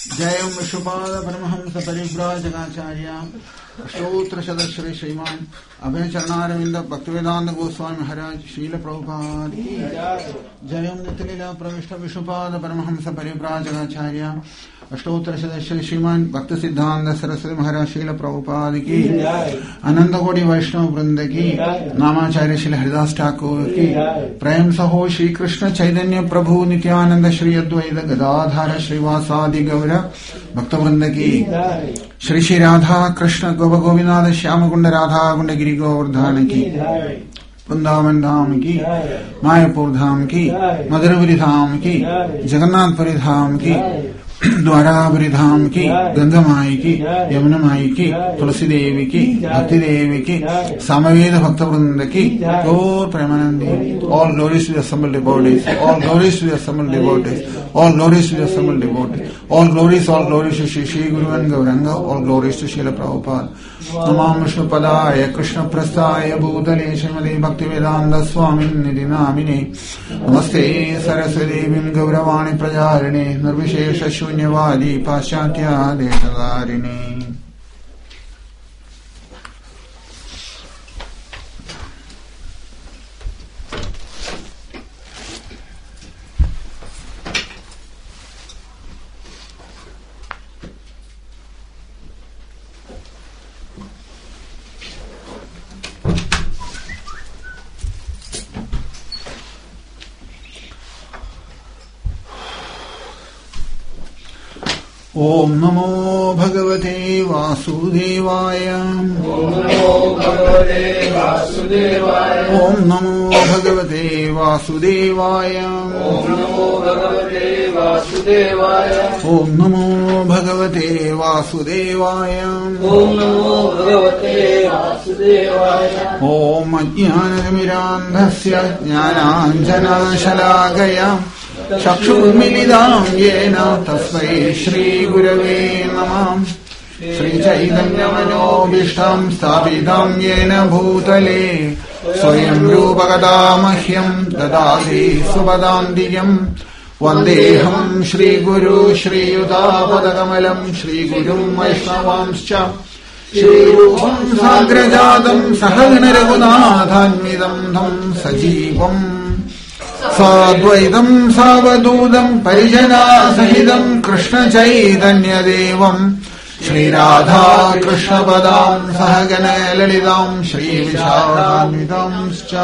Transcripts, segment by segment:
जयं विश्वपाद परमहंस परिव्राजकाचार्य अष्टोत्तर श्री श्रीमान अभय चरणारविंद भक्तिवेदांत गोस्वामी महाराज शील प्रभुपाद की जयं नित्यलीला प्रविष्ट विश्वपाद परमहंस परिव्राजकाचार्य अष्टोत्तर श्री श्रीमान भक्त सिद्धांत सरस्वती महाराज शील प्रभुपाद की अनंत कोटि वैष्णव वृंद की नामाचार्य श्री हरिदास ठाकुर की प्रेम सहो श्री कृष्ण चैतन्य प्रभु नित्यानंद श्री अद्वैत गदाधार श्रीवासादि गौर भक्त वृंद की श्री श्री राधा कृष्ण गोप गोविंद श्याम कुंड राधा कुंड गिरि गोवर्धन की वृंदावन धाम की मायापुर धाम की मधुरपुरी धाम की जगन्नाथपुरी धाम की द्वारापुरी धाम की गंगा माई की यमुना माई की तुलसी देवी की भक्ति देवी की सामवेद भक्त वृंद की और प्रेमानंदी all glories to the assembled devotees, all glories to the assembled devotees, all glories to the assembled devotees, all glories to Shri Shri Guru and Gauranga, all glories to Srila Prabhupada. Namam Vishnu Padaya Krishna Prasthaya Bhutale Srimati Bhaktivedanta Swamin Nidhi Namine Namaste Saraswati Devim Gauravani Prajarine Nirvishesha Shunyavadi Paschatya Deshadarine. ओम नमो भगवते वासुदेवाय ओम नमो भगवते वासुदेवाय ओम नमो भगवते वासुदेवाय ओम नमो भगवते वासुदेवाय ओम नमो भगवते वासुदेवाय ओम नमो भगवते वासुदेवाय ओम अज्ञानतिमिरान्धस्य ज्ञानाञ्जनशलाकया चक्षुर्मिलितां येन तस्मै श्रीगुरवे नमः। श्रीचैतन्यमनोभीष्टं स्थापितं येन भूतले स्वयं रूपकदा मह्यं ददाति सुपदान्तिकं वन्देऽहं श्रीगुरु श्रीयुतापदकमलं श्रीगुरुं वैष्णवांश्च श्रीरूपं साग्रजातं सहगणरघुनाथान्वितं तं सजीवम् साद्वैतम् सावधूतम् परिजना सहितम् कृष्ण चैतन्यदेवम् श्रीराधा कृष्णपदाम् सहगण ललिताम् श्रीविशाखान्वितांश्च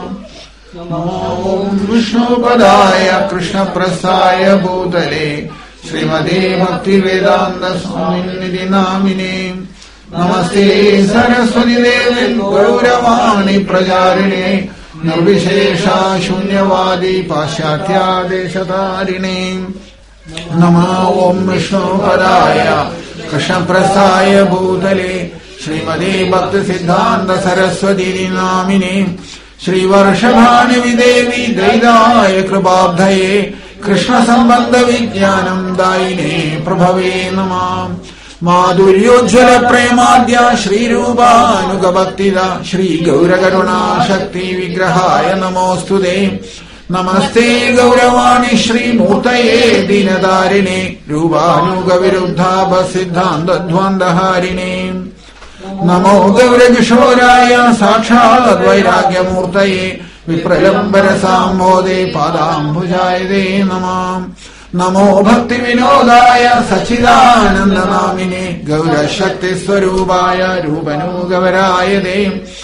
नमो विष्णुपदाय कृष्णप्रस्थाय भूतले श्रीमते भक्तिवेदान्त स्वामिनिधि नामिने नमस्ते सरस्वती देवे गौरवाणी प्रचारिणे निर्विशेषा शून्यवादी पाश्चात्यादेशधारिणे नमः ओम विष्णुपदाय कृष्णप्रस्थाय भूतले श्रीमते भक्ति सिद्धांत सरस्वती नामिने श्रीवर्षभानुवि देवी दैदाय कृपाब्धये कृष्ण संबंध विज्ञानं दायिने प्रभवे नमः। माधुर्योज्वल प्रेमाद्या श्रीरूपानुगभक्तिदा श्री गौरकरुणा शक्ति विग्रहाय नमोस्तुते नमस्ते गौरवाणी श्रीमूर्तये दीनदारिणे रूपानुगविरुद्धाभ सिद्धान्तध्वन्दहारिणे नमो गौरकिशोराय साक्षात् वैराग्यमूर्तये विप्रलम्बर साम्भोदे पादाम्बुजाय ते नमः। नमो भक्ति विनोदाय सच्चिदानंद नामिने गौरशक्ति स्वरूपाय रूपनुगवराय ते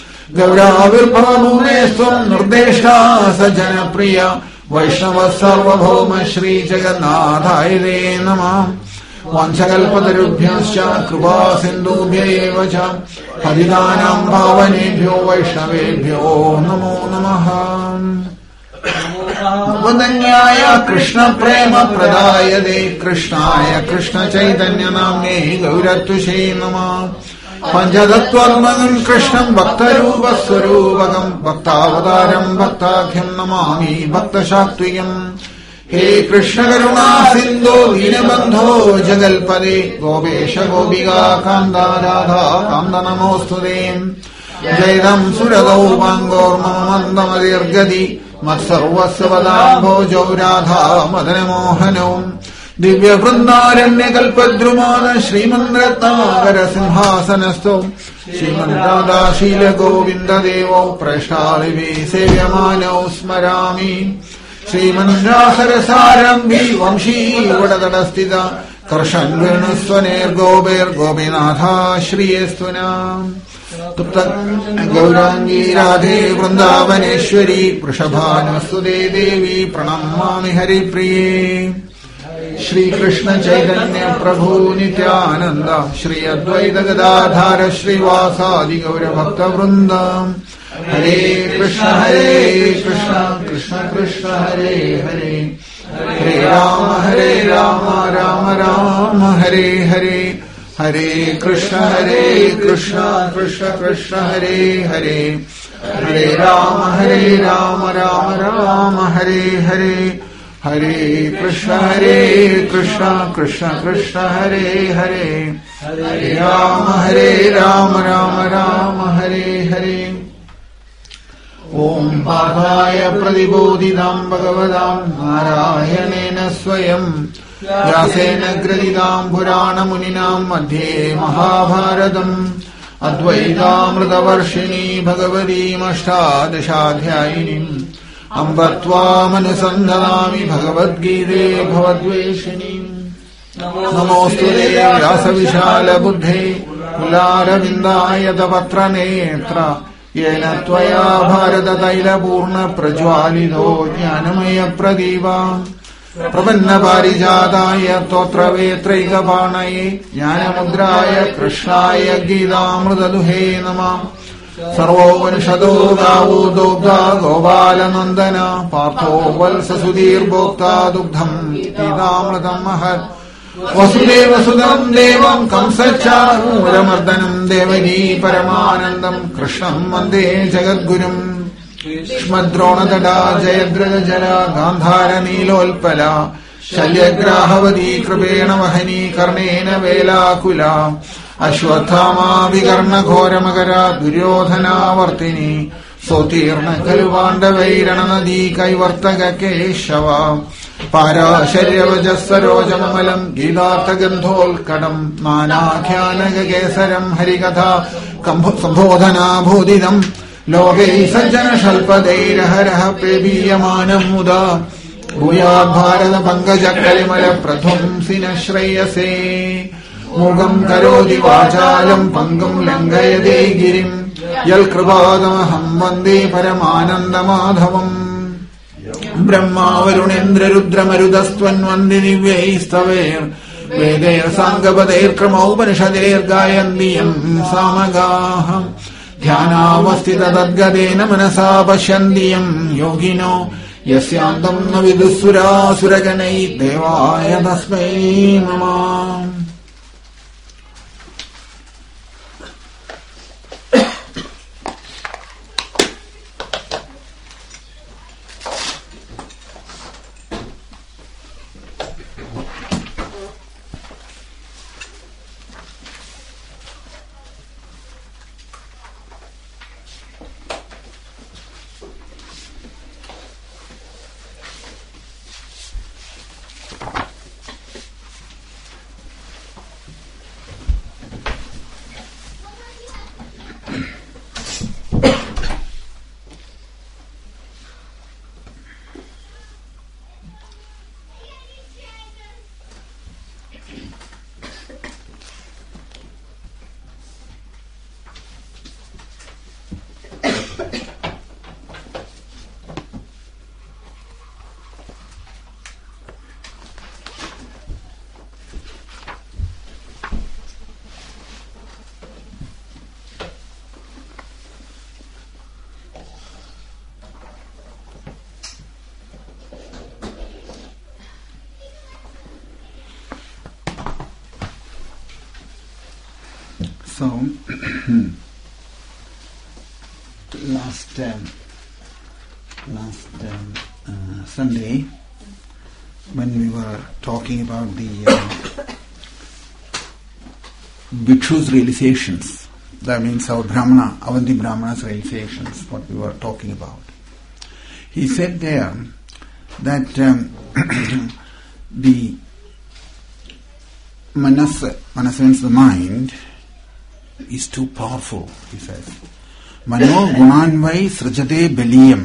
गौराविर्भवभूमेस्त्वं निर्देष्टा सज्जनप्रिय वैष्णव सार्वभौम श्री जगन्नाथाय ते नमः। वाञ्छकल्पतरुभ्यश्च कृपा सिन्धुभ्य एव च पतितानां पावनेभ्यो वैष्णवेभ्यो नमो नमः। वदन्याय कृष्ण प्रेम प्रदायते कृष्णाय कृष्ण चैतन्य नाम्ने गौरत्वशे नमः। पञ्चतत्त्वात्मकं कृष्णं भक्तरूपस्वरूपकं भक्तावतारं भक्ताख्यं नमामि भक्तशाक्त्विकम्। हे कृष्ण करुणा सिन्धो दीनबन्धो जगल्पदे गोपेश गोपिका कान्ता राधा कान्त नमोऽस्तुते। जयदं सुरगौ पाङ्गोर्ममन्दमदीर्गति मत्सर्वस्वदाम्भोजौ राधा मदनमोहनौ ദിവ്യവൃന്ദാരണ്യകൽപദ്രുമാന ശ്രീമന്ത്രത്നാകരസിംഹാസനസ്ഥോ ശ്രീമന്ദാശീലഗോവിന്ദദേവോ പ്രേഷ്ഠാളിവേ സേവ്യമാനോ സ്മരാമി. ശ്രീമന്ദാഹരസാരംഭി വംശീവടതടസ്ഥിത കർഷൻ വേണുസ്വനേർഗോപേർഗോപിനാഥാശ്രിയേസ്തുനാം. ഗൗരാംഗീ രാധേ വൃന്ദാവനേശ്വരി വൃഷഭാനുസ്തുതേ ദേവി പ്രണമാമി ഹരിപ്രിയേ. ശ്രീകൃഷ്ണ ചൈതന്യ പ്രഭു നിത്യാനന്ദ ശ്രീ അദ്വൈത ഗദാധാര ശ്രീവാസാദി ഗൗരഭക്തവൃന്ദ. ഹരേ കൃഷ്ണ കൃഷ്ണ കൃഷ്ണ ഹരേ ഹരേ ഹരേ രാമ രാമ രാമ ഹരേ ഹരേ. ഹരേ കൃഷ്ണ കൃഷ്ണ കൃഷ്ണ ഹരേ ഹരേ ഹരേ രാമ രാമ രാമ ഹരേ ഹരേ. ഹരേ കൃഷ്ണ കൃഷ്ണ കൃഷ്ണ ഹരേ ഹരേ ഹരേ രാമ രാമ രാമ ഹരേ ഹരേ. ഓം പാഠായ പ്രതിബോധിതാം ഭഗവതാം നാരായണേന സ്വയം വ്യാസേന ഗ്രഥിതാം പുരാണമുനിനാം മധ്യേ മഹാഭാരതം. അദ്വൈതാമൃതവർഷിണീ ഭഗവതീമഷ്ടാദശാധ്യായിനീം അംബ ത്വാമനുസന്ധനാമി ഭഗവദ്ഗീതേ ഭവദ്വേഷിണീം. നമോസ്തുതേ വ്യാസവിശാലബുദ്ധേ കുലാരവിന്ദായതപത്രനേത്ര യേന ത്വയാ ഭാരതതൈലപൂർണപ്രജ്വാലിതോ ജ്ഞാനമയപ്രദീപ. പ്രപന്നപാരിജാതായ സ്തോത്രവേത്രൈകപാണയേ ജ്ഞാനമുദ്രായ കൃഷ്ണായ ഗീതാമൃതദുഹേ നമഃ. സർവോപനിഷദോ ഗാവോ ദോഗ്ധാ ഗോപാലനന്ദന പാർത്ഥോ വത്സസുധീർഭോക്താ ദുഗ്ധം ഗീതാമൃതം മഹത്. വസുദേവസുതം ദേവം കംസച്ചാണൂരമർദ്ദനം ദേവകീ പരമാനന്ദം കൃഷ്ണം വന്ദേ ജഗദ്ഗുരും. ശ്മദ്രോണതടാ ജയദ്രജല ഗാന്ധാരനീലോൽപല ശല്യഗ്രാഹവതീ കൃപേണ വഹനീ കർണേന വേലാകുല. അശ്വത്ഥാമാ വികർണഘോരമകര ദുര്യോധനാവർത്തിനി സോതീർണ ഖലു പാണ്ഡവൈരണനദീ കൈവർത്തക കേശവ. പാരാശര്യവജസ്സരോജമമലം ഗീതാർത്ഥഗന്ധോൽക്കടം നാനാഖ്യാനകേസരം ഹരികഥ സംബോധനാഭൂതിതം ലോകൈ സജ്ജനശൽപദൈരഹരഃ പ്രേബീയമാനം മുദാ. ഭൂയാത് ഭാരത പങ്കജകലിമല പ്രധ്വംസിന ശ്രേയസേ. മൂകം കരോതി വാചാലം പങ്കും ലംഘയതേ ഗിരിം യൽകൃപാദമഹം വന്ദേ പരമാനന്ദമാധവം. ബ്രഹ്മാവരുണേന്ദ്രരുദ്രമരുതസ്ത്വന്വന്ദി ദിവ്യൈസ്തവേർ വേദൈർസാംഗപദൈർക്രമൗപനിഷദേർഗായന്തിയം സാമഗാഃ. ധ്യാനാവസ്ഥിത തദ്ഗതേന മനസാ പശ്യന്തിയം യോഗിനോ യസ്യാന്തം ന വിദുഃസുരാസുരഗണൈ ദേവായ തസ്മൈ നമഃ. So, last Sunday, when we were talking about the Bhikshu's realizations, that means our Brahmana, Avanti Brahmana's realizations, what we were talking about. He said there that the Manasa means the mind, is too powerful, he says. Mano gunanvai srajate beliyam.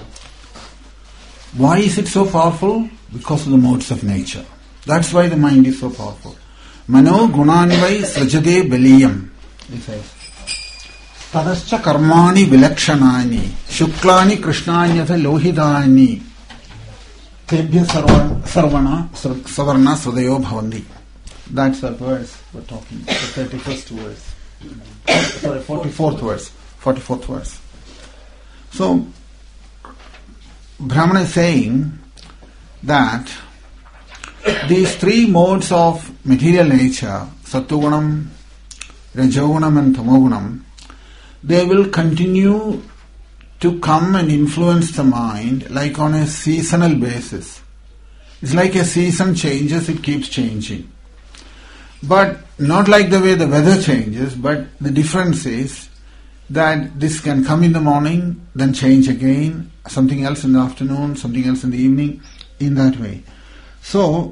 Why is it so powerful? Because of the modes of nature. That's why the mind is so powerful. Mano gunanvai srajate beliyam, he says. Tadascha karmani vilakshanani shuklani krishnanyatha lohidani tebhya sarvana savarna sradayo bhavanti. That's the verse we're talking, the 31st verse. Sorry, 44th verse. 44th verse. So, Brahmana is saying that these three modes of material nature, Sattvagunam, Rajogunam and Tamogunam, they will continue to come and influence the mind like on a seasonal basis. It's like a season changes, it keeps changing. But not like the way the weather changes, but the difference is that this can come in the morning, then change again, something else in the afternoon, something else in the evening, in that way. So,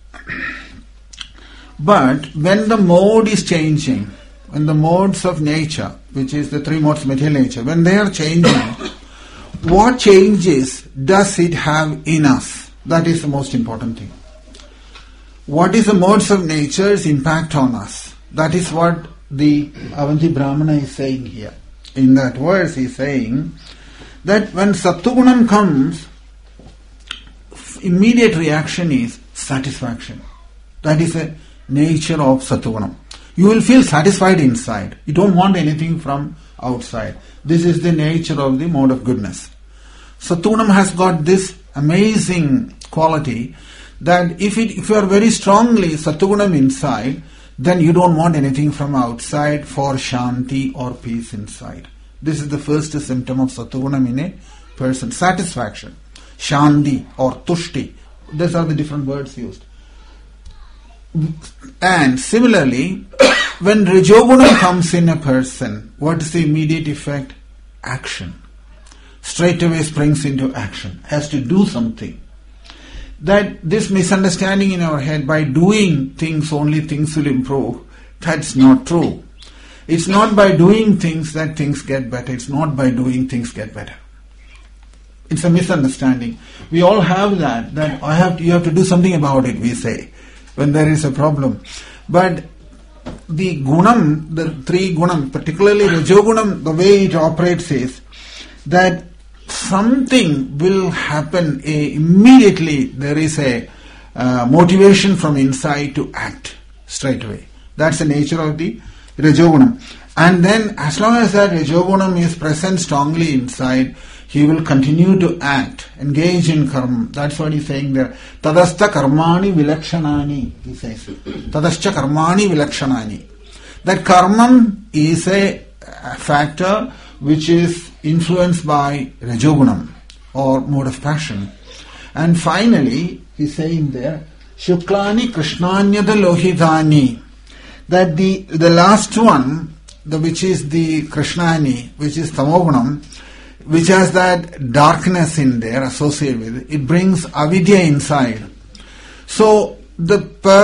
but when the mode is changing, when the modes of nature, which is the three modes of material nature, when they are changing, what changes does it have in us? That is the most important thing. What is the modes of nature's impact on us? That is what the Avanti Brahmana is saying here. In that verse he is saying that when Sattvagunam comes, immediate reaction is satisfaction. That is the nature of Sattvagunam. You will feel satisfied inside. You don't want anything from outside. This is the nature of the mode of goodness. Sattvagunam has got this amazing quality that if you are very strongly Sattvagunam inside, then you don't want anything from outside for shanti or peace inside. This is the first symptom of Sattvagunam in a person. Satisfaction, shanti or tushti. These are the different words used. And similarly, when Rajogunam comes in a person, what is the immediate effect? Action. Straight away springs into action, has to do something. That this misunderstanding in our head, by doing things only things will improve, that's not true. It's not by doing things that things get better. It's not by doing things get better. It's a misunderstanding. We all have that you have to do something about it, we say, when there is a problem. But the gunam, the three gunam, particularly Rajogunam, the way it operates is that something will happen immediately. There is a motivation from inside to act straight away. That's the nature of the Rajogunam. And then as long as that Rajogunam is present strongly inside, he will continue to act, engage in karma. That's what he's saying there. Tadastha karmani vilakshanani, he says. Tadascha karmani vilakshanani. That karma is a factor which is influenced by Rajogunam or mode of passion. And finally, he's saying there, Shuklani Krishnanyada Lohidani, that the last one, which is the Krishnani, which is Tamogunam, which has that darkness in there associated with it, it brings avidya inside. So you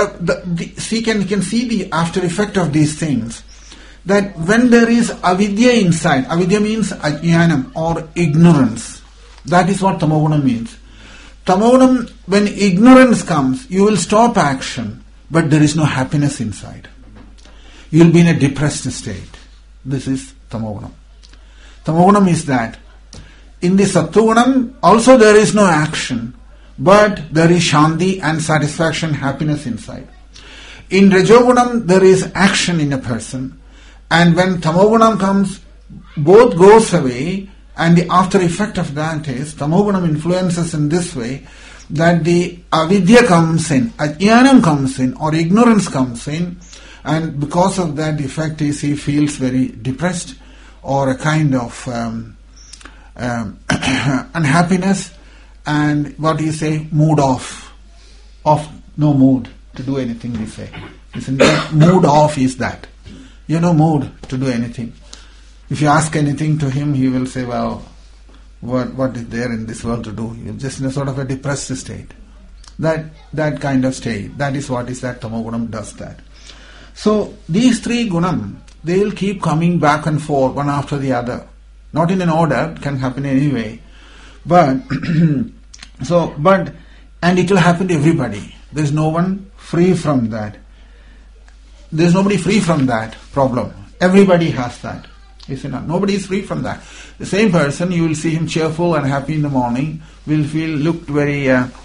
can see the after effect of these things. That when there is avidya inside, avidya means ajnanam or ignorance. That is what Tamogunam means. Tamogunam, when ignorance comes, you will stop action, but there is no happiness inside. You will be in a depressed state. This is Tamogunam. Tamogunam is that. In the Sattvagunam, also there is no action, but there is shanti and satisfaction, happiness inside. In Rajogunam, there is action in a person. And when Tamogunam comes, both goes away, and the after effect of that is, Tamogunam influences in this way, that the avidya comes in, ajnanam comes in, or ignorance comes in, and because of that effect is he feels very depressed, or a kind of unhappiness, and what do you say? Mood off. No mood to do anything, we say. Mood off is that. No mood to do anything. If you ask anything to him, he will say, well, what is there in this world to do? You're just in a sort of a depressed state. that kind of state. That is what is that tamogunam does that. So these three gunam, they will keep coming back and forth one after the other. Not in an order, it can happen anyway. But and it will happen to everybody. There is no one free from that. There is nobody free from that problem. Everybody has that. Nobody is free from that. The same person, you will see him cheerful and happy in the morning, will feel looked very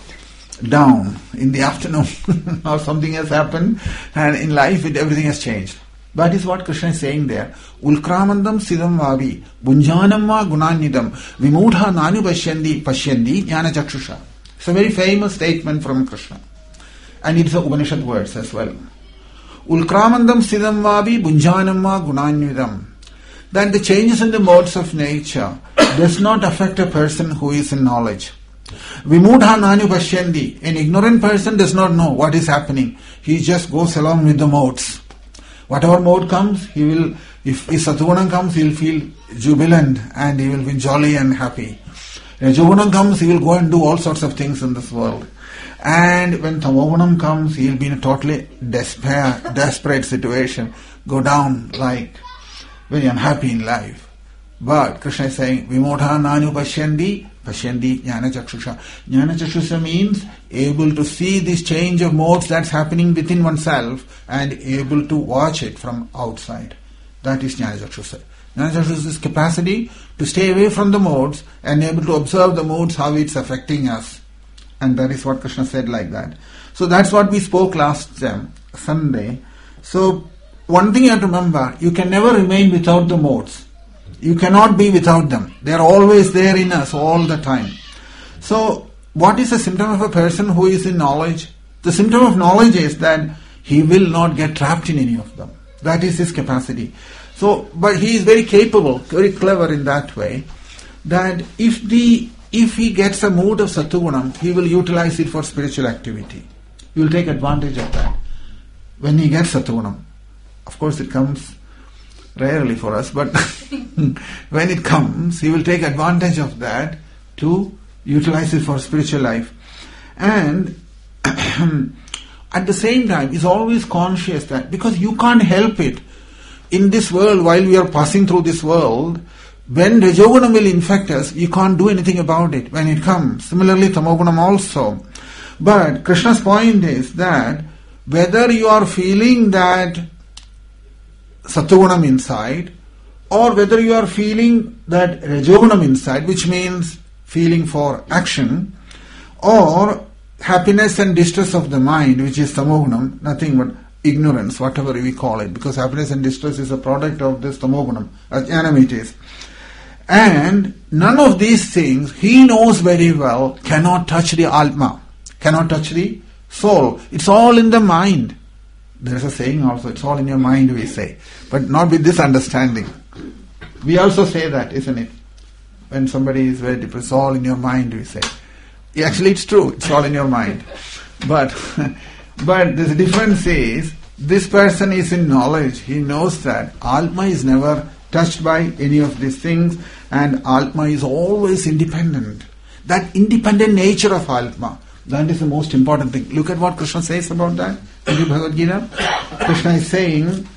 down in the afternoon or something has happened and in life everything has changed. That is what Krishna is saying there. Ulkramandam sidam vavi bunjanam va gunanidam vimudha nanu pashyandi jnana chakshusha. It's a very famous statement from Krishna. And it's the Upanishad words as well. Ulkramandam sidam vavi bunjanam va gunanidam. That the changes in the modes of nature does not affect a person who is in knowledge. Vimudha nanu pashyandi. An ignorant person does not know what is happening. He just goes along with the modes. Whatever mode comes, he will, if Satugunam comes, he will feel jubilant and he will be jolly and happy. Rajagunam comes, he will go and do all sorts of things in this world. And when Tamogunam comes, he will be in a totally desperate situation, go down like very unhappy in life. But Krishna is saying, Vimodha nanu pashyandi jnana chakshusha. Jnana chakshusha means able to see this change of modes that's happening within oneself and able to watch it from outside. That is jnana chakshusha. Jnana chakshusha is capacity to stay away from the modes and able to observe the modes, how it's affecting us. And that is what Krishna said like that. So that's what we spoke last Sunday. So one thing you have to remember, you can never remain without the modes. You cannot be without them. They are always there in us all the time. So, what is the symptom of a person who is in knowledge? The symptom of knowledge is that he will not get trapped in any of them. That is his capacity. So, but he is very capable, very clever in that way, that if he gets a mood of Satugunam, he will utilize it for spiritual activity. He will take advantage of that. When he gets Satugunam, of course it comes rarely for us, but when it comes, he will take advantage of that to utilize it for spiritual life. And at the same time, he's always conscious that, because you can't help it in this world, while we are passing through this world, when Rajogunam will infect us, you can't do anything about it when it comes. Similarly, Tamogunam also. But Krishna's point is that whether you are feeling that Satugunam inside, or whether you are feeling that Rajogunam inside, which means feeling for action, or happiness and distress of the mind, which is Tamogunam, nothing but ignorance, whatever we call it, because happiness and distress is a product of this Tamogunam, as Jnanam it is. And none of these things, he knows very well, cannot touch the Atma, cannot touch the soul. It's all in the mind. There is a saying also, it's all in your mind, we say, but not with this understanding. We also say that, isn't it? When somebody is very depressed, it's all in your mind, we say. Actually, it's true, it's all in your mind. But the difference is, this person is in knowledge. He knows that Atma is never touched by any of these things, and Atma is always independent. That independent nature of Atma, that is the most important thing. Look at what Krishna says about that in the Bhagavad Gita. Krishna is saying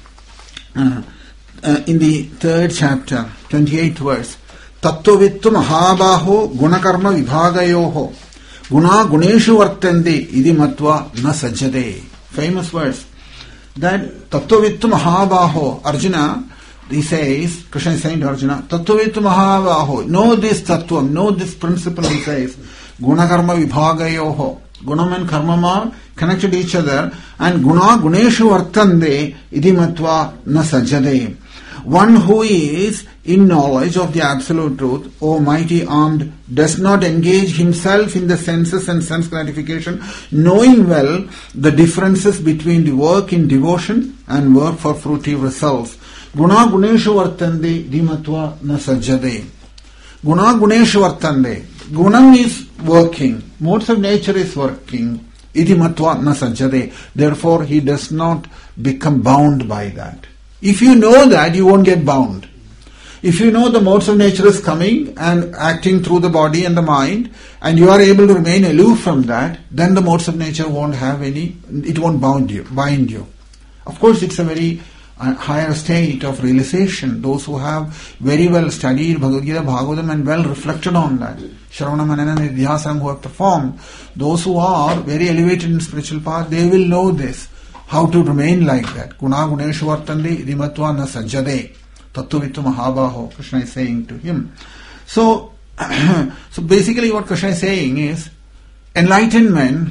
in the 3rd chapter, 28th verse, Tattvavittu mahabaho gunakarma vibhagayoho guna guneshu vartande idi matva na sajjade. Famous verse. That Tattvavittu mahabaho, Arjuna, he says, Krishna is saying to Arjuna, Tattvavittu mahabaho, know this tattvam, know this principle, he says, gunakarma vibhagayoho. Gunam and karma are connected to each other, and guna guneshu vartande idi matva na sajjade. One who is in knowledge of the absolute truth, O mighty armed, does not engage himself in the senses and sense gratification, knowing well the differences between the work in devotion and work for fruitive results. Guna guneshu vartande dimatva na sajjade. Guna guneshu vartande. Gunam is working. Modes of nature is working. Iti matva na sajjade. Therefore, he does not become bound by that. If you know that, you won't get bound. If you know the modes of nature is coming and acting through the body and the mind, and you are able to remain aloof from that, then the modes of nature won't have it won't bind you. Of course, it's a very higher state of realization. Those who have very well studied Bhagavad Gita, Bhagavatam and well reflected on that, Shravana, Manana, Nidhyasana, who have performed, those who are very elevated in spiritual path, they will know this, how to remain like that. Guna guneshu vartande idimatva na sajjade tattvavitu mahabaho, Krishna is saying to him. So basically what Krishna is saying is, enlightenment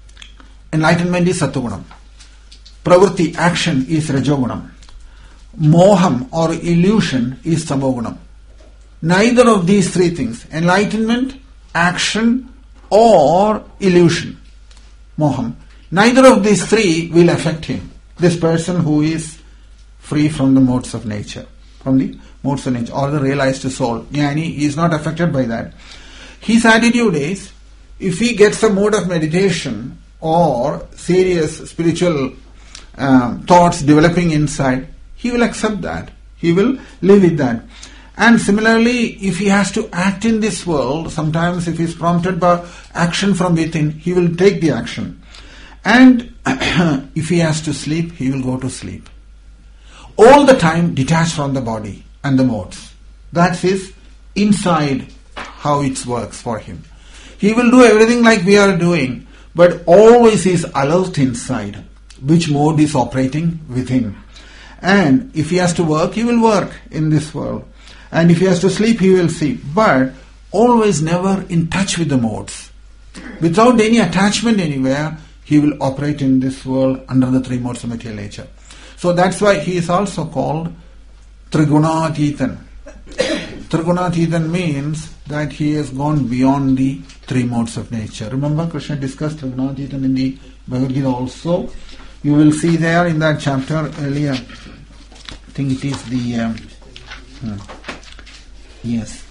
is sattvagunam. Pravritti, action, is rajogunam. Moham or illusion is tamogunam. Neither of these three things, enlightenment, action or illusion, moham, neither of these three will affect him. This person who is free from the modes of nature, or the realized soul, Jnani, he is not affected by that. His attitude is, if he gets a mode of meditation or serious spiritual thoughts developing inside, he will accept that. He will live with that. And similarly, if he has to act in this world, sometimes if he is prompted by action from within, he will take the action. And if he has to sleep, he will go to sleep. All the time detached from the body and the modes. That's his inside, how it works for him. He will do everything like we are doing, but always he is alert inside, which mode is operating within. And if he has to work, he will work in this world. And if he has to sleep, he will sleep. But always never in touch with the modes. Without any attachment anywhere, he will operate in this world under the three modes of material nature. So that's why he is also called Trigunatitan. Trigunatitan means that he has gone beyond the three modes of nature. Remember, Krishna discussed Trigunatitan in the Bhagavad Gita also. You will see there in that chapter earlier. I think it is the yes.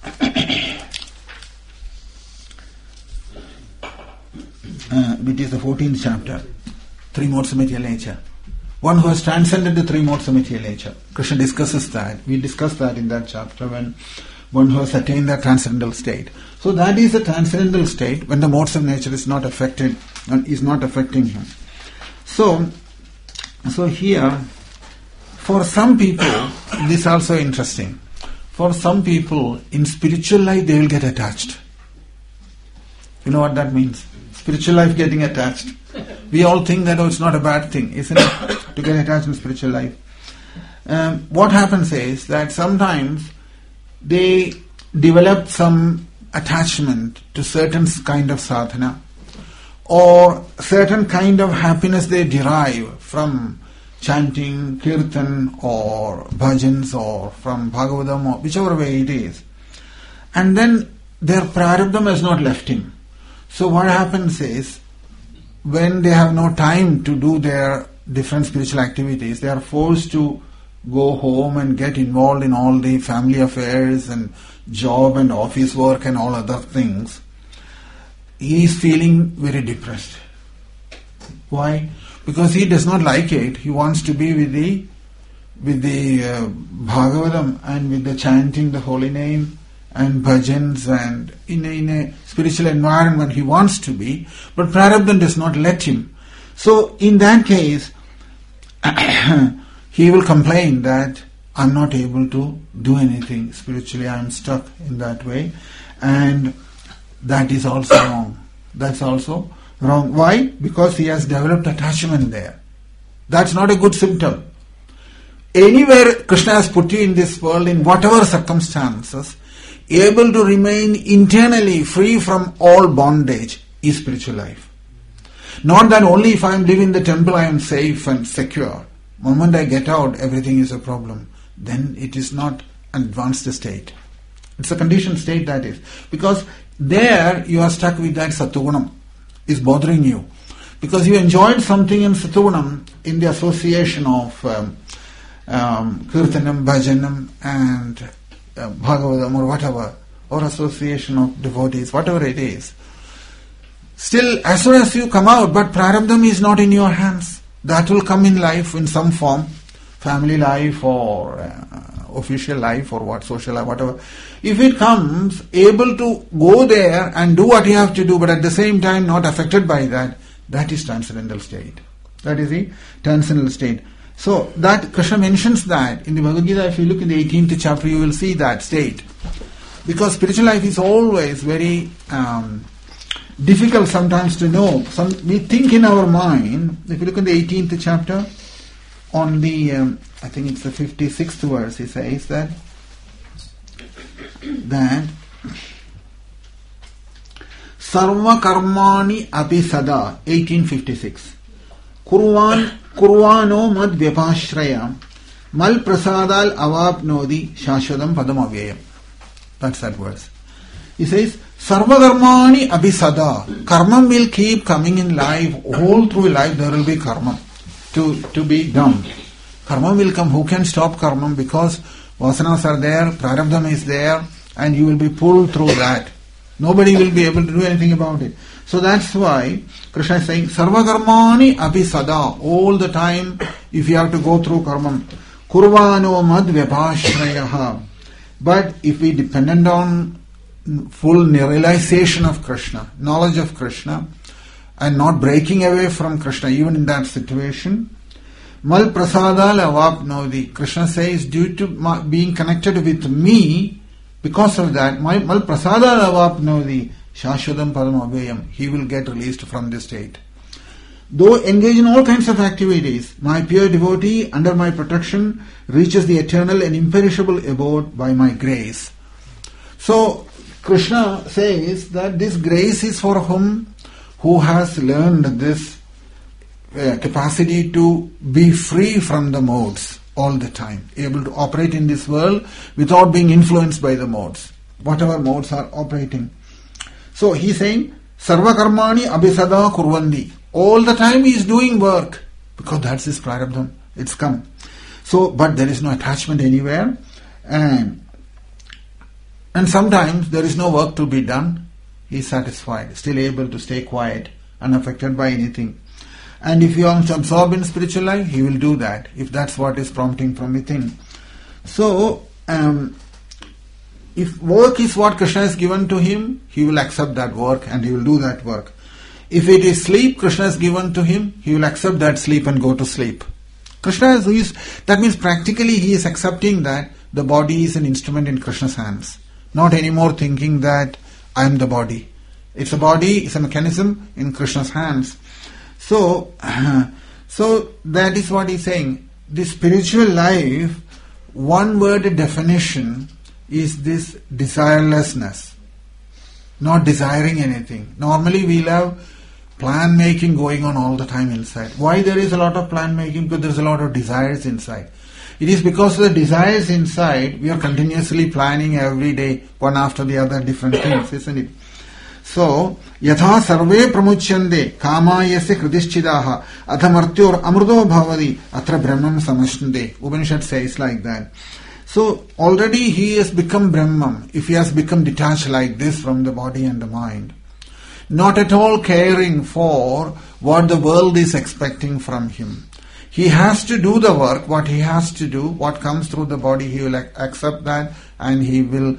It is the 14th chapter. Three modes of material nature. One who has transcended the three modes of material nature. Krishna discusses that. We discussed that in that chapter, when one who has attained that transcendental state. So that is the transcendental state when the modes of nature is not affected and is not affecting him. So here, for some people, this is also interesting. For some people, in spiritual life, they will get attached. You know what that means? Spiritual life getting attached. We all think that, it's not a bad thing, isn't it? To get attached in spiritual life. What happens is that sometimes they develop some attachment to certain kind of sadhana, or certain kind of happiness they derive from chanting, kirtan or bhajans or from Bhagavatam or whichever way it is. And then their prarabdham has not left him. So what happens is, when they have no time to do their different spiritual activities, they are forced to go home and get involved in all the family affairs and job and office work and all other things. He is feeling very depressed. Why? Because he does not like it. He wants to be with the Bhagavatam and with the chanting the holy name and bhajans and in a spiritual environment he wants to be, but prarabdha does not let him. So in that case, he will complain that I'm not able to do anything spiritually, I'm stuck in that way, and that is also wrong. That's also wrong. Why? Because he has developed attachment there. That's not a good symptom. Anywhere Krishna has put you in this world, in whatever circumstances, able to remain internally free from all bondage is spiritual life. Not that only if I am living in the temple I am safe and secure. The moment I get out, everything is a problem. Then it is not an advanced state. It's a conditioned state, that is. Because there you are stuck with that sattvagunam. Is bothering you. Because you enjoyed something in sattvagunam in the association of kirtanam, bhajanam and Bhagavatam or whatever, or association of devotees, whatever it is. Still, as soon as you come out, but prarabdham is not in your hands. That will come in life in some form, family life or official life or what, social life, whatever. If it comes, able to go there and do what you have to do, but at the same time not affected by that, that is transcendental state. That is the transcendental state. So that Krishna mentions that in the Bhagavad Gita. If you look in the 18th chapter, you will see that state. Because spiritual life is always very difficult sometimes to know. We think in our mind. If you look in the 18th chapter, on the I think it's the 56th verse, he says that Sarva karmani api sada, 1856. Kurvano mad vyapashraya mal prasadal avapnodi shashwadam padam avyayam. That's that verse. He says, Sarva karmani api sada. Karma will keep coming in life. All through life there will be karma to be done. Karma will come. Who can stop karma? Because vasanas are there, prarabdham is there, and you will be pulled through that. Nobody will be able to do anything about it. So that's why Krishna is saying, Sarva karmani api sada. All the time, if you have to go through karma. Kurvano mad vyapashrayaha. But if we dependent on full realization of Krishna, knowledge of Krishna, and not breaking away from Krishna, even in that situation, mal prasadal avapnodi. Krishna says, due to being connected with me, because of that, mal prasadal avapnodi, shashwadam padam abhayam. He will get released from this state. Though engaged in all kinds of activities, my pure devotee under my protection reaches the eternal and imperishable abode by my grace. So Krishna says that this grace is for whom who has learned this capacity to be free from the modes all the time, able to operate in this world without being influenced by the modes, whatever modes are operating. So he is saying, Sarva karmani abhisada kurvandi. All the time he is doing work, because that's his prarabdham. It's come. So, but there is no attachment anywhere, and sometimes there is no work to be done. He is satisfied, still able to stay quiet, unaffected by anything. And if you are absorbed in spiritual life, he will do that, if that's what is prompting from within. So, if work is what Krishna has given to him, he will accept that work and he will do that work. If it is sleep Krishna has given to him, he will accept that sleep and go to sleep. Krishna is, that means practically he is accepting that the body is an instrument in Krishna's hands. Not anymore thinking that I am the body. It's a body, it's a mechanism in Krishna's hands. So that is what he's saying. This spiritual life, one word definition is this desirelessness. Not desiring anything. Normally we'll have plan making going on all the time inside. Why there is a lot of plan making? Because there is a lot of desires inside. It is because of the desires inside, we are continuously planning every day, one after the other, different things, isn't it? So, yatha sarve pramuchyande kamayasya kridishchidaha athamartyor amrudo bhavadi atra brahmam samashnde. Upanishad says like that. So, already he has become Brahman, if he has become detached like this from the body and the mind. Not at all caring for what the world is expecting from him. He has to do the work, what he has to do, what comes through the body, he will accept that and he will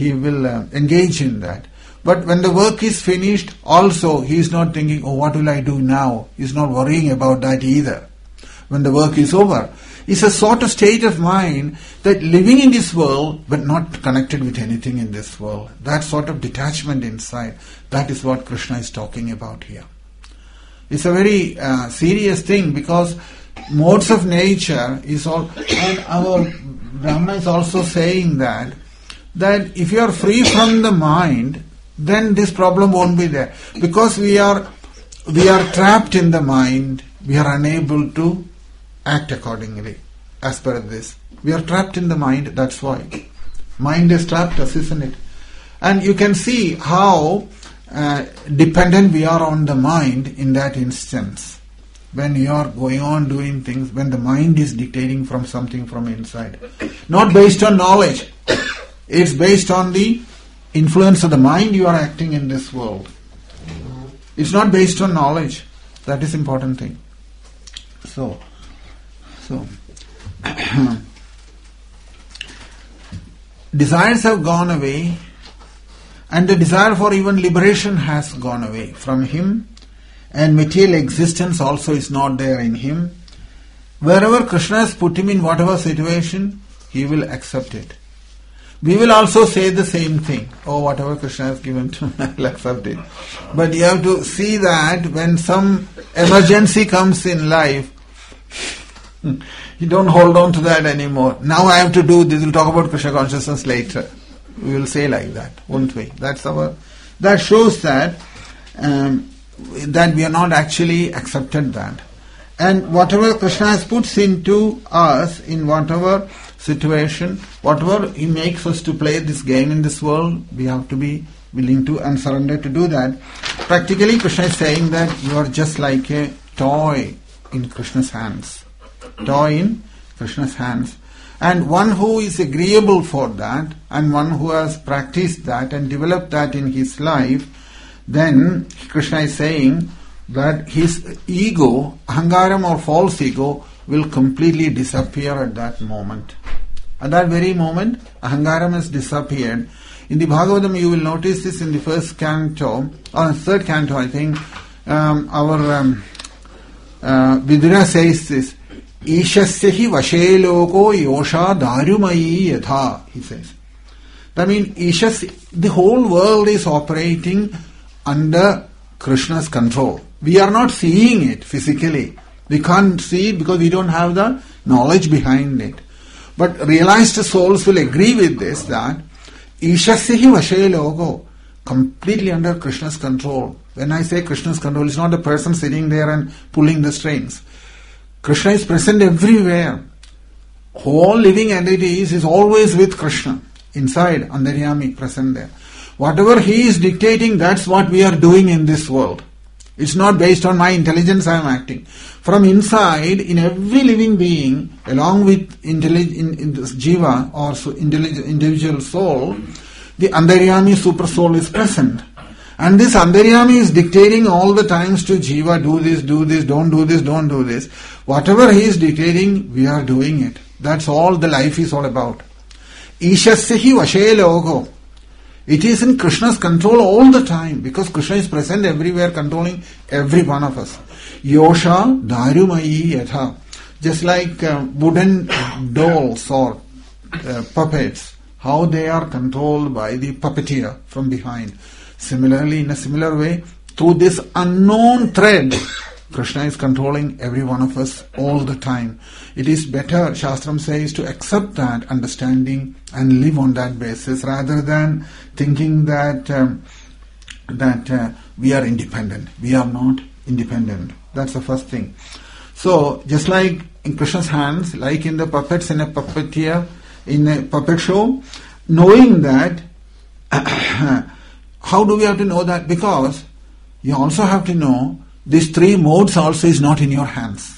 engage in that. But when the work is finished, also he is not thinking, oh, what will I do now? He is not worrying about that either. When the work is over, it's a sort of state of mind that living in this world but not connected with anything in this world. That sort of detachment inside, that is what Krishna is talking about here. It's a very serious thing, because modes of nature is all, and our Brahma is also saying that if you are free from the mind, then this problem won't be there. Because we are trapped in the mind, we are unable to act accordingly as per this. We are trapped in the mind, that's why. Mind has trapped us, isn't it? And you can see how dependent we are on the mind in that instance. When you are going on doing things, when the mind is dictating from something from inside. Not based on knowledge. It's based on the influence of the mind you are acting in this world. It's not based on knowledge. That is important thing. So desires have gone away, and the desire for even liberation has gone away from him, and material existence also is not there in him. Wherever Krishna has put him in whatever situation, he will accept it. We will also say the same thing. Oh, whatever Krishna has given to me, I will accept it. But you have to see that when some emergency comes in life, you don't hold on to that anymore. Now I have to do this. We'll talk about Krishna consciousness later. We will say like that, won't we? That shows that we are not actually accepted that. And whatever Krishna has put into us, in whatever situation, whatever he makes us to play this game in this world, we have to be willing to and surrender to do that. Practically, Krishna is saying that you are just like a toy in Krishna's hands. Toy in Krishna's hands. And one who is agreeable for that, and one who has practiced that and developed that in his life, then Krishna is saying that his ego, ahangaram or false ego, will completely disappear at that moment. At that very moment, ahangaram has disappeared. In the Bhagavatam, you will notice this in the first canto, or third canto, I think, our Vidura says this, Ishasyahi vashe loko yosha darumayi yatha, he says. That means, the whole world is operating under Krishna's control. We are not seeing it physically. We can't see it because we don't have the knowledge behind it. But realized souls will agree with this, that Ishasyahi vashe loko, completely under Krishna's control. When I say Krishna's control, it's not a person sitting there and pulling the strings. Krishna is present everywhere. All living entities is always with Krishna. Inside, Antaryami, present there. Whatever he is dictating, that's what we are doing in this world. It's not based on my intelligence I am acting. From inside, in every living being, along with in this jiva or individual soul, the Antaryami super soul is present. And this Antaryami is dictating all the times to jiva, do this, don't do this, don't do this. Whatever he is dictating, we are doing it. That's all the life is all about. Ishasyahi vashe logo. It is in Krishna's control all the time, because Krishna is present everywhere, controlling every one of us. Yosha darumayi yatha. Just like wooden dolls or puppets, how they are controlled by the puppeteer from behind. Similarly, in a similar way, through this unknown thread, Krishna is controlling every one of us all the time. It is better, Shastram says, to accept that understanding and live on that basis rather than thinking that we are independent. We are not independent. That's the first thing. So, just like in Krishna's hands, like in the puppets in a puppeteer, in a puppet show, knowing that, how do we have to know that? Because you also have to know these three modes also is not in your hands.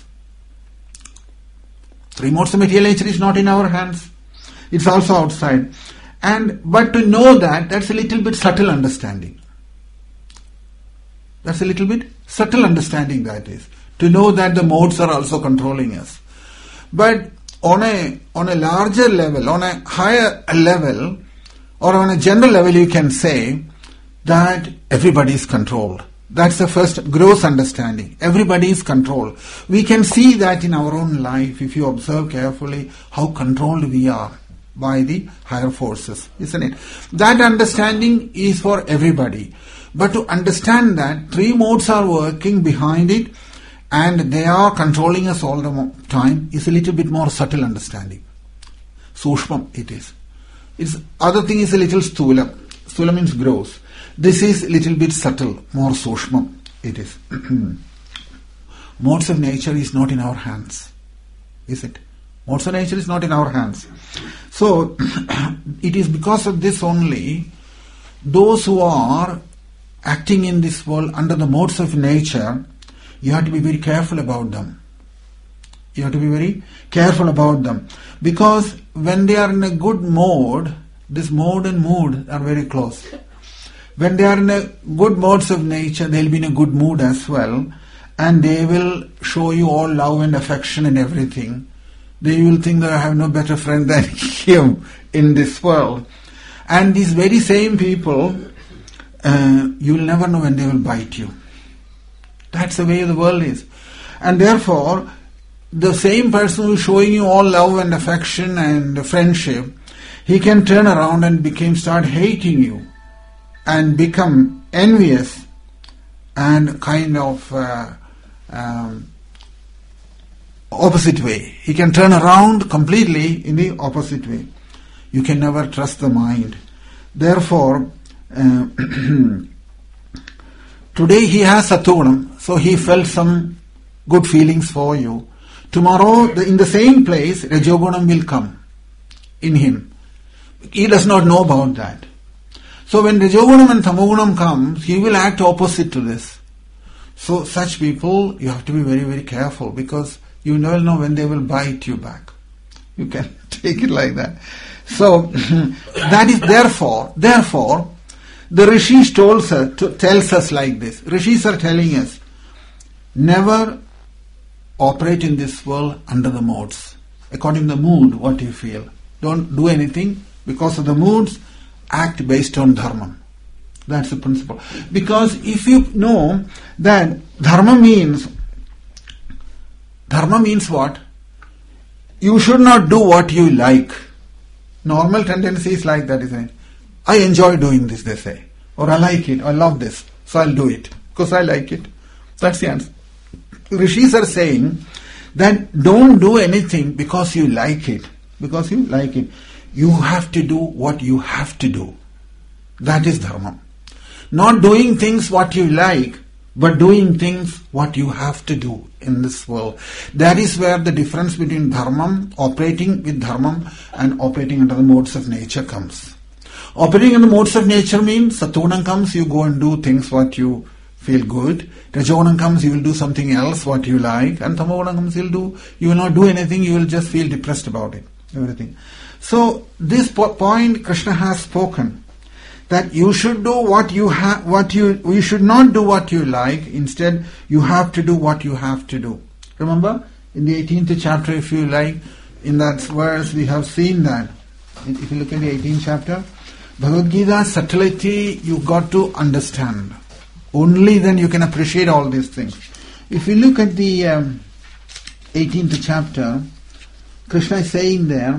Three modes of material nature is not in our hands. It's also outside. But to know that, that's a little bit subtle understanding. That's a little bit subtle understanding, that is. To know that the modes are also controlling us. But on a larger level, on a higher level, or on a general level, you can say that everybody is controlled. That's the first gross understanding. Everybody is controlled. We can see that in our own life, if you observe carefully how controlled we are by the higher forces, isn't it? That understanding is for everybody. But to understand that three modes are working behind it and they are controlling us all the time is a little bit more subtle understanding. Sushmam it is. Other thing is a little stula. Stula means gross. This is a little bit subtle, more sushmam it is. Modes of nature is not in our hands. Is it? Modes of nature is not in our hands. So, it is because of this only, those who are acting in this world under the modes of nature, you have to be very careful about them. You have to be very careful about them. Because when they are in a good mode, this mode and mood are very close. When they are in a good modes of nature, they will be in a good mood as well. And they will show you all love and affection and everything. They will think that I have no better friend than him in this world. And these very same people, you will never know when they will bite you. That's the way the world is. And therefore, the same person who is showing you all love and affection and friendship, he can turn around and start hating you and become envious and kind of opposite way. He can turn around completely in the opposite way. You can never trust the mind. Therefore, today he has Sattvagunam, so he felt some good feelings for you. Tomorrow, in the same place, Rajogunam will come in him. He does not know about that. So when Rajogunam and Tamogunam comes, he will act opposite to this. So such people, you have to be very, very careful, because you never know when they will bite you back. You can take it like that. So that is therefore, the Rishis tells us like this. Rishis are telling us, never operate in this world under the moods. According to the mood, what you feel. Don't do anything because of the moods. Act based on dharma. That's the principle. Because if you know that dharma means what? You should not do what you like. Normal tendency is like that, isn't it? I enjoy doing this, they say. Or I like it, I love this, so I'll do it. Because I like it. That's the answer. Rishis are saying that don't do anything because you like it. Because you like it. You have to do what you have to do. That is dharma. Not doing things what you like, but doing things what you have to do in this world. That is where the difference between dharma, operating with dharma, and operating under the modes of nature comes. Operating in the modes of nature means Sattvagunam comes, you go and do things what you feel good. Rajogunam comes, you will do something else what you like. And Tamogunam comes, you will not do anything, you will just feel depressed about it. Everything. So this point Krishna has spoken, that you should do what you you should not do what you like, instead you have to do what you have to do. Remember, in the 18th chapter, if you like, in that verse we have seen that. If you look at the 18th chapter, Bhagavad Gita's subtlety you got to understand. Only then you can appreciate all these things. If you look at the 18th chapter, Krishna is saying there,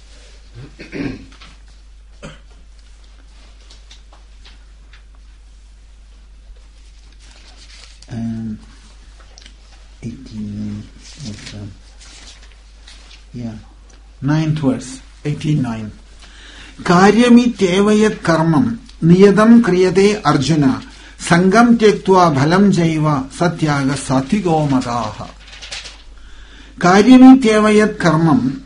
9th verse, 18:9. Karyamityevayat karmam niyadam kriyate arjuna sangam tyektva bhalam jaiva satyaga satigo madaha. Karyamityevayat karmam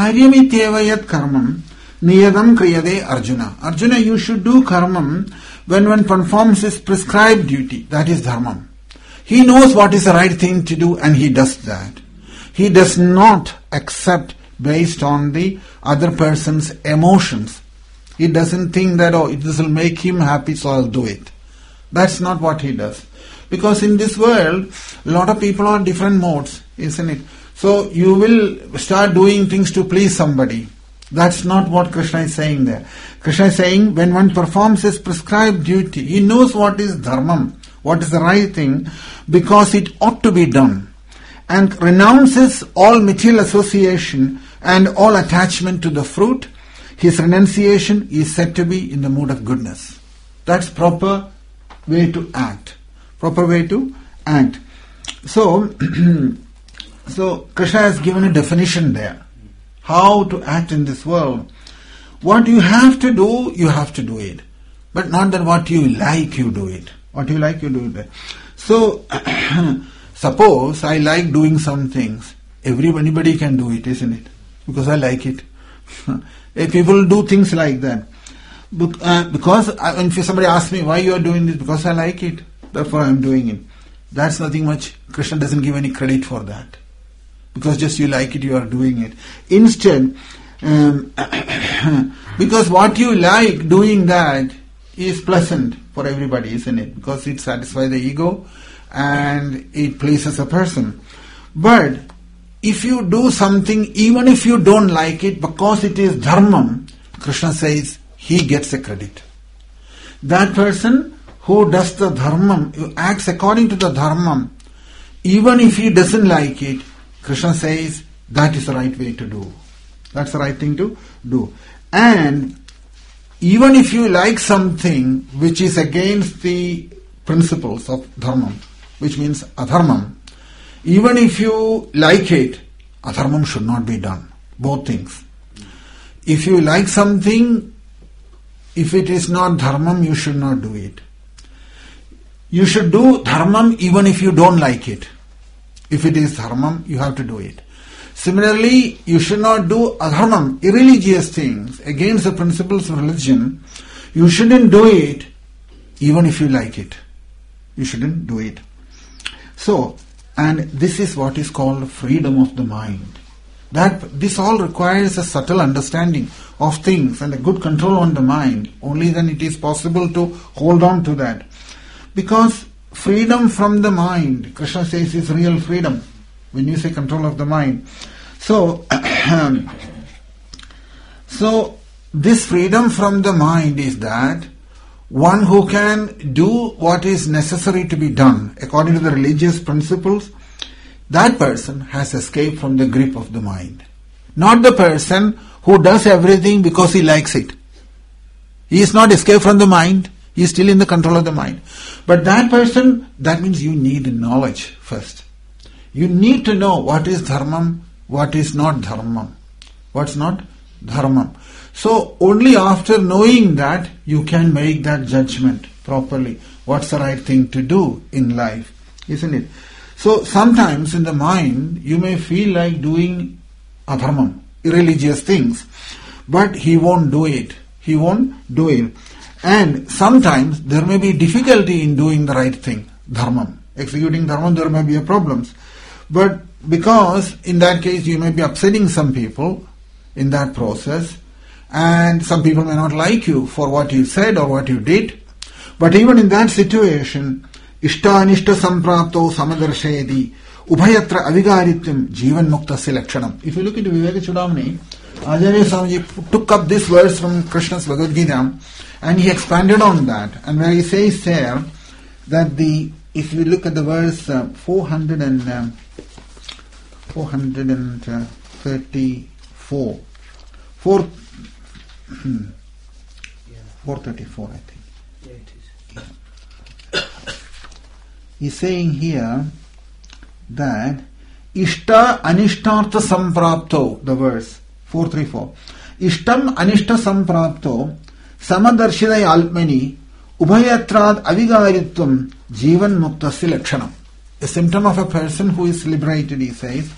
niyadam kriyate arjuna. Arjuna, you should do karmam when one performs his prescribed duty. That is dharma. He knows what is the right thing to do and he does that. He does not accept based on the other person's emotions. He doesn't think that, this will make him happy, so I'll do it. That's not what he does. Because in this world, a lot of people are different modes, isn't it? So you will start doing things to please somebody. That's not what Krishna is saying there. Krishna is saying when one performs his prescribed duty, he knows what is dharma, what is the right thing, because it ought to be done, and renounces all material association and all attachment to the fruit. His renunciation is said to be in the mood of goodness. That's proper way to act. Proper way to act. So, so Krishna has given a definition there. How to act in this world. What you have to do it. But not that what you like, you do it. What you like, you do it. So, suppose I like doing some things. Anybody can do it, isn't it? Because I like it. If people do things like that. Because if somebody asks me why you are doing this, because I like it, therefore I am doing it. That's nothing much. Krishna doesn't give any credit for that. Because just you like it, you are doing it. Instead, because what you like doing that is pleasant for everybody, isn't it? Because it satisfies the ego and it pleases a person. But if you do something, even if you don't like it, because it is dharmam, Krishna says he gets the credit. That person who does the dharmam, who acts according to the dharmam, even if he doesn't like it, Krishna says that is the right way to do. That's the right thing to do. And even if you like something which is against the principles of dharmam, which means adharmam, even if you like it, adharmam should not be done. Both things. If you like something, if it is not dharmam, you should not do it. You should do dharmam even if you don't like it. If it is dharmam, you have to do it. Similarly, you should not do adharmam, irreligious things, against the principles of religion. You shouldn't do it even if you like it. You shouldn't do it. So, and this is what is called freedom of the mind. That this all requires a subtle understanding of things and a good control on the mind. Only then it is possible to hold on to that. Because freedom from the mind, Krishna says, is real freedom. When you say control of the mind. So, this freedom from the mind is that one who can do what is necessary to be done according to the religious principles, that person has escaped from the grip of the mind. Not the person who does everything because he likes it. He is not escaped from the mind. He is still in the control of the mind. But that person, that means you need knowledge first. You need to know what is dharmam, what is not dharmam. What's not dharmam. So only after knowing that, you can make that judgment properly. What's the right thing to do in life, isn't it? So sometimes in the mind, you may feel like doing adharmam, irreligious things, but he won't do it. He won't do it. And sometimes there may be difficulty in doing the right thing, dharmam. Executing dharmam, there may be problems. But because in that case you may be upsetting some people in that process, and some people may not like you for what you said or what you did. But even in that situation, ishta anishta samprapto samadarshayati ubhayatra avigarityam jivan muktasya lakshanam. If you look into Viveka Chudamani, Acharya Swamiji took up this verse from Krishna's Bhagavad Gita and he expanded on that. And where he says there that if you look at the verse 434, 434 I think. Yeah, it is. He's saying here that Ishta Anishtartha Samprapto, the verse 434. Ishtam Anishta Samprapto Samadarshidai Alpmani Ubhayatrad Avigaritvam Jivan Muktasya Lakshanam. A symptom of a person who is liberated, he says,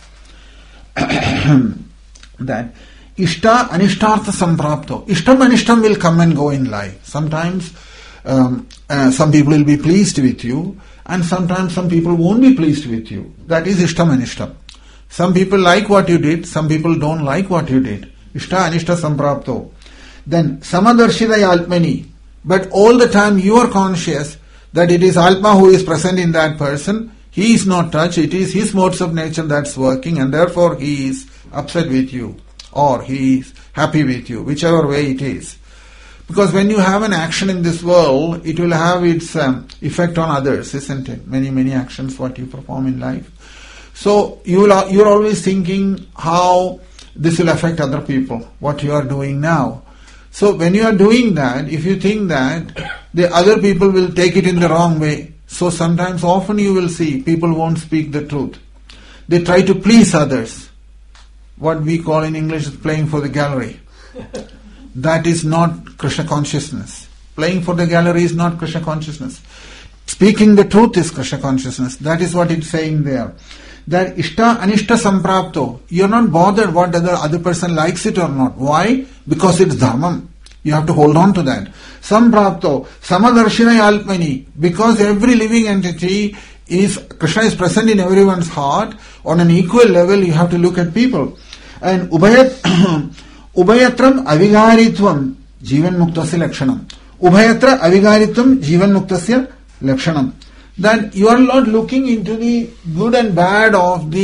that Ishta Anishtartha Samprapto. Ishtam Anishtam will come and go in life. Sometimes some people will be pleased with you, and sometimes some people won't be pleased with you. That is Ishtam Anishtam. Some people like what you did, some people don't like what you did. Ishta Anishta Samprapto. Then Samadarshidai Alpmani. But all the time you are conscious that it is Atma who is present in that person. He is not touched. It is his modes of nature that's working, and therefore he is upset with you or he is happy with you, whichever way it is. Because when you have an action in this world, it will have its effect on others, isn't it? Many actions what you perform in life. So you're always thinking how this will affect other people, what you are doing now. So when you are doing that, if you think that the other people will take it in the wrong way, so sometimes often you will see people won't speak the truth. They try to please others. What we call in English is playing for the gallery. That is not Krishna consciousness. Playing for the gallery is not Krishna consciousness. Speaking the truth is Krishna consciousness. That is what it's saying there. That ishta anishta samprapto. You're not bothered what other person likes it or not. Why? Because it's dharmam. You have to hold on to that. Samprapto samadarshina alpmani. Because every living entity is, Krishna is present in everyone's heart. On an equal level, you have to look at people. And ubayatram avigaritvam jivan muktasya lakshanam. Ubhayatra avigaritvam jivan muktasya lakshanam. That you are not looking into the good and bad of the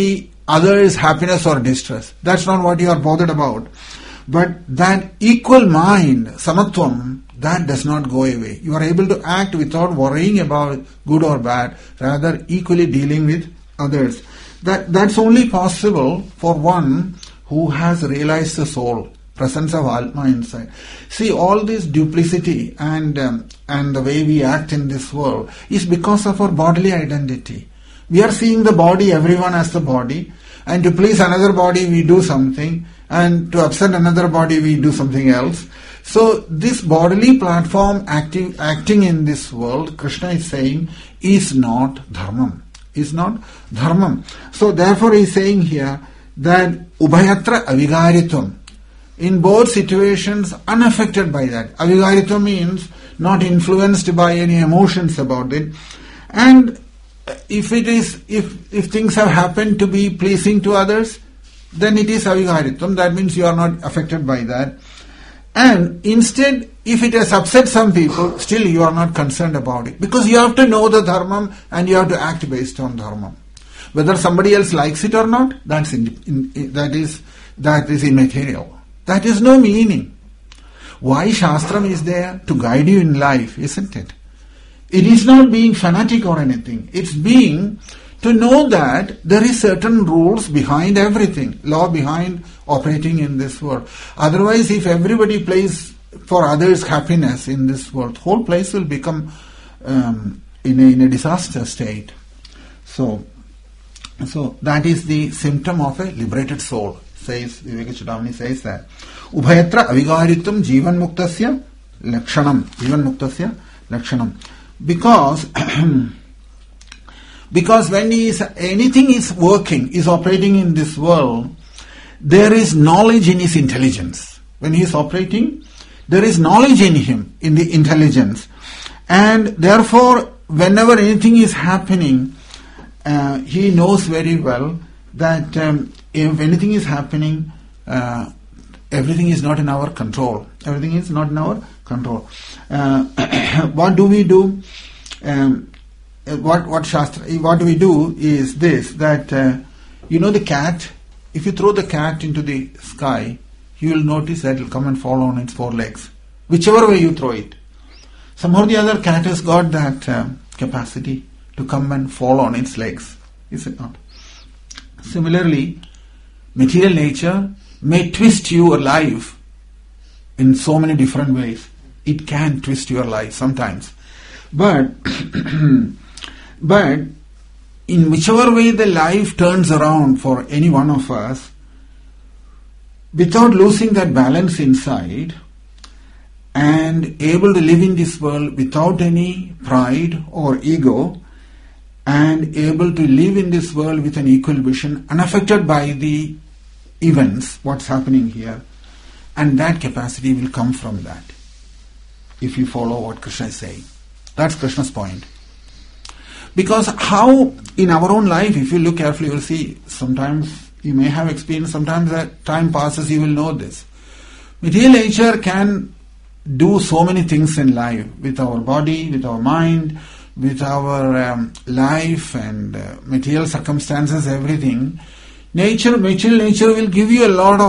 others' happiness or distress. That's not what you are bothered about. But that equal mind, samatvam, that does not go away. You are able to act without worrying about good or bad, rather equally dealing with others. That's only possible for one who has realized the soul, presence of Atma inside. See, all this duplicity and the way we act in this world is because of our bodily identity. We are seeing the body, everyone as the body, and to please another body we do something, and to upset another body we do something else. So this bodily platform acting in this world, Krishna is saying, is not dharmam. Is not dharmam. So therefore he is saying here that ubhayatra avigaritvam. In both situations, unaffected by that. Avigaritvam means not influenced by any emotions about it. And if things have happened to be pleasing to others, then it is avigaritvam. That means you are not affected by that. And instead, if it has upset some people, still you are not concerned about it. Because you have to know the dharmam and you have to act based on dharmam. Whether somebody else likes it or not, that is immaterial. That is no meaning. Why Shastram is there? To guide you in life, isn't it? It is not being fanatic or anything. It's being to know that there is certain rules behind everything, law behind operating in this world. Otherwise, if everybody plays for others' happiness in this world, the whole place will become in a disaster state. So that is the symptom of a liberated soul. Says Vivekachudamani says that Ubhayatra avigaritvam jivan muktasya lakshanam. Jivan muktasya lakshanam. Because when anything is working, is operating in this world, there is knowledge in his intelligence. When he is operating, there is knowledge in him, in the intelligence. And therefore, whenever anything is happening, he knows very well that if anything is happening, everything is not in our control. Everything is not in our control. What do we do? What we do is this, that the cat, if you throw the cat into the sky, you will notice that it will come and fall on its four legs. Whichever way you throw it. Somehow the other cat has got that capacity to come and fall on its legs. Is it not? Similarly, material nature may twist your life in so many different ways. It can twist your life sometimes. But in whichever way the life turns around for any one of us, without losing that balance inside and able to live in this world without any pride or ego, and able to live in this world with an equal vision, unaffected by the events, what's happening here, and that capacity will come from that, if you follow what Krishna is saying. That's Krishna's point. Because how in our own life, if you look carefully, you will see, sometimes you may have experienced, sometimes as time passes, you will know this. Material nature can do so many things in life, with our body, with our mind, with our life and material circumstances, everything. Material nature will give you a lot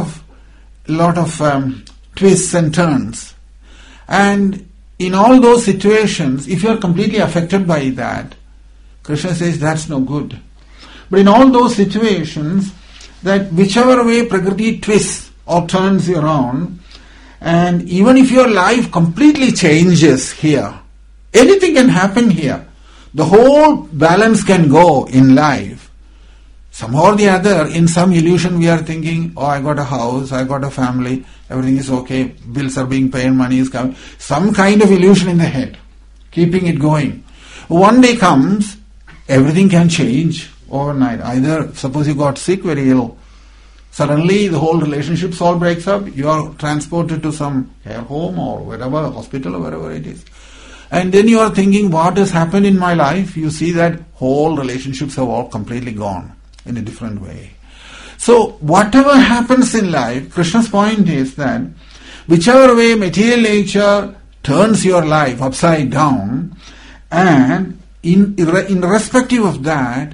of twists and turns. And in all those situations, if you are completely affected by that, Krishna says that's no good. But in all those situations, that whichever way Prakriti twists or turns you around, and even if your life completely changes here, anything can happen here. The whole balance can go in life. Somehow or the other, in some illusion we are thinking, I got a house, I got a family, everything is okay, bills are being paid, money is coming. Some kind of illusion in the head, keeping it going. One day comes, everything can change overnight. Either, suppose you got sick, very ill, suddenly the whole relationship all breaks up, you are transported to some care home or wherever, hospital or wherever it is. And then you are thinking, what has happened in my life? You see that whole relationships have all completely gone in a different way. So whatever happens in life, Krishna's point is that whichever way material nature turns your life upside down, and in irrespective of that,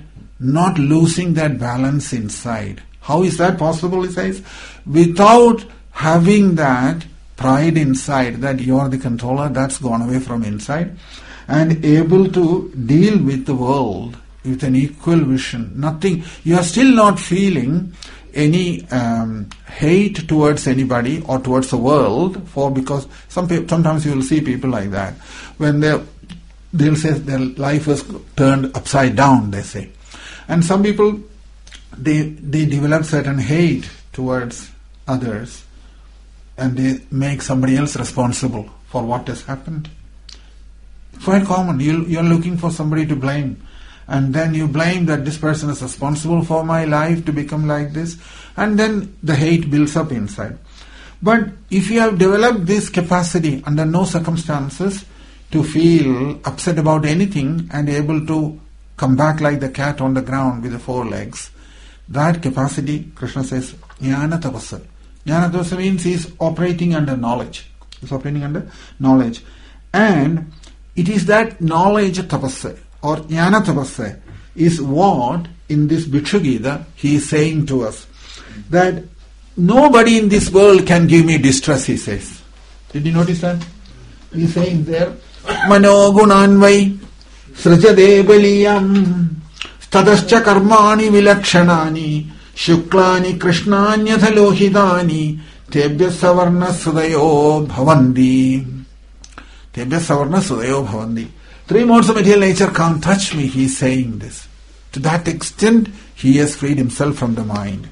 not losing that balance inside. How is that possible, he says? Without having that pride inside, that you are the controller, that's gone away from inside, and able to deal with the world with an equal vision. Nothing, you are still not feeling any hate towards anybody or towards the world, because sometimes you will see people like that. When they'll say their life is turned upside down, they say. And some people, they develop certain hate towards others, and they make somebody else responsible for what has happened. Quite common. You're looking for somebody to blame, and then you blame that this person is responsible for my life to become like this, and then the hate builds up inside. But if you have developed this capacity under no circumstances to feel upset about anything and able to come back like the cat on the ground with the four legs, that capacity, Krishna says, jnana tapassa. Jnana tapassa means he is operating under knowledge. He is operating under knowledge. And it is that knowledge tapassa or jnana tapassa is what in this Bhikshu Gita he is saying to us. That nobody in this world can give me distress, he says. Did you notice that? He is saying there, Manogunanvai Srajade Baliyam Tadascha Karmani Vilakshanani Shuklani Krishnanyatha Lohidani Tebya Savarna Sudayo Bhavandi. Tebya Savarna Sudayo Bhavandi. 3 modes of material nature can't touch me, he is saying this. To that extent, he has freed himself from the mind.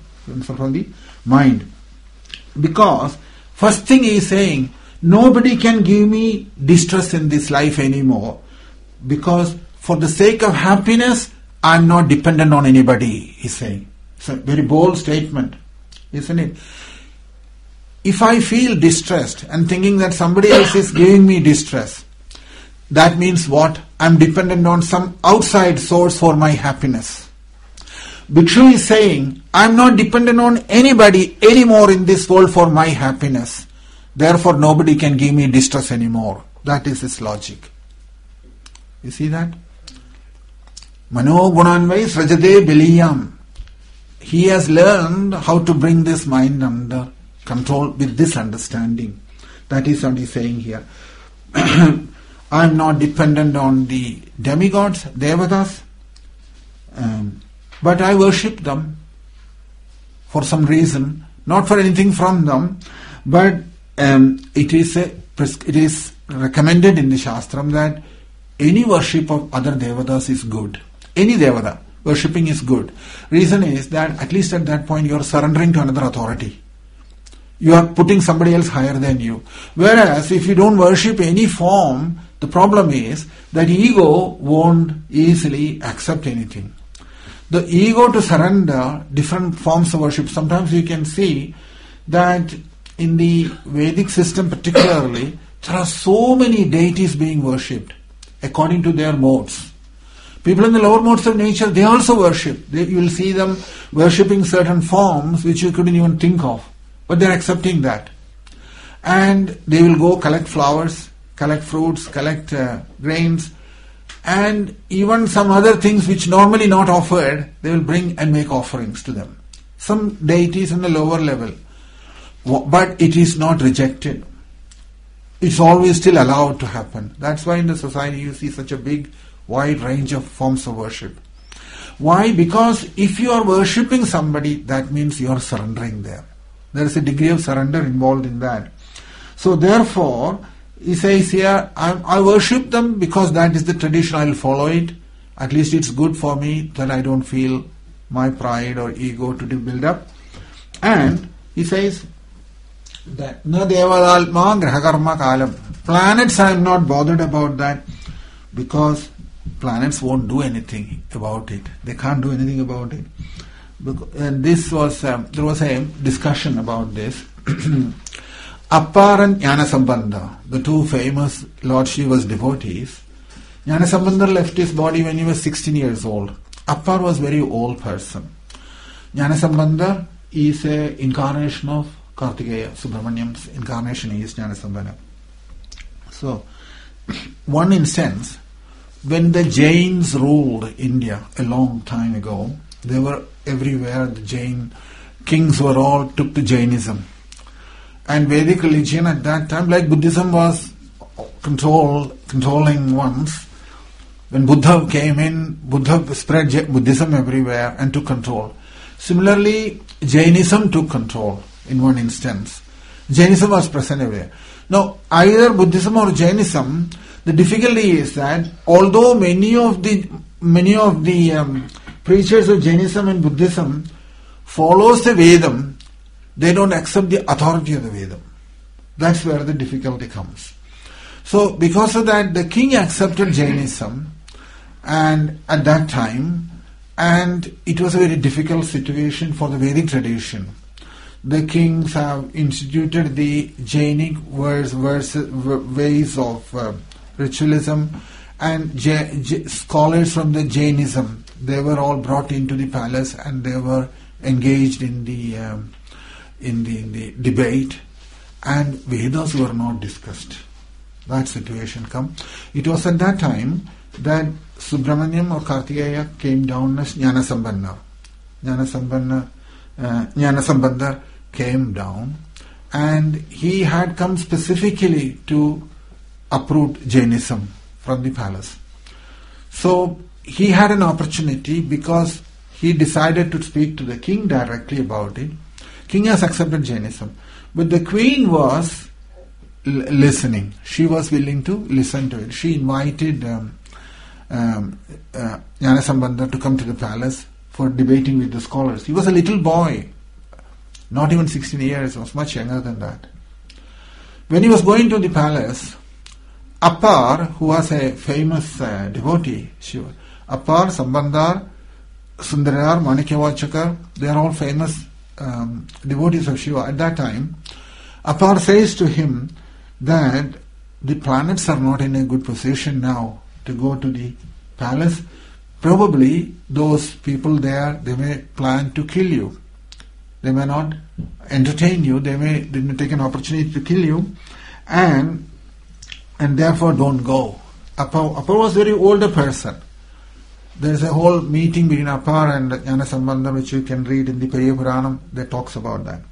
Because first thing he is saying, nobody can give me distress in this life anymore, because for the sake of happiness, I am not dependent on anybody, he is saying. It's a very bold statement, isn't it? If I feel distressed and thinking that somebody else is giving me distress, that means what? I am dependent on some outside source for my happiness. Bhikshu is saying, I am not dependent on anybody anymore in this world for my happiness. Therefore, nobody can give me distress anymore. That is his logic. You see that? Mano Gunanvai Srajade Beliyam. He has learned how to bring this mind under control with this understanding. That is what he is saying here. I am not dependent on the demigods, Devatas, but I worship them for some reason, not for anything from them, but it is recommended in the Shastram that any worship of other Devatas is good. Any Devata worshipping is good. Reason is that at least at that point you are surrendering to another authority. You are putting somebody else higher than you. Whereas if you don't worship any form, the problem is that ego won't easily accept anything. The ego to surrender different forms of worship. Sometimes you can see that in the Vedic system particularly, there are so many deities being worshipped according to their modes. People in the lower modes of nature, they also worship. You will see them worshipping certain forms which you couldn't even think of. But they are accepting that. And they will go collect flowers, collect fruits, collect grains, and even some other things which normally not offered, they will bring and make offerings to them. Some deities in the lower level. But it is not rejected. It's always still allowed to happen. That's why in the society you see such a big, wide range of forms of worship. Why? Because if you are worshipping somebody, that means you are surrendering there. There is a degree of surrender involved in that. So therefore, he says here, I worship them because that is the tradition, I will follow it. At least it's good for me that I don't feel my pride or ego to build up. And he says that na devadalma grahakarma kalam. Planets, I am not bothered about that because planets won't do anything about it. They can't do anything about it. And this was there was a discussion about this. Appar and Jnanasambandha, the two famous Lord Shiva's devotees. Jnanasambandha left his body when he was 16 years old. Appar was a very old person. Jnanasambandha is an incarnation of Kartikeya. Subramanyam's incarnation is Jnanasambandha. So, one instance, when the Jains ruled India a long time ago, they were everywhere. The Jain kings were all took to Jainism. And Vedic religion at that time, like Buddhism was controlling once, when Buddha came in, Buddha spread Buddhism everywhere and took control. Similarly, Jainism took control in one instance. Jainism was present everywhere. Now, either Buddhism or Jainism, the difficulty is that although many of the preachers of Jainism and Buddhism follows the Vedam, they don't accept the authority of the Vedam. That's where the difficulty comes. So, because of that, the king accepted Jainism, and at that time, and it was a very difficult situation for the Vedic tradition. The kings have instituted the Jainic ways of ritualism, and scholars from the Jainism, they were all brought into the palace and they were engaged in the debate, and Vedas were not discussed. That situation come. It was at that time that Subramanyam or Kartikeya came down as Jnanasambandar. Jnanasambandar came down, and he had come specifically to uproot Jainism from the palace. So he had an opportunity because he decided to speak to the king directly about it. King has accepted Jainism, but the queen was listening. She was willing to listen to it. She invited Jnanasambandar to come to the palace for debating with the scholars. He was a little boy, not even 16 years, was much younger than that. When he was going to the palace, Appar, who was a famous devotee, Shiva, Appar, Sambandar, Sundarar, Manikyavachakar, they are all famous devotees of Shiva. At that time, Appar says to him that the planets are not in a good position now to go to the palace. Probably those people there, they may plan to kill you. They may not entertain you. They may take an opportunity to kill you, and therefore don't go. Appar was a very older person. There is a whole meeting between Appar and Jnanasambandar which you can read in the Periya Puranam that talks about that.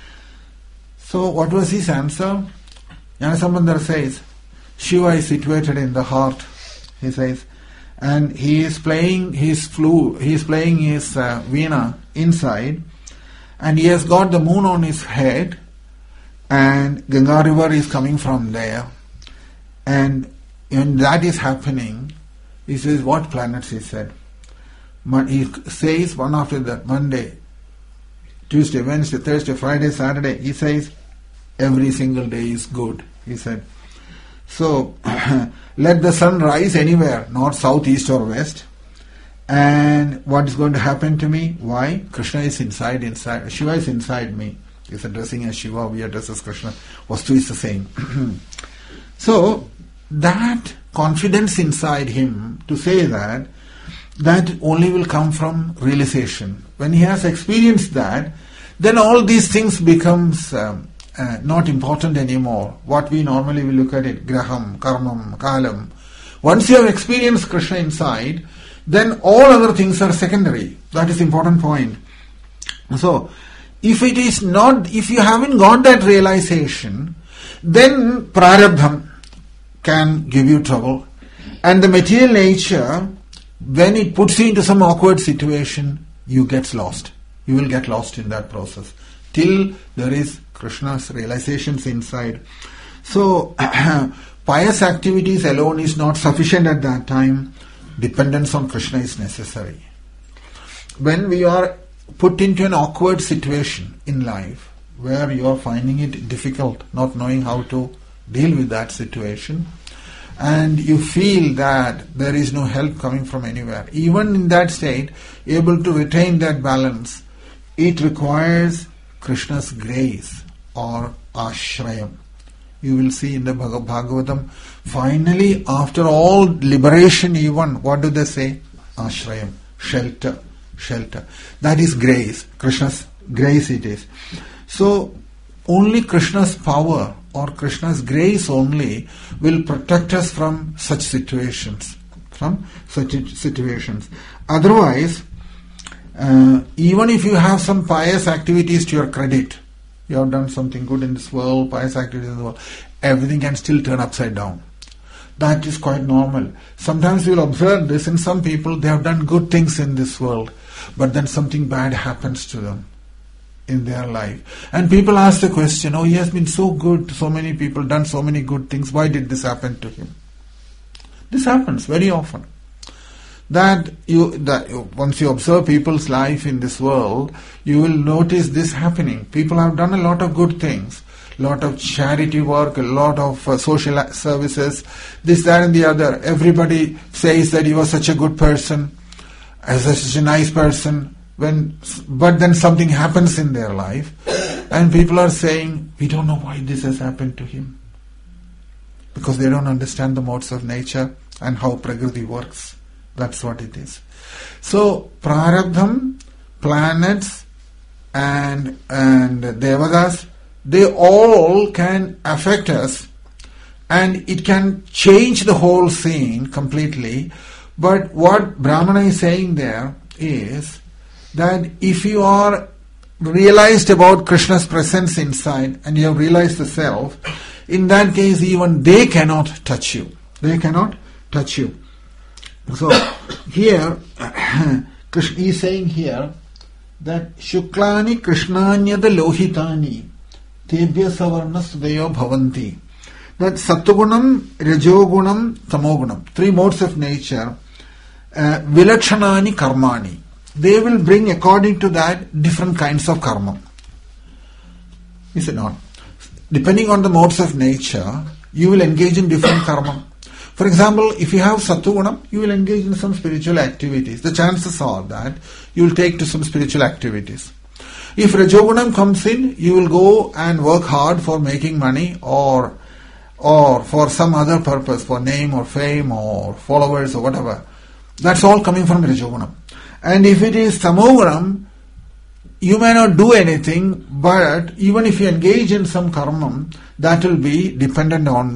So what was his answer? Jnanasambandar says, Shiva is situated in the heart, he says, and he is playing his flute, he is playing his veena inside, and he has got the moon on his head, and Ganga river is coming from there, and when that is happening, he says, what planets? He said. He says one after that, Monday, Tuesday, Wednesday, Thursday, Friday, Saturday. He says, every single day is good, he said. So, let the sun rise anywhere, north, south, east or west. And what is going to happen to me? Why? Krishna is inside. Shiva is inside me. He is addressing as Shiva, we address as Krishna. Vastu is the same. So, that confidence inside him to say that only will come from realization. When he has experienced that, then all these things becomes not important anymore. What we normally will look at it, graham, karmam, kalam. Once you have experienced Krishna inside, then all other things are secondary. That is the important point. So, if you haven't got that realization, then prarabdham can give you trouble. And the material nature, when it puts you into some awkward situation, you get lost. You will get lost in that process. Till there is Krishna's realizations inside. So, pious activities alone is not sufficient at that time. Dependence on Krishna is necessary. When we are put into an awkward situation in life, where you are finding it difficult, not knowing how to deal with that situation, and you feel that there is no help coming from anywhere, even in that state, able to retain that balance, it requires Krishna's grace or ashrayam. You will see in the Bhagavatam, finally, after all liberation even, what do they say? Ashrayam, shelter. That is grace. Krishna's grace it is. So, only Krishna's power or Krishna's grace only will protect us from such situations. some situations. Otherwise, even if you have some pious activities to your credit, you have done something good in this world, pious activities in the world, everything can still turn upside down. That is quite normal. Sometimes you will observe this in some people. They have done good things in this world, but then something bad happens to them in their life. And people ask the question, oh, he has been so good, so many people done so many good things, why did this happen to him? This happens very often. That once you observe people's life in this world, you will notice this happening. People have done a lot of good things, lot of charity work, a lot of social services, this, that and the other. Everybody says that you are such a good person, such a nice person, but then something happens in their life and people are saying, we don't know why this has happened to him. Because they don't understand the modes of nature and how Prakriti works. That's what it is. So, Prarabdham, planets and Devatas, they all can affect us and it can change the whole scene completely. But what Brahmana is saying there is that if you are realized about Krishna's presence inside and you have realized the self, in that case even they cannot touch you. They cannot touch you. So here Krishna is saying here that Shuklani Krishnanyada Lohitani Tebhya Savarna Sudayo Bhavanti. That Sattvagunam, Rajogunam, Tamogunam, three modes of nature, Vilakshanani Karmani. They will bring according to that different kinds of karma. Is it not? Depending on the modes of nature, you will engage in different karma. For example, if you have Sattvagunam, you will engage in some spiritual activities. The chances are that you will take to some spiritual activities. If Rajogunam comes in, you will go and work hard for making money or for some other purpose, for name or fame or followers or whatever. That's all coming from Rajogunam. And if it is Tamogunam, you may not do anything, but even if you engage in some karma, that will be dependent on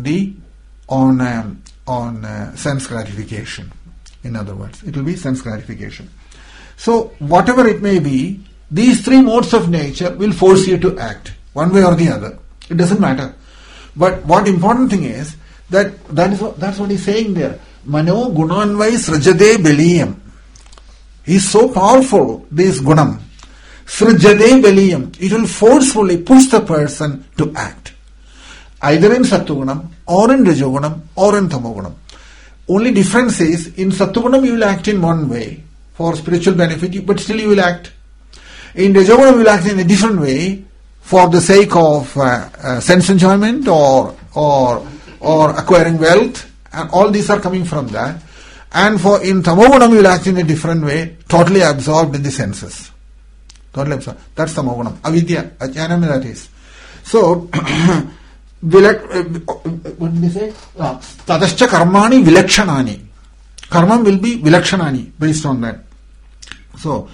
sense gratification. In other words, it will be sense gratification. So whatever it may be, these three modes of nature will force you to act one way or the other. It doesn't matter. But what important thing is that's what he's saying there. Mano gunanvai srajade beliyam. He's so powerful, this gunam. Srajade beliyam. It will forcefully push the person to act. Either in Sattvagunam, or in Rajogunam, or in Tamogunam. Only difference is, in Sattvagunam you will act in one way, for spiritual benefit, but still you will act. In Rajogunam you will act in a different way, for the sake of sense enjoyment, or acquiring wealth, and all these are coming from that. And in Tamogunam you will act in a different way, totally absorbed in the senses. Totally absorbed. That's Tamogunam. Avidya, ajnanam that is. So, what did he say? Tadascha karmani vilakshanani. Karma will be vilakshanani based on that. So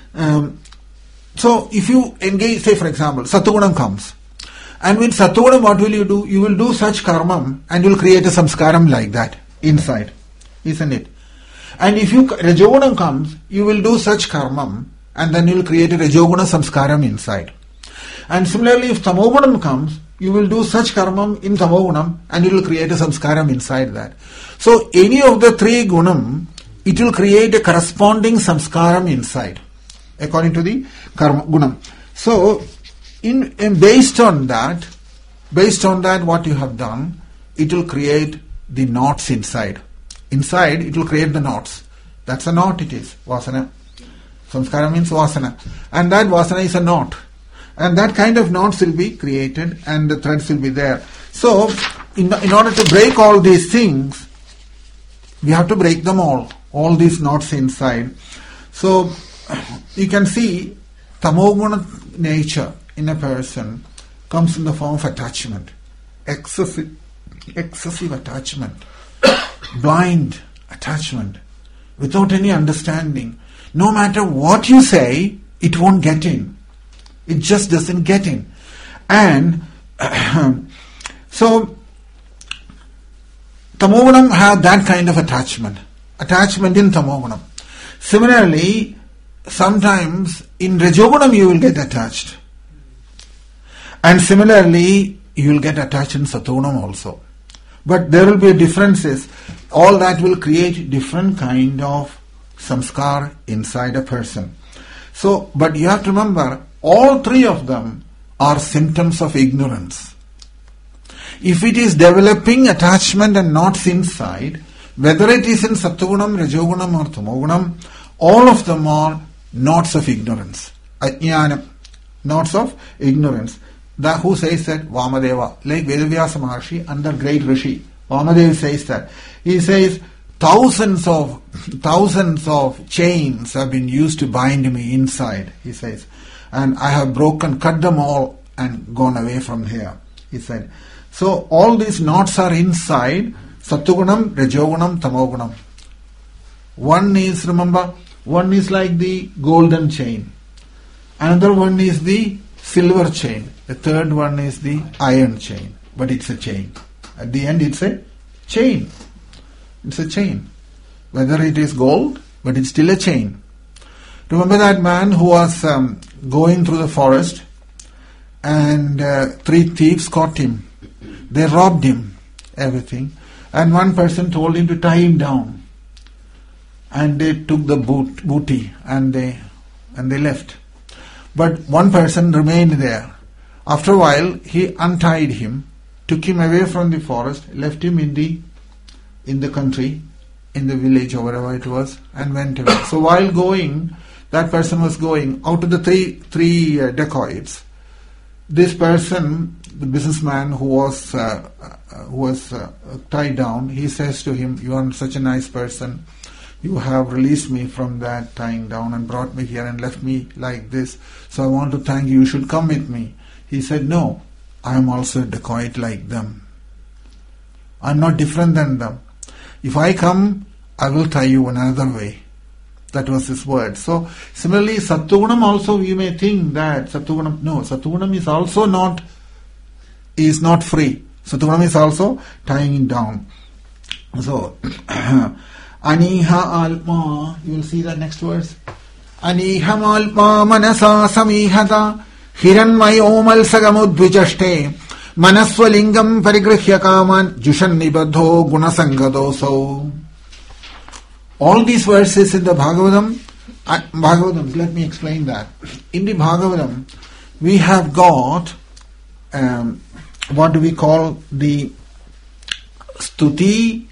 if you engage, say for example, Sattvagunam comes. And with Sattvagunam, what will you do? You will do such karma and you will create a samskaram like that inside. Isn't it? And if Rajogunam comes, you will do such karma and then you will create a Rajoguna samskaram inside. And similarly, if Tamogunam comes, you will do such karma in Tamogunam and you will create a samskaram inside that. So any of the three gunam, it will create a corresponding samskaram inside, according to the karma gunam. So based on that, what you have done, it will create the knots inside. Inside, it will create the knots. That's a knot it is, vasana. Samskara means vasana. And that vasana is a knot. And that kind of knots will be created and the threads will be there. So, in order to break all these things, we have to break them all these knots inside. So, you can see tamoguna nature in a person comes in the form of attachment. Excessive attachment. Blind attachment. Without any understanding. No matter what you say, it won't get in. It just doesn't get in. And so Tamogunam have that kind of attachment. attachment in tamogunam. Similarly, sometimes in rajogunam you will get attached. And similarly, you will get attached in satogunam also. But there will be differences. All that will create different kind of samskar inside a person. So, but you have to remember, all three of them are symptoms of ignorance. If it is developing attachment and knots inside, whether it is in Sattvagunam, Rajogunam or Tamogunam, all of them are knots of ignorance. Ajnanam, knots of ignorance. That who says that? Vamadeva. Like Vedavyasa Maharshi, under great Rishi. Vamadeva says that. He says, thousands of chains have been used to bind me inside, he says. And I have cut them all and gone away from here, he said. So all these knots are inside Sattvagunam, Rajogunam, Tamogunam. One is like the golden chain. Another one is the silver chain. The third one is the iron chain. But it's a chain. At the end it's a chain. It's a chain. Whether it is gold, but it's still a chain. Remember that man who was going through the forest and 3 thieves caught him. They robbed him, everything. And one person told him to tie him down. And they took the booty and they left. But one person remained there. After a while, he untied him, took him away from the forest, left him in the country, in the village or wherever it was, and went away. So while going, that person was going, out of the three dacoits, this person, the businessman who was tied down, he says to him, "You are such a nice person. You have released me from that tying down and brought me here and left me like this. So I want to thank you. You should come with me." He said, "No, I am also a dacoit like them. I am not different than them. If I come, I will tie you another way." That was his word. So similarly, Sattvagunam also, you may think that Sattvagunam is also not free. Sattvagunam is also tying down. So Aniha Alma, you will see the next verse. Aniham Alma Manasa Samihata Hiranmayomal Sagamudvijaste Manaswalingam Parigrihya Kaman Jushan Nibadho Gunasangadoso. All these verses in the Bhagavatam, let me explain that. In the Bhagavatam, we have got what do we call the Stuti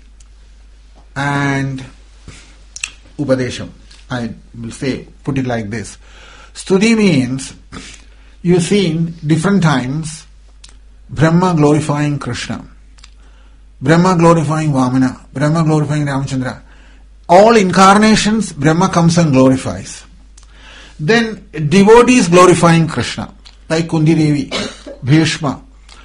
and Upadesham. I will put it like this. Stuti means, you've seen different times Brahma glorifying Krishna, Brahma glorifying Vamana, Brahma glorifying Ramachandra. All incarnations, Brahma comes and glorifies. Then devotees glorifying Krishna, like Kundi Devi, Bhishma,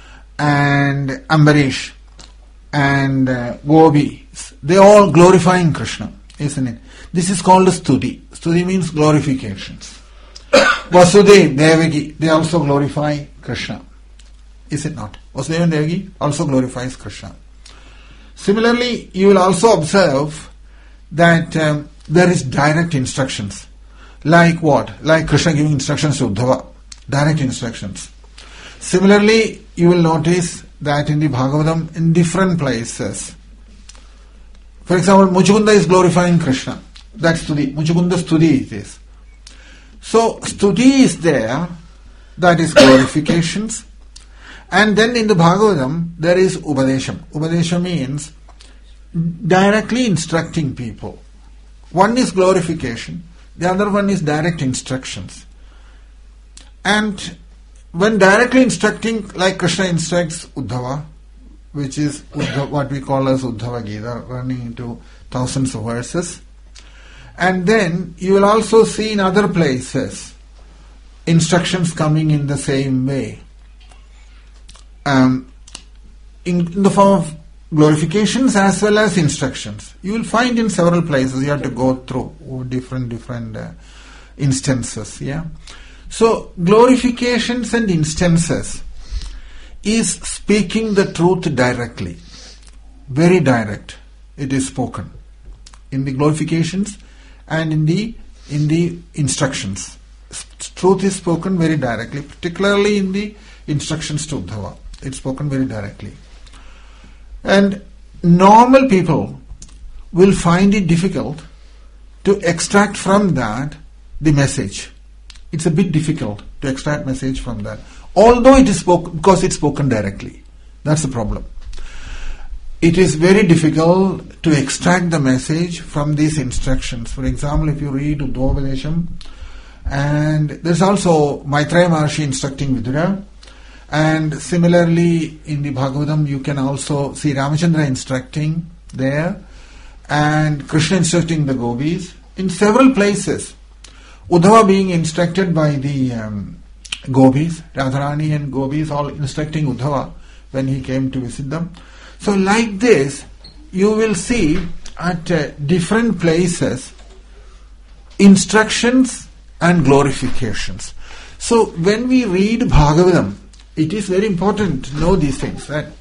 and Ambarish, and Gopi. They all glorifying Krishna, isn't it? This is called a Stuti. Stuti means glorifications. Vasudev, Devaki, they also glorify Krishna. Is it not? Vasudeva and Devaki also glorifies Krishna. Similarly, you will also observe that there is direct instructions. Like what? Like Krishna giving instructions to Uddhava. Direct instructions. Similarly, you will notice that in the Bhagavatam, in different places, for example, Muchukunda is glorifying Krishna. That's Stuti. Muchukunda Stuti it is. So, Stuti is there, that is glorifications. And then in the Bhagavatam, there is Upadesham. Upadesham means directly instructing people. One is glorification, the other one is direct instructions. And when directly instructing, like Krishna instructs Uddhava, which is what we call as Uddhava Gita, running into thousands of verses. And then you will also see in other places instructions coming in the same way. In the form of glorifications as well as instructions. You will find in several places. You have to go through different instances. Yeah. So glorifications and instances is speaking the truth directly. Very direct. It is spoken. in the glorifications and in the instructions. Truth is spoken very directly, particularly in the instructions to Uddhava. It's spoken very directly. And normal people will find it difficult to extract from that the message. It's a bit difficult to extract message from that. Although it is spoken, because it's spoken directly. That's the problem. It is very difficult to extract the message from these instructions. For example, if you read Uddhavopadesham, and there's also Maitreya Maharshi instructing Vidura, and similarly in the Bhagavatam you can also see Ramachandra instructing there, and Krishna instructing the gopis. In several places, Uddhava being instructed by the gopis, Radharani and gopis all instructing Uddhava when he came to visit them. So like this, you will see at different places instructions and glorifications. So when we read Bhagavatam, it is very important to know these things. Right?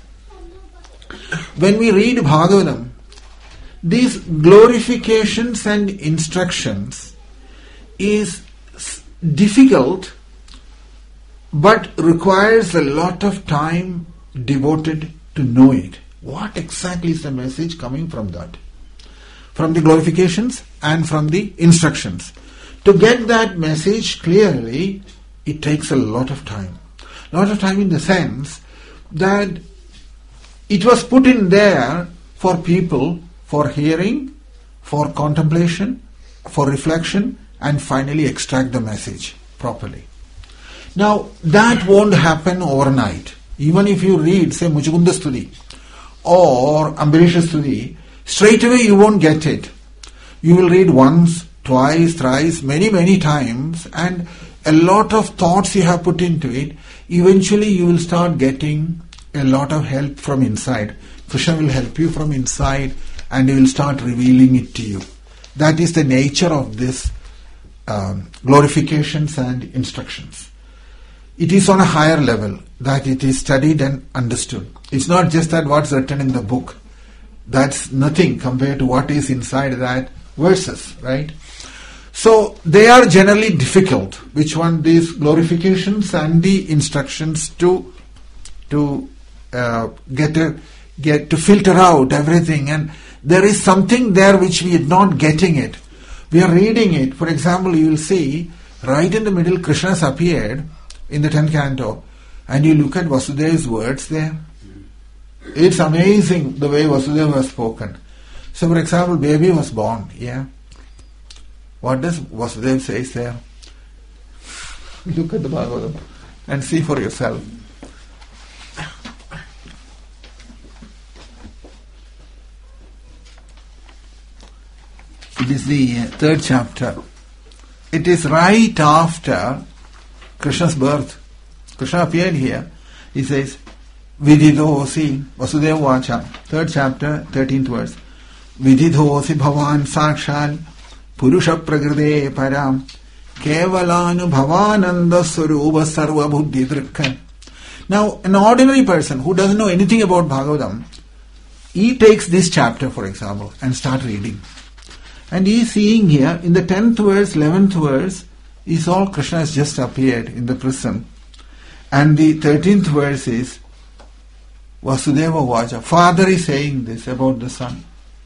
When we read Bhagavatam, these glorifications and instructions is difficult but requires a lot of time devoted to know it. What exactly is the message coming from that? From the glorifications and from the instructions. To get that message clearly, it takes a lot of time. A lot of time in the sense that it was put in there for people for hearing, for contemplation, for reflection, and finally extract the message properly. Now, that won't happen overnight. Even if you read, say, Muchukunda Stuti or Ambarisha Stuti, straight away you won't get it. You will read once, twice, thrice, many times, and a lot of thoughts you have put into it. Eventually you will start getting a lot of help from inside. Krishna will help you from inside and he will start revealing it to you. That is the nature of this glorifications and instructions. It is on a higher level that it is studied and understood. It's not just that what's written in the book. That's nothing compared to what is inside that verses, right? So they are generally difficult. Which one? These glorifications and the instructions to get to filter out everything. And there is something there which we are not getting it. We are reading it. For example, you will see right in the middle Krishna has appeared in the 10th canto, and you look at Vasudeva's words there. It's amazing the way Vasudeva has spoken. So, for example, baby was born. Yeah. What does Vasudeva say there? Look at the Bhagavatam and see for yourself. It is the 3rd chapter. It is right after Krishna's birth. Krishna appeared here. He says, Vididhosi, Vasudeva Vacha, 3rd chapter, 13th verse. Vididhosi bhavan sakshal purusha pragride param kevalanu bhavananda swarupa sarva buddhi drikha. Now, an ordinary person who doesn't know anything about Bhagavatam, he takes this chapter, for example, and start reading. And he is seeing here, in the 10th verse, 11th verse, is all Krishna has just appeared in the prison. And the 13th verse is Vasudeva Vacha. Father is saying this about the son.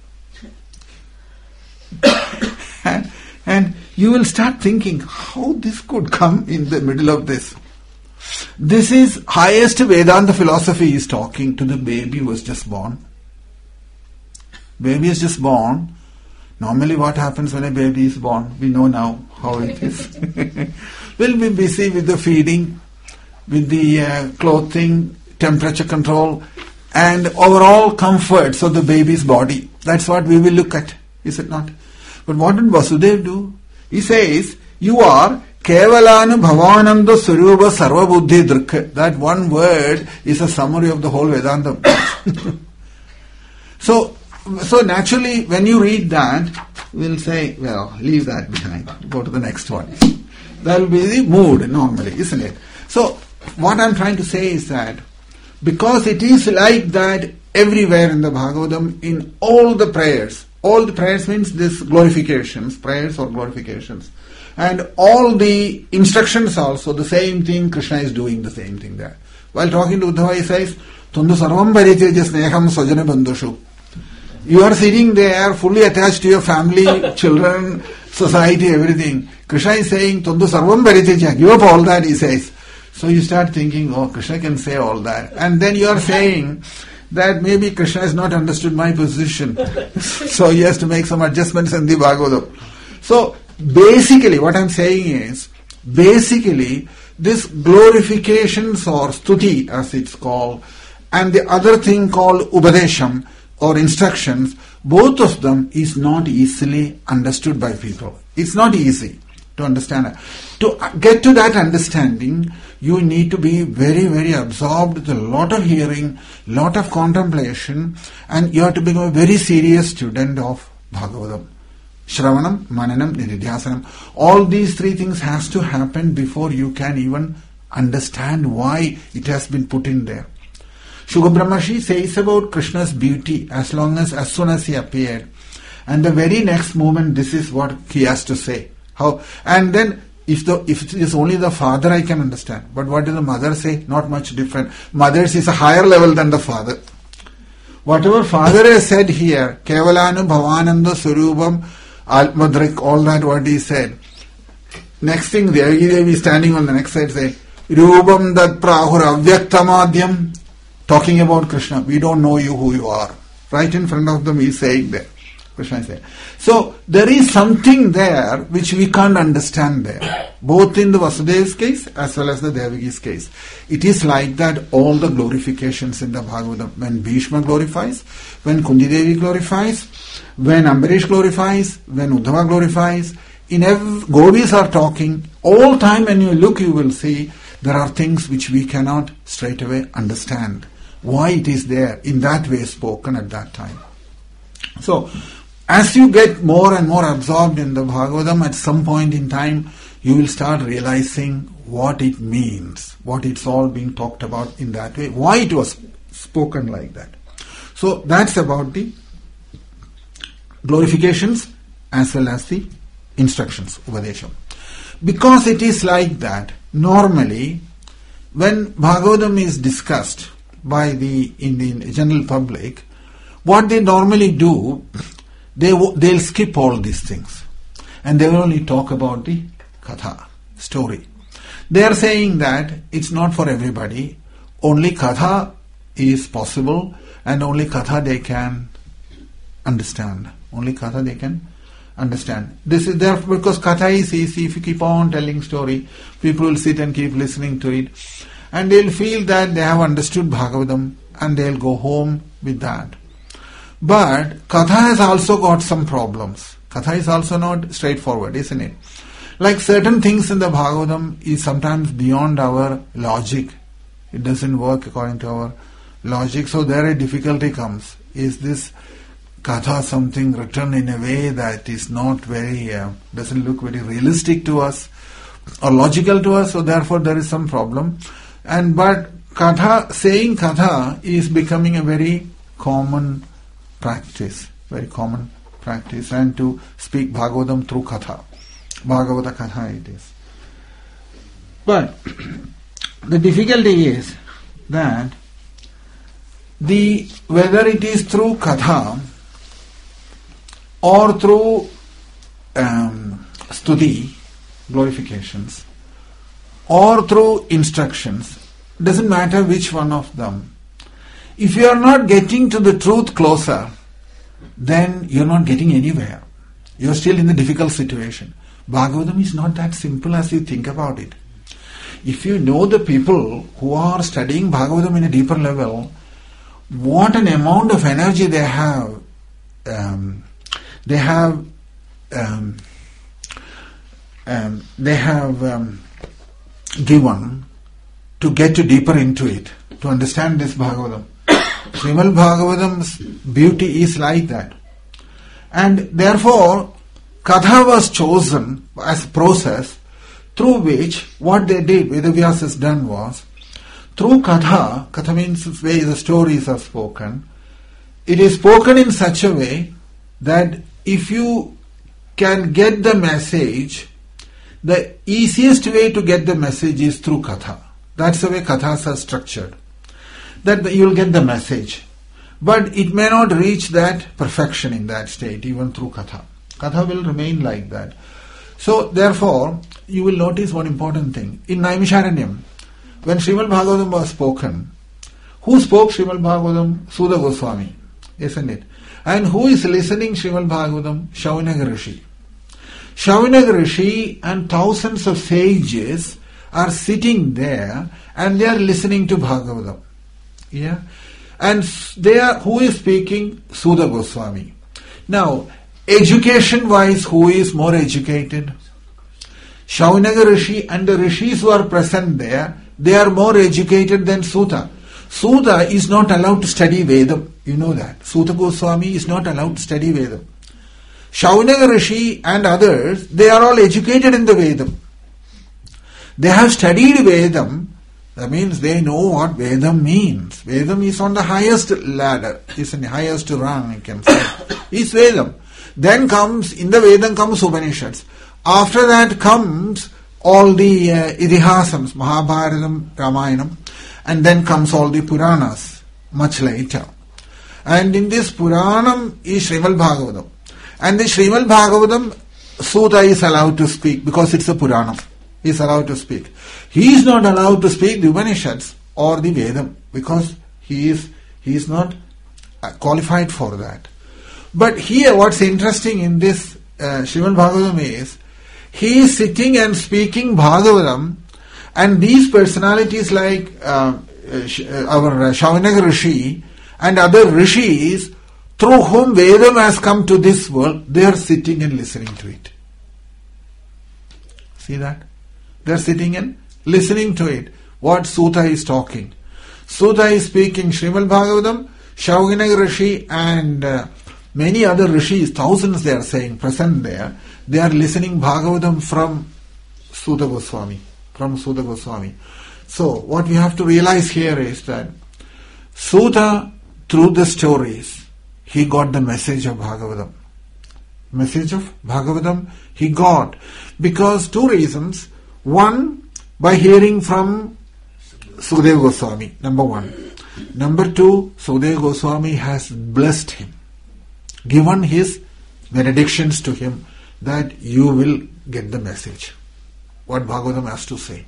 and you will start thinking, how this could come in the middle of this. This is highest Vedanta philosophy is talking to the baby who was just born. Baby is just born. Normally what happens when a baby is born? We know now how it is. We'll be busy with the feeding, with the clothing, temperature control, and overall comforts of the baby's body. That's what we will look at, is it not? But what did Vasudeva do? He says, you are Kevalanu Bhavananda Swarupa Sarva Buddhi Drikha. That one word is a summary of the whole Vedanta. So naturally, when you read that, we'll say, well, leave that behind. Go to the next one. That will be the mood normally, isn't it? So, what I'm trying to say is that because it is like that everywhere in the Bhagavatam, in all the prayers, all the prayers means this glorifications, prayers or glorifications. And all the instructions also, the same thing, Krishna is doing the same thing there. While talking to Uddhava, he says, Tundu sarvam pariteja sneham swajana bandhushu. You are sitting there fully attached to your family, children, society, everything. Krishna is saying, Tundu sarvam pariteja, give up all that, he says. So you start thinking, oh, Krishna can say all that. And then you are saying that maybe Krishna has not understood my position. So he has to make some adjustments in the Bhagavatam. So basically what I am saying is, basically this glorifications or stuti as it's called, and the other thing called upadesham or instructions, both of them is not easily understood by people. It's not easy to understand it. To get to that understanding, you need to be very, very absorbed with a lot of hearing, lot of contemplation, and you have to become a very serious student of Bhagavatam. Shravanam, Mananam, Nididhyasanam. All these three things has to happen before you can even understand why it has been put in there. Shukha Brahmashi says about Krishna's beauty as soon as he appeared. And the very next moment, this is what he has to say. How? And then, if it is only the father, I can understand. But what does the mother say? Not much different. Mother's is a higher level than the father. Whatever father has said here, Kevalanu Bhavananda Surubam Almadrik, all that what he said. Next thing, Devaki Devi standing on the next side say, Rubam Dat Prahur Avyaktamadhyam, talking about Krishna. We don't know you who you are. Right in front of them he is saying there. Krishna is saying. So there is something there which we can't understand there. Both in the Vasudeva's case as well as the Devaki's case. It is like that all the glorifications in the Bhagavatam. When Bhishma glorifies, when Kunti Devi glorifies, when Ambarish glorifies, when Uddhava glorifies, gopis are talking. All time when you look, you will see there are things which we cannot straight away understand. Why it is there in that way spoken at that time. So, as you get more and more absorbed in the Bhagavatam, at some point in time, you will start realizing what it means, what it's all being talked about in that way, why it was spoken like that. So, that's about the glorifications as well as the instructions, Upadesham. Because it is like that, normally, when Bhagavatam is discussed in the general public, what they normally do, they'll skip all these things. And they will only talk about the katha, story. They are saying that it's not for everybody. Only katha is possible and only katha they can understand. Only katha they can understand. This is there because katha is easy. If you keep on telling story, people will sit and keep listening to it. And they'll feel that they have understood Bhagavatam and they'll go home with that. But Katha has also got some problems. Katha is also not straightforward, isn't it? Like certain things in the Bhagavatam is sometimes beyond our logic. It doesn't work according to our logic. So there a difficulty comes. Is this Katha something written in a way that is not very, doesn't look very realistic to us or logical to us? So therefore there is some problem. But Katha, saying Katha is becoming a very common practice, and to speak Bhagavatam through Katha. Bhagavata Katha it is. But the difficulty is that whether it is through Katha or through stuti, glorifications, or through instructions, doesn't matter which one of them. If you are not getting to the truth closer, then you are not getting anywhere. You are still in a difficult situation. Bhagavatam is not that simple as you think about it. If you know the people who are studying Bhagavatam in a deeper level, what an amount of energy they have. They have given to get deeper into it, to understand this Bhagavatam. Srimad Bhagavatam's beauty is like that. And therefore, Katha was chosen as a process through which what they did, Vedavyas has done was, through Katha means way the stories are spoken, it is spoken in such a way that if you can get the message, the easiest way to get the message is through katha. That's the way kathas are structured. That you will get the message. But it may not reach that perfection in that state, even through katha. Katha will remain like that. So, therefore, you will notice one important thing. In Naimisharanyam, when Srimad Bhagavatam was spoken, who spoke Srimad Bhagavatam? Suda Goswami, isn't it? And who is listening Srimad Bhagavatam? Shaunaka Rishi. Shaunaka Rishi and thousands of sages are sitting there and they are listening to Bhagavatam. Yeah? And who is speaking? Suda Goswami. Now, education-wise, who is more educated? Shaunaka Rishi and the rishis who are present there, they are more educated than Suta. Suta is not allowed to study Vedam. You know that. Suta Goswami is not allowed to study Vedam. Shaunaka Rishi and others, they are all educated in the Vedam. They have studied Vedam. That means they know what Vedam means. Vedam is on the highest ladder. It's in the highest rung, you can say. It's Vedam. Then comes, in the Vedam comes Upanishads. After that comes all the Idihasams, Mahabharatam, Ramayanam. And then comes all the Puranas, much later. And in this Puranam is Srimad Bhagavatam. And the Srimad Bhagavatam, Suta is allowed to speak because it's a Puranam. He is allowed to speak. He is not allowed to speak the Upanishads or the Vedam because he is not qualified for that. But here what's interesting in this Srimad Bhagavatam is, he is sitting and speaking Bhagavatam, and these personalities like our Shaunaka Rishi and other rishis through whom Vedam has come to this world, they are sitting and listening to it. See that? They are sitting and listening to it. What Suta is talking. Suta is speaking Srimad Bhagavatam, Shaunaka Rishi and many other rishis, thousands they are saying, present there. They are listening Bhagavatam from Suta Goswami. So, what we have to realize here is that Suta, through the stories, he got the message of Bhagavatam. Message of Bhagavatam he got. Because two reasons. One, by hearing from Sukadeva Goswami, number one. Number two, Sukadeva Goswami has blessed him, given his benedictions to him that you will get the message, what Bhagavatam has to say.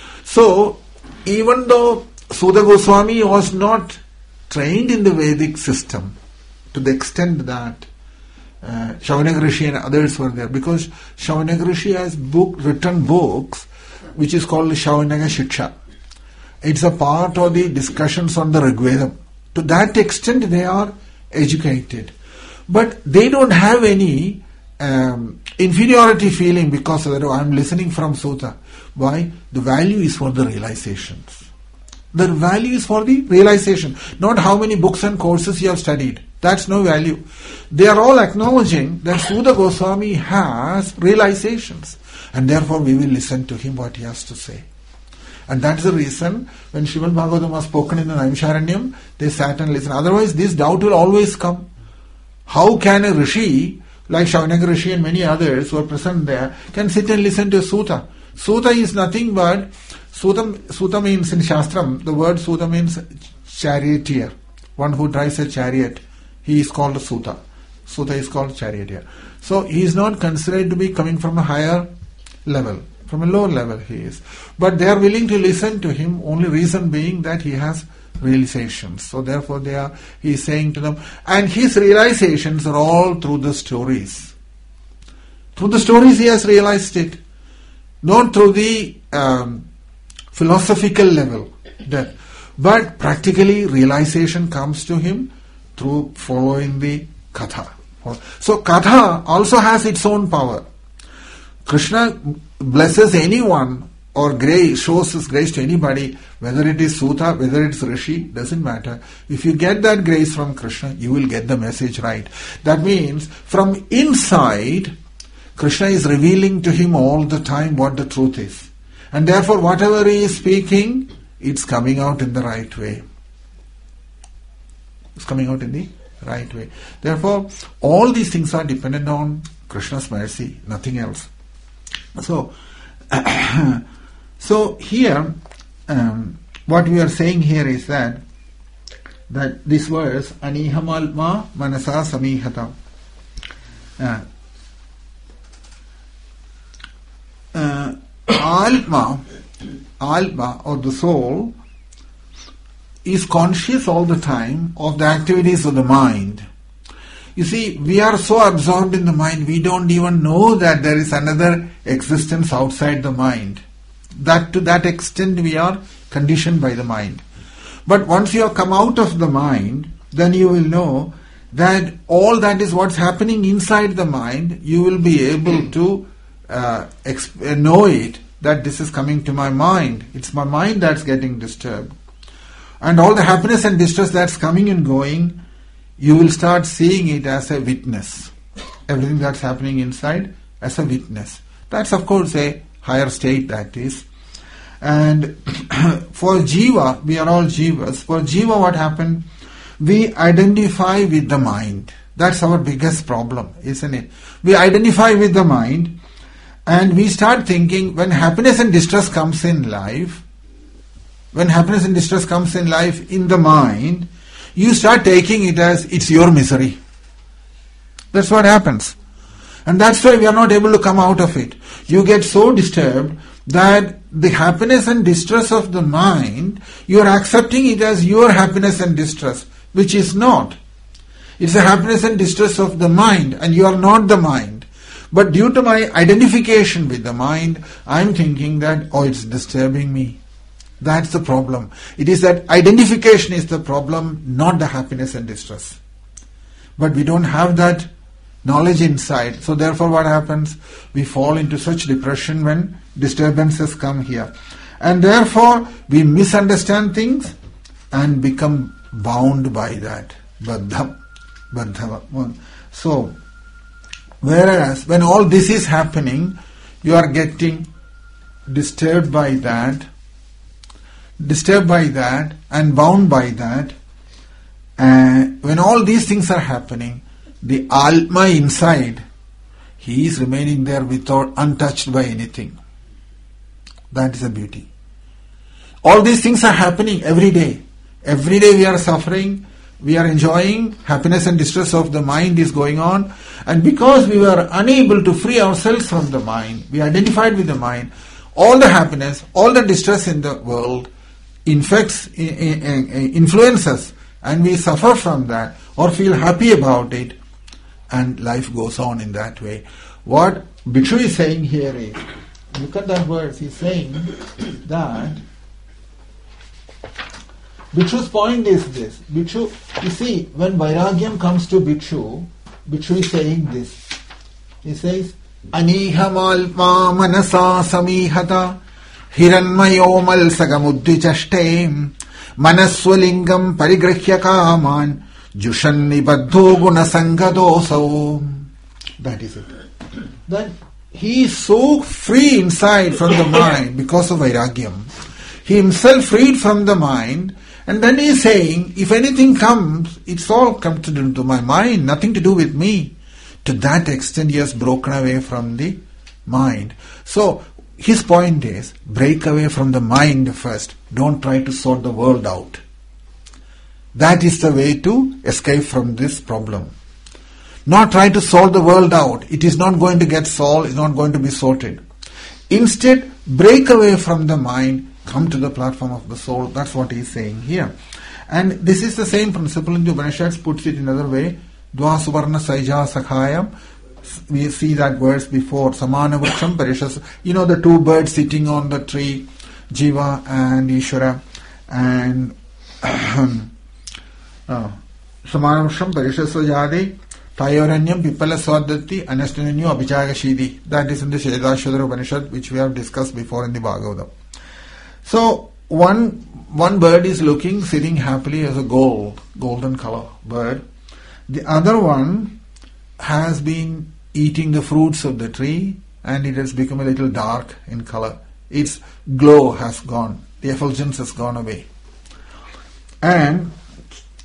So, even though Suda Goswami was not trained in the Vedic system to the extent that Shaunaka Rishi and others were there, because Shaunaka Rishi has written books which is called Shaunaka Shiksha. It's a part of the discussions on the Rigvedam. To that extent they are educated. But they don't have any inferiority feeling because of that. Oh, I'm listening from Suta. Why? The value is for the realizations. The value is for the realization. Not how many books and courses you have studied. That's no value. They are all acknowledging that Suda Goswami has realizations. And therefore we will listen to him what he has to say. And that's the reason when Srimad Bhagavatam was spoken in the Naimisharanyam, they sat and listened. Otherwise this doubt will always come. How can a rishi, like Shaunaka Rishi and many others who are present there, can sit and listen to Suta? Suta is nothing but, Suta means in Shastram, the word Suta means charioteer. One who drives a chariot, he is called a Suta. Suta is called charioteer. So he is not considered to be coming from a higher level. From a lower level he is. But they are willing to listen to him, only reason being that he has realizations. So therefore he is saying to them, and his realizations are all through the stories. Through the stories he has realized it. Not through the philosophical level. But practically realization comes to him through following the katha. So katha also has its own power. Krishna blesses anyone or grace, shows his grace to anybody, whether it is Suta, whether it's Rishi, doesn't matter. If you get that grace from Krishna, you will get the message right. That means from inside, Krishna is revealing to him all the time what the truth is. And therefore whatever he is speaking, it's coming out in the right way. It's coming out in the right way. Therefore, all these things are dependent on Krishna's mercy, nothing else. So, so here, what we are saying here is that this verse, Anihamalma Manasa Samihata. Alma or the soul is conscious all the time of the activities of the mind. You see, we are so absorbed in the mind, we don't even know that there is another existence outside the mind. That to that extent we are conditioned by the mind. But once you have come out of the mind, then you will know that all that is what's happening inside the mind. You will be able to know it, that this is coming to my mind. It's my mind that's getting disturbed. And all the happiness and distress that's coming and going, you will start seeing it as a witness. Everything that's happening inside as a witness. That's of course a higher state, that is. And for Jiva, we are all Jivas. For Jiva, what happened? We identify with the mind. That's our biggest problem, isn't it? We identify with the mind and we start thinking when happiness and distress comes in life, in the mind, you start taking it as it's your misery. That's what happens. And that's why we are not able to come out of it. You get so disturbed that the happiness and distress of the mind, you are accepting it as your happiness and distress, which is not. It's a happiness and distress of the mind, and you are not the mind. But due to my identification with the mind, I am thinking that, it's disturbing me. That's the problem. It is that identification is the problem, not the happiness and distress. But we don't have that knowledge inside. So therefore what happens? We fall into such depression when disturbances come here. And therefore we misunderstand things and become bound by that. Baddha. So, whereas when all this is happening, you are getting disturbed by that and bound by that. And when all these things are happening, the Alma inside, he is remaining there without untouched by anything. That is the beauty. All these things are happening every day. Every day we are suffering, we are enjoying, happiness and distress of the mind is going on. And because we were unable to free ourselves from the mind, we identified with the mind, all the happiness, all the distress in the world influences, and we suffer from that or feel happy about it, and life goes on in that way. What Bhikshu is saying here is, look at that verse, he's saying that Bhikshu's point is this. Bhikshu, you see, when Vairagyam comes to Bhikshu is saying this. He says, Anihamalpa manasa samihata hiranmayomal sagamuddhichashtem manaswalingam parigrahya kaman jushanni baddho guna sangadosau. That is it. Then he is so free inside from the mind because of Vairagyam. He himself freed from the mind, and then he is saying, if anything comes, it's all come to my mind, nothing to do with me. To that extent he has broken away from the mind. So his point is, break away from the mind first. Don't try to sort the world out. That is the way to escape from this problem. Not try to sort the world out. It is not going to get solved, it's not going to be sorted. Instead, break away from the mind, come to the platform of the soul. That's what he is saying here. And this is the same principle in the Upanishads, puts it in another way. Dva suvarna saija sakhayam. We see that verse before. Samana vriksham parishas. You know the two birds sitting on the tree, Jiva and Ishvara. And Samana vriksham parishas jade. Tayoranyam pipala swadati anastananyo abhichagashidi. That is in the Shvedashvatara Upanishad, which we have discussed before in the Bhagavatam. So one bird is sitting happily as a golden color bird. The other one has been eating the fruits of the tree, and it has become a little dark in color. Its glow has gone. The effulgence has gone away. And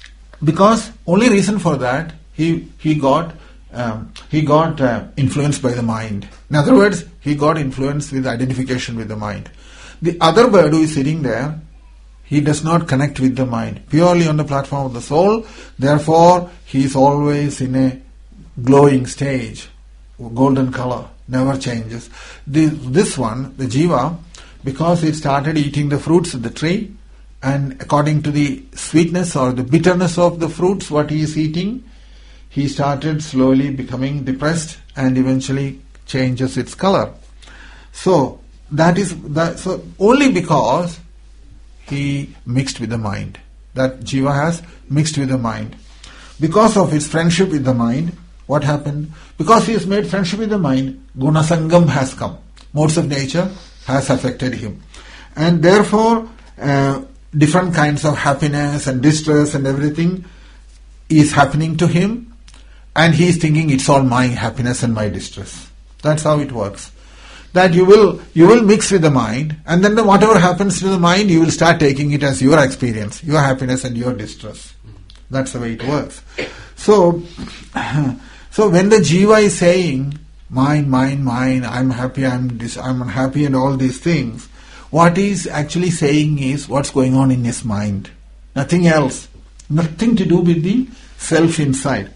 Because only reason for that, he got influenced by the mind. In other words, he got influenced with identification with the mind. The other bird who is sitting there, he does not connect with the mind, purely on the platform of the soul. Therefore, he is always in a glowing stage, golden color, never changes. This one, the jiva, because it started eating the fruits of the tree, and according to the sweetness or the bitterness of the fruits what he is eating, he started slowly becoming depressed and eventually changes its color. So so only because he mixed with the mind. That jiva has mixed with the mind. Because of his friendship with the mind, what happened? Because he has made friendship with the mind, gunasangam has come. Modes of nature has affected him. And therefore, different kinds of happiness and distress and everything is happening to him, and he is thinking it's all my happiness and my distress. That's how it works. That you will mix with the mind, and then whatever happens to the mind, you will start taking it as your experience, your happiness and your distress. That's the way it works. So when the jiva is saying, mine, I'm happy, I'm unhappy and all these things, what he's actually saying is what's going on in his mind. Nothing else. Nothing to do with the self inside.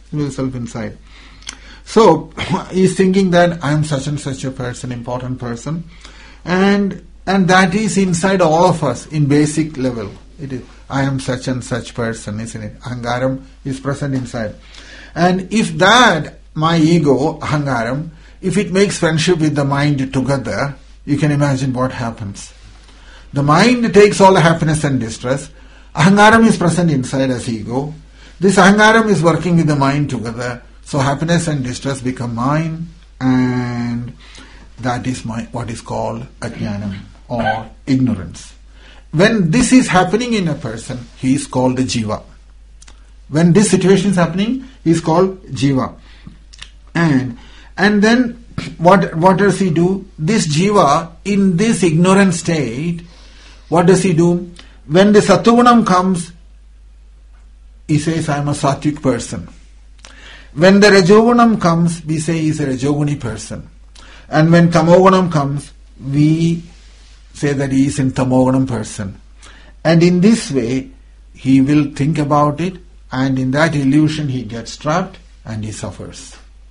So he's thinking that I'm such and such a person, important person, and that is inside all of us in basic level. It is I am such and such person, isn't it? Ahangaram is present inside. And if that, my ego, ahangaram, if it makes friendship with the mind together, you can imagine what happens. The mind takes all the happiness and distress. Ahangaram is present inside as ego. This ahangaram is working with the mind together. So happiness and distress become mine, and that is what is called ajnanam or ignorance. When this is happening in a person, he is called a jiva. When this situation is happening, he is called jiva. And then what does he do? This jiva, in this ignorant state, what does he do? When the sattvagunam comes, he says, I am a sattvic person. When the rajogunam comes, we say he is a rajoguni person. And when tamogunam comes, we say that he is a tamogunam person. And in this way, he will think about it, and in that illusion he gets trapped and he suffers.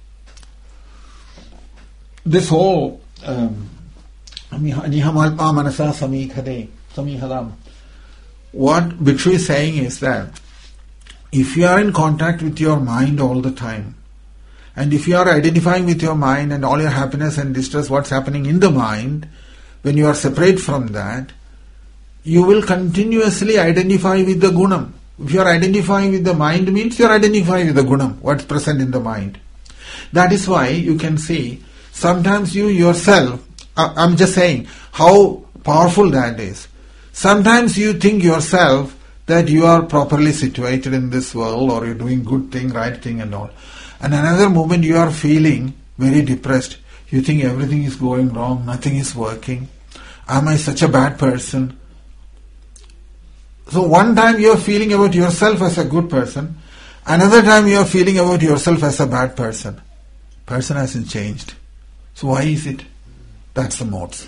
This whole nihamalpa manasa samihadam, what Bhikshu is saying is that if you are in contact with your mind all the time, and if you are identifying with your mind and all your happiness and distress, what's happening in the mind, when you are separate from that, you will continuously identify with the gunam. If you are identifying with the mind, means you are identifying with the gunam, what's present in the mind. That is why you can see, sometimes you yourself, I'm just saying how powerful that is. Sometimes you think yourself that you are properly situated in this world, or you're doing good thing, right thing and all. And another moment you are feeling very depressed. You think everything is going wrong, nothing is working. Am I such a bad person? So one time you are feeling about yourself as a good person, another time you are feeling about yourself as a bad person. Person hasn't changed. So why is it? That's the modes.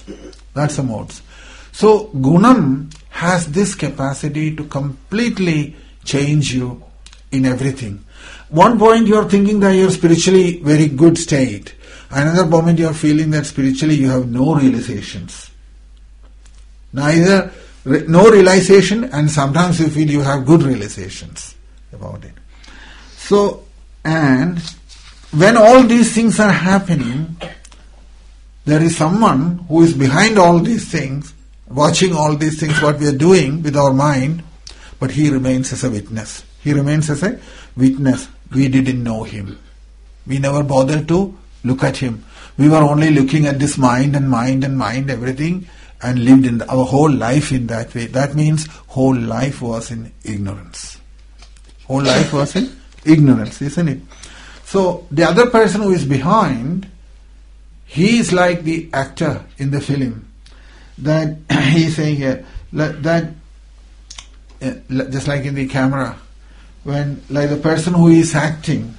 So gunam has this capacity to completely change you in everything. One point you are thinking that you are spiritually very good state. Another moment you are feeling that spiritually you have no realizations. No realization, and sometimes you feel you have good realizations about it. So, and when all these things are happening, there is someone who is behind all these things, watching all these things, what we are doing with our mind, but he remains as a witness. We didn't know him. We never bothered to look at him. We were only looking at this mind, everything, and lived in our whole life in that way. That means whole life was in ignorance. Isn't it? So the other person who is behind, he is like the actor in the film. That he is saying here, that just like in the camera, when, like the person who is acting,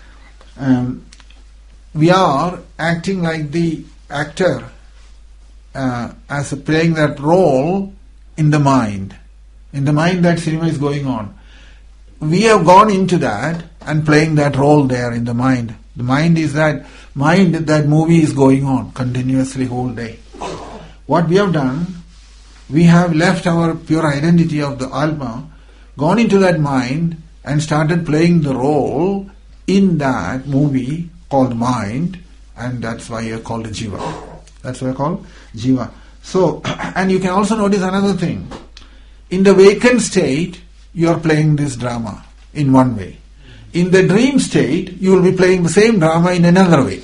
we are acting like the actor as playing that role in the mind. In the mind that cinema is going on. We have gone into that and playing that role there in the mind. The mind is that movie is going on continuously whole day. What we have done, we have left our pure identity of the Alma, gone into that mind and started playing the role in that movie called mind, and that's why you are called Jiva. That's why you are called Jiva. So, and you can also notice another thing. In the vacant state, you are playing this drama in one way. In the dream state, you will be playing the same drama in another way.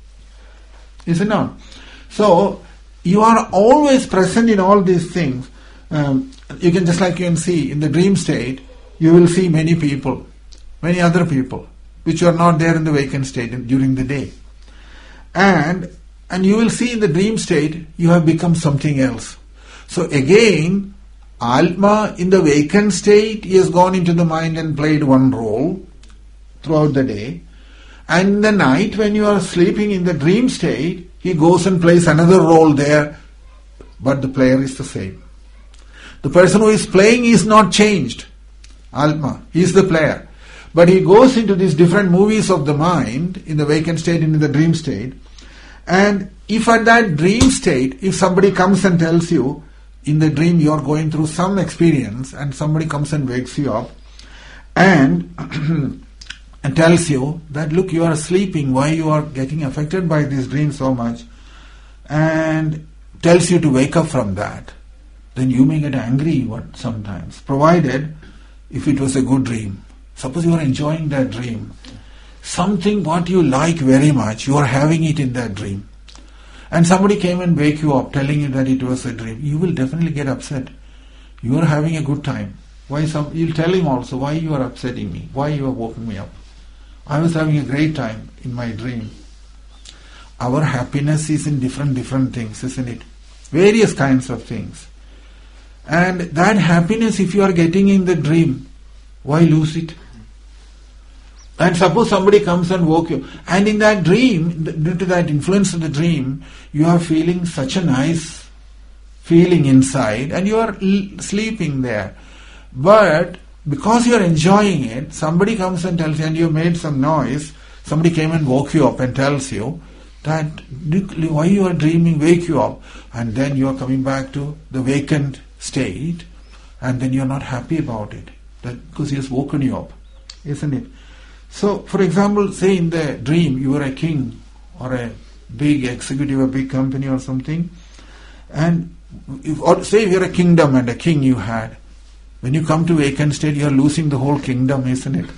Is it not? So, you are always present in all these things. You can see in the dream state, you will see many people, many other people, which are not there in the vacant state during the day. And you will see in the dream state, you have become something else. So again, Alma in the vacant state, he has gone into the mind and played one role throughout the day. And in the night when you are sleeping in the dream state, he goes and plays another role there, but the player is the same. The person who is playing is not changed. Alma, he is the player. But he goes into these different movies of the mind, in the vacant state and in the dream state. And if at that dream state, if somebody comes and tells you, in the dream you are going through some experience, and somebody comes and wakes you up, and and tells you that, look, you are sleeping, why you are getting affected by this dream so much, and tells you to wake up from that, then you may get angry sometimes, provided if it was a good dream. Suppose you are enjoying that dream, something what you like very much, you are having it in that dream, and somebody came and wake you up telling you that it was a dream, you will definitely get upset. You are having a good time. You'll tell him also, why you are upsetting me, why you are waking me up. I was having a great time in my dream. Our happiness is in different things, isn't it? Various kinds of things. And that happiness, if you are getting in the dream, why lose it? And suppose somebody comes and woke you, and in that dream, due to that influence of the dream, you are feeling such a nice feeling inside, and you are sleeping there. But because you are enjoying it, somebody comes and tells you, and you made some noise, somebody came and woke you up and tells you that why you are dreaming, wake you up, and then you are coming back to the vacant state, and then you are not happy about it, because he has woken you up, isn't it? So, for example, say in the dream you are a king or a big executive, a big company or something, and say you are a kingdom and a king you had. When you come to vacant state, you are losing the whole kingdom, isn't it?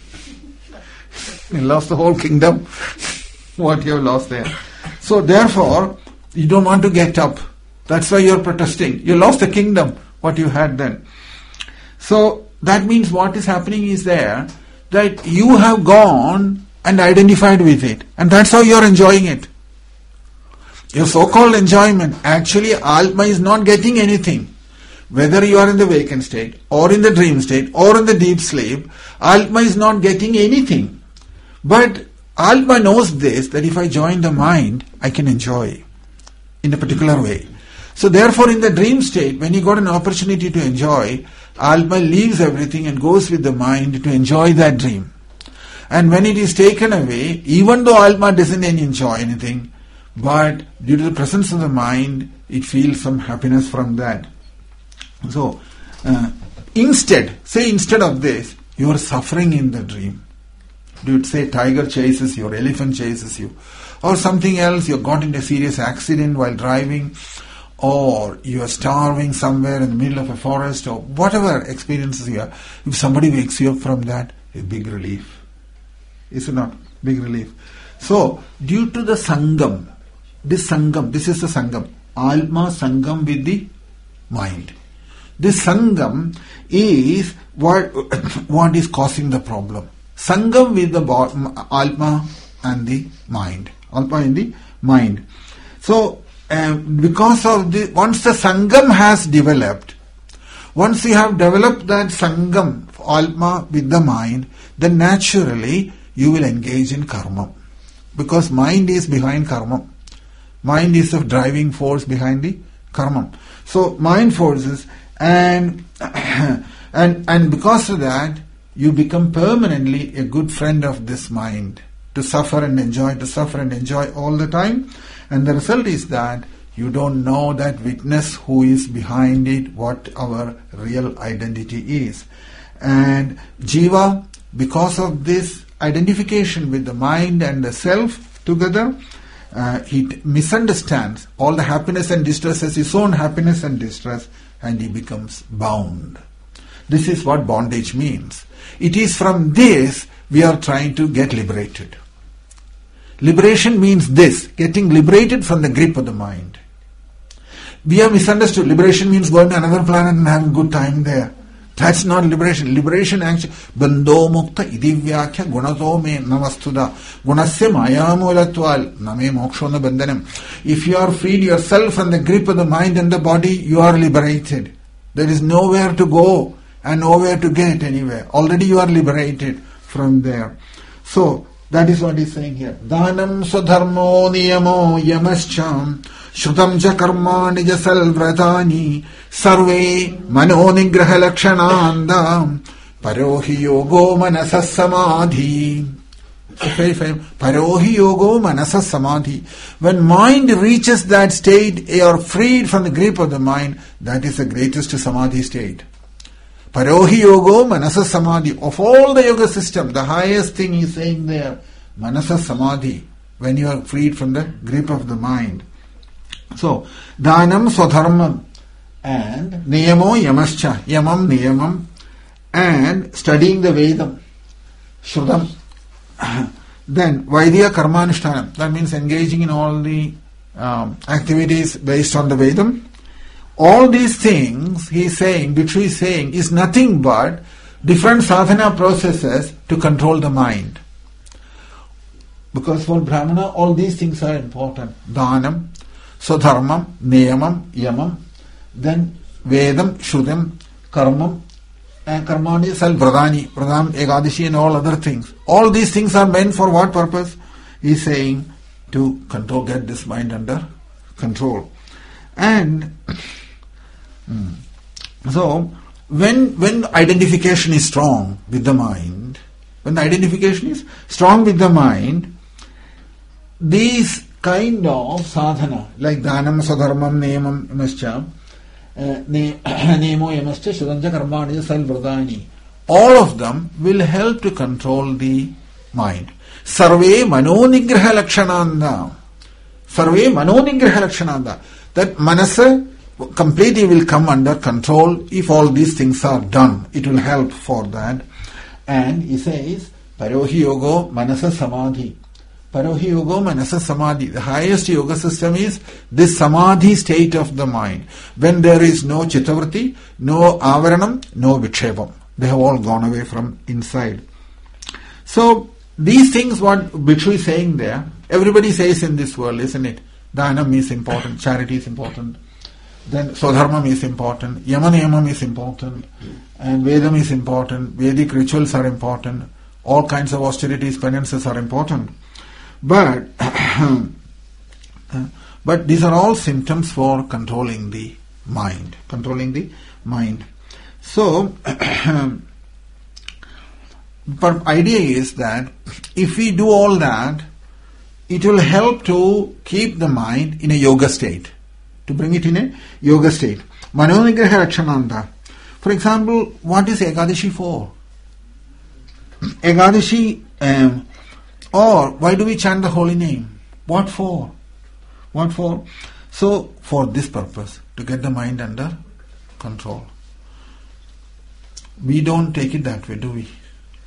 You lost the whole kingdom. What you have lost there. So therefore, you don't want to get up. That's why you are protesting. You lost the kingdom, what you had then. So that means what is happening is there, that you have gone and identified with it. And that's how you are enjoying it. Your so-called enjoyment, actually Alma is not getting anything. Whether you are in the vacant state, or in the dream state, or in the deep sleep, Alma is not getting anything. But Alma knows this, that if I join the mind, I can enjoy in a particular way. So therefore in the dream state, when you got an opportunity to enjoy, Alma leaves everything and goes with the mind to enjoy that dream. And when it is taken away, even though Alma doesn't enjoy anything, but due to the presence of the mind, it feels some happiness from that. So, instead of this, you are suffering in the dream. You would say tiger chases you, or elephant chases you, or something else, you got into a serious accident while driving, or you are starving somewhere in the middle of a forest, or whatever experiences you have. If somebody wakes you up from that, a big relief. Is it not? Big relief. So, due to the Sangam, this is the Sangam. Alma Sangam with the mind. This Sangam is what is causing the problem. Sangam with the Alma and the mind. Alma in the mind. So, because of once the Sangam has developed, once you have developed that Sangam Atma with the mind, then naturally you will engage in karma. Because mind is behind karma. Mind is the driving force behind the karma. So mind forces and because of that you become permanently a good friend of this mind. To suffer and enjoy all the time. And the result is that you don't know that witness who is behind it, what our real identity is. And Jiva, because of this identification with the mind and the self together, he misunderstands all the happiness and distress as his own happiness and distress, and he becomes bound. This is what bondage means. It is from this we are trying to get liberated. Liberation means this, getting liberated from the grip of the mind. We have misunderstood. Liberation means going to another planet and having a good time there. That's not liberation. Liberation actually, Bandho mukta idivyakya gunato me namastuda gunasya mayamulatwal name mokshona bandhanam. If you are freed yourself from the grip of the mind and the body, you are liberated. There is nowhere to go and nowhere to get anywhere. Already you are liberated from there. So, that is what he is saying here. Dhanam swadharmo niyamo yamascham shrutam cha karma nijasal vratani sarve mano nigraha lakshananda parohi yogo manasas samadhi. Parohi yogo manasas samadhi. When mind reaches that state, you are freed from the grip of the mind. That is the greatest samadhi state. Parohi yogo manasa samadhi. Of all the yoga system, the highest thing he is saying there, manasa samadhi, when you are freed from the grip of the mind. So, dhanam swadharmam and niyamo yamascha, yamam niyamam, and studying the Vedam, shrudam. Then Vaidya karmanishtanam, that means engaging in all the activities based on the Vedam. All these things he is saying, Bhikshu is saying, is nothing but different sadhana processes to control the mind. Because for Brahmana, all these things are important. Dhanam, Swadharmam, Niyamam, Yamam, then Vedam, Shrudam, Karmam, and Karmani, Vradani, Vradam, Ekadashi and all other things. All these things are meant for what purpose? He is saying to control, get this mind under control. And so, when identification is strong with the mind, these kind of sadhana, like dhanam, sadharmam, niyamam, yamascha, nemo, yamascha, shudanja, karmani, salvradani, all of them will help to control the mind. Sarve manonigraha lakshananda. Sarve manonigraha lakshananda. That manasa completely will come under control if all these things are done. It will help for that. And he says, Parohi yogo manasa samadhi. Parohi yogo manasa samadhi. The highest yoga system is this samadhi state of the mind. When there is no chittavriti, no avaranam, no vikshepam. They have all gone away from inside. So, these things what Bhikshu is saying there, everybody says in this world, isn't it? Dhanam is important, charity is important, then Swadharmam is important, Yamaniyamam is important, and Vedam is important, Vedic rituals are important, all kinds of austerities, penances are important. But these are all symptoms for controlling the mind. So, but idea is that if we do all that, it will help to keep the mind in a yoga state, to bring it in a yoga state. Manonigraha Rakshananda. For example, what is Ekadashi for? Ekadashi, or why do we chant the holy name? What for? So, for this purpose, to get the mind under control. We don't take it that way, do we?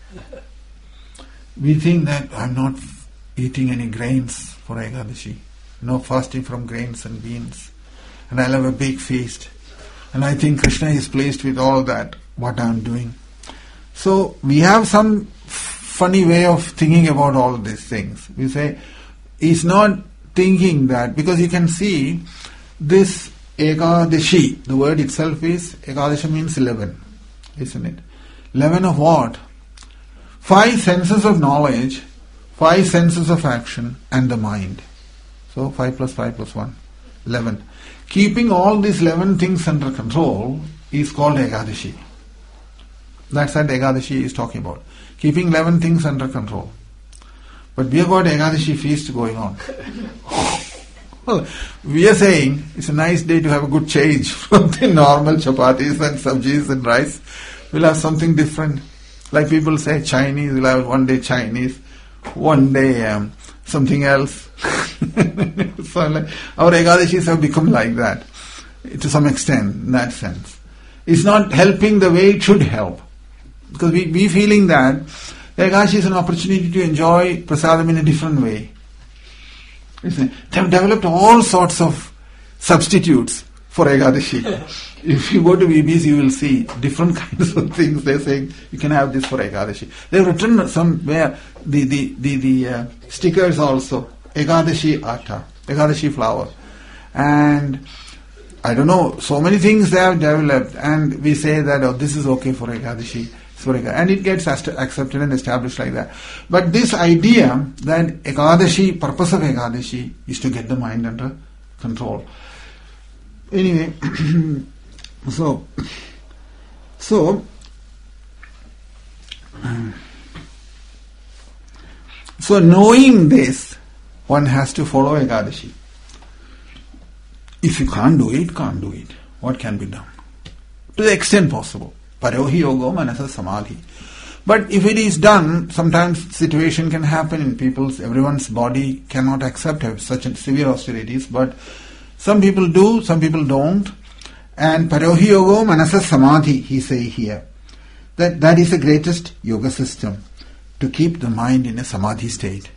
We think that I'm not eating any grains for Ekadashi, no fasting from grains and beans, and I'll have a big feast, and I think Krishna is pleased with all that, what I'm doing. So we have some funny way of thinking about all these things. We say, he's not thinking that, because you can see this Ekadashi, the word itself is, Ekadashi means 11, isn't it? 11 of what? 5 senses of knowledge, 5 senses of action, and the mind. So 5 plus 5 plus 1, 11. Keeping all these 11 things under control is called Ekadashi. That's what Ekadashi is talking about. Keeping 11 things under control. But we have got Ekadashi feast going on. Well, we are saying it's a nice day to have a good change from the normal chapatis and sabjis and rice. We'll have something different. Like people say Chinese, we'll have one day Chinese, one day something else. So like, our Ekadashis have become like that to some extent, in that sense. It's not helping the way it should help. Because we feeling that the Ekadashi is an opportunity to enjoy prasadam in a different way. They have developed all sorts of substitutes for Ekadashi. If you go to VBs, you will see different kinds of things. They're saying you can have this for Ekadashi. They've written somewhere the stickers also. Ekadashi atta, Ekadashi flour. And I don't know, so many things they have developed, and we say that this is okay for Ekadashi. And it gets accepted and established like that. But this idea that Ekadashi, purpose of Ekadashi is to get the mind under control. Anyway, so knowing this, one has to follow Ekadashi. If you can't do it, can't do it. What can be done? To the extent possible. Parohi yogo manasa samadhi. But if it is done, sometimes situation can happen in everyone's body cannot accept such severe austerities, but some people do, some people don't. And parohi yogo manasa samadhi, he say here. That is the greatest yoga system, to keep the mind in a samadhi state.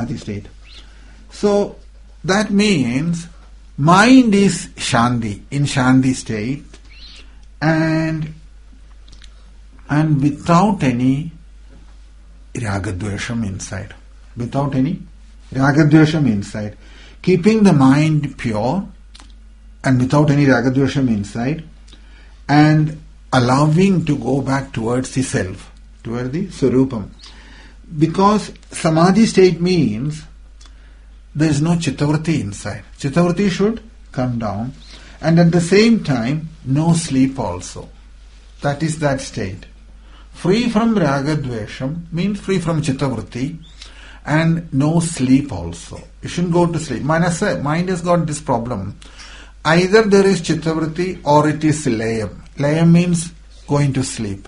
So that means mind is shanti, in shanti state, and without any ragadvesham inside. Without any ragadvesham inside. Keeping the mind pure and without any ragadvesham inside, and allowing to go back towards the self, towards the Swarupam. Because samadhi state means there is no chittavritti inside. Chittavritti should come down, and at the same time no sleep also. That is that state. Free from ragadvesham means free from chittavritti, and no sleep also. You shouldn't go to sleep. Mind has got this problem. Either there is chittavritti or it is layam. Layam means going to sleep.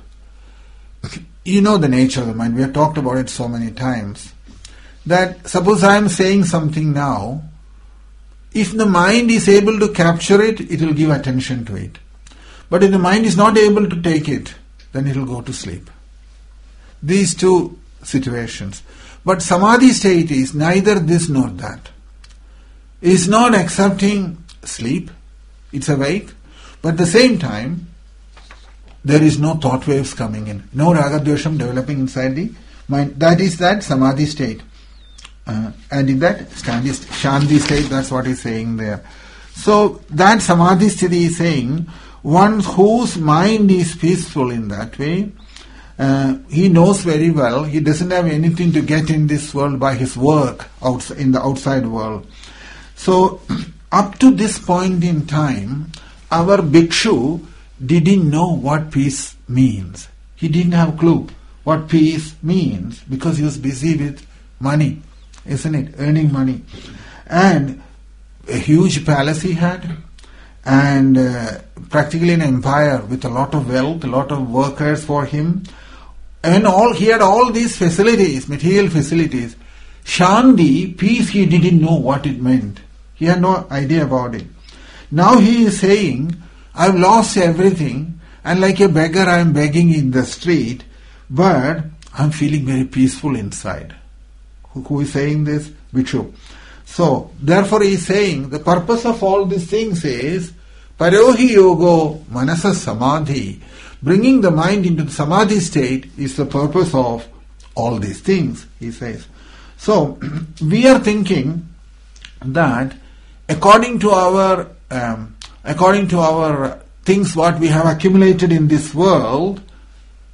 You know the nature of the mind. We have talked about it so many times. That suppose I am saying something now, if the mind is able to capture it, it will give attention to it. But if the mind is not able to take it, then it will go to sleep. These two situations. But samadhi state is neither this nor that. It is not accepting sleep, it's awake, but at the same time, there is no thought waves coming in, no ragadvesham developing inside the mind. That is that samadhi state. And in that shanti state, that's what he's saying there. So that samadhi sthiti is saying, one whose mind is peaceful in that way, he knows very well, he doesn't have anything to get in this world by his work in the outside world. So, up to this point in time, our bhikshu didn't know what peace means. He didn't have a clue what peace means because he was busy with money, isn't it? Earning money. And a huge palace he had, and practically an empire with a lot of wealth, a lot of workers for him, and he had all these facilities, material facilities. Shanti, peace, he didn't know what it meant. He had no idea about it. Now he is saying, I've lost everything, and like a beggar I am begging in the street, but I'm feeling very peaceful inside. Who is saying this? Bhikshu. So, therefore he is saying, the purpose of all these things is, parohi yogo manasa samadhi. Bringing the mind into the samadhi state is the purpose of all these things, he says. So, we are thinking that according to our things what we have accumulated in this world,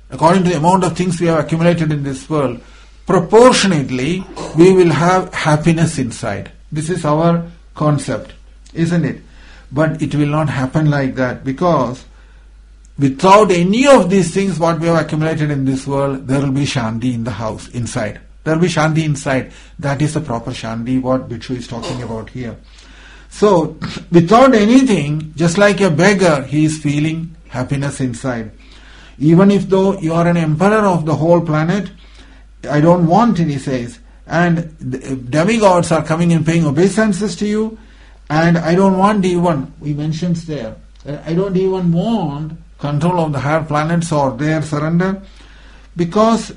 according to the amount of things we have accumulated in this world, proportionately we will have happiness inside. This is our concept, isn't it? But it will not happen like that, because without any of these things what we have accumulated in this world, there will be Shanti in the house, inside. There will be Shanti inside. That is the proper Shanti, what Bhikshu is talking about here. So, without anything, just like a beggar, he is feeling happiness inside. Even if though you are an emperor of the whole planet, I don't want it, he says. And the demigods are coming and paying obeisances to you, and I don't want even, he mentions there, I don't even want control of the higher planets or their surrender, because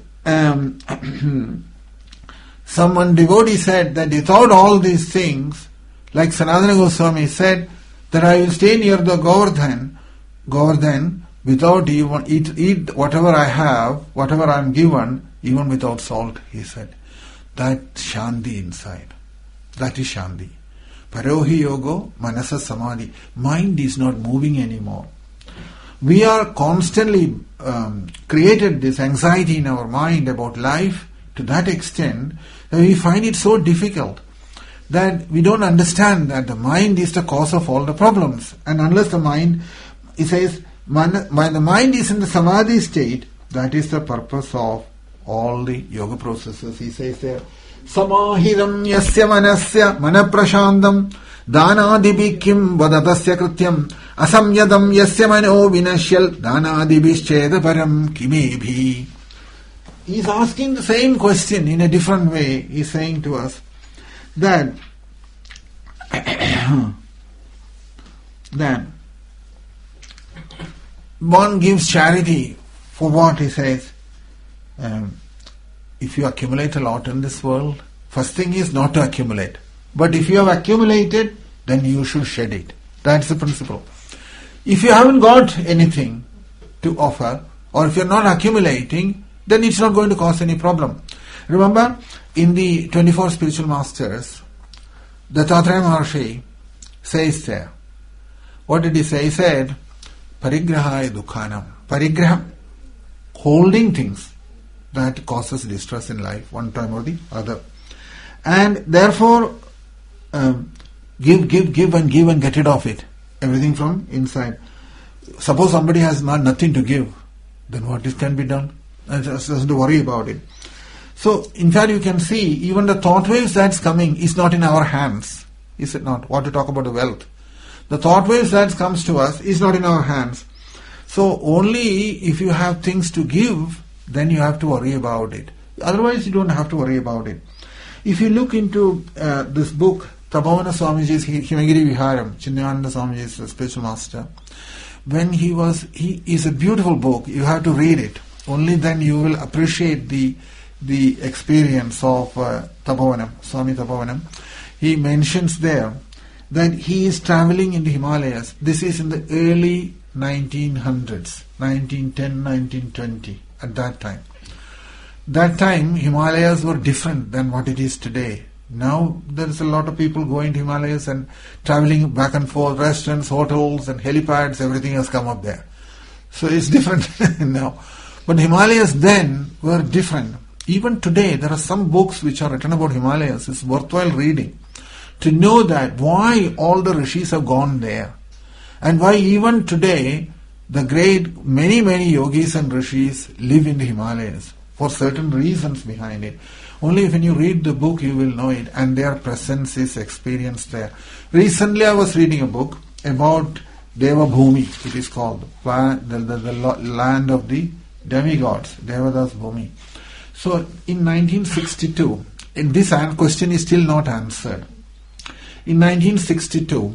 someone devotee said that without all these things, like Sanatana Goswami said, that I will stay near the Govardhan without even eat whatever I have, whatever I am given, even without salt, he said. That Shanti inside. That is Shanti. Parohi yogo manasa samadhi. Mind is not moving anymore. We are constantly created this anxiety in our mind about life to that extent that we find it so difficult that we don't understand that the mind is the cause of all the problems. And unless the mind, he says, when the mind is in the samadhi state, that is the purpose of all the yoga processes. He says there, samahidam yasya manasya manaprashandam danadibikim vadatasya krityam asamyadam yasya mano vinashyal danadibishcheda param kimebhi. He is asking the same question in a different way. He is saying to us that one gives charity for what? He says, if you accumulate a lot in this world, first thing is not to accumulate. But if you have accumulated, then you should shed it. That's the principle. If you haven't got anything to offer, or if you're not accumulating, then it's not going to cause any problem. Remember, in the 24 spiritual masters, Dattatreya Maharshi says there, what did he say? He said, Parigrahaya Dukhanam. Parigraham, holding things, that causes distress in life, one time or the other. And therefore, give and get rid of it. Everything from inside. Suppose somebody has nothing to give, then what can be done? And just doesn't worry about it. So, in fact, you can see, even the thought waves that's coming is not in our hands. Is it not? What to talk about the wealth? The thought waves that comes to us is not in our hands. So, only if you have things to give, then you have to worry about it. Otherwise, you don't have to worry about it. If you look into this book, Tapavana Swamiji's Himagiri Viharam, Chinmayananda Swamiji's spiritual master, when he is a beautiful book. You have to read it. Only then you will appreciate the experience of Tapovanam, Swami Tapovanam. He mentions there that he is traveling in the Himalayas. This is in the early 1900s, 1910, 1920, at that time. That time, Himalayas were different than what it is today. Now, there is a lot of people going to Himalayas and traveling back and forth, restaurants, hotels and helipads, everything has come up there. So it's different now. But Himalayas then were different. Even today, there are some books which are written about Himalayas. It's worthwhile reading to know that why all the rishis have gone there, and why even today the great many yogis and rishis live in the Himalayas for certain reasons behind it. Only when you read the book you will know it, and their presence is experienced there. Recently I was reading a book about Devabhumi, it is called, the land of the demigods, Devadas Bhumi. So in 1962, and this question is still not answered. In 1962,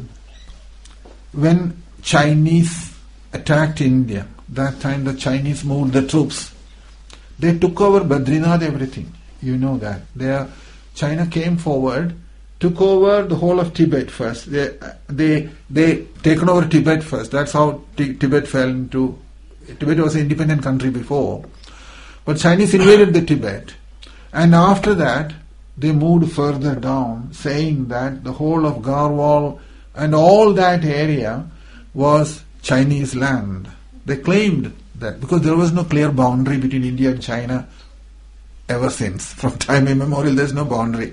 when Chinese attacked India, that time the Chinese moved the troops. They took over Badrinath, everything. You know that. China came forward, took over the whole of Tibet first. They taken over Tibet first. That's how Tibet fell into. Tibet was an independent country before, but Chinese invaded the Tibet, and after that they moved further down, saying that the whole of Garhwal and all that area was Chinese land. They claimed that, because there was no clear boundary between India and China ever since. From time immemorial, there's no boundary.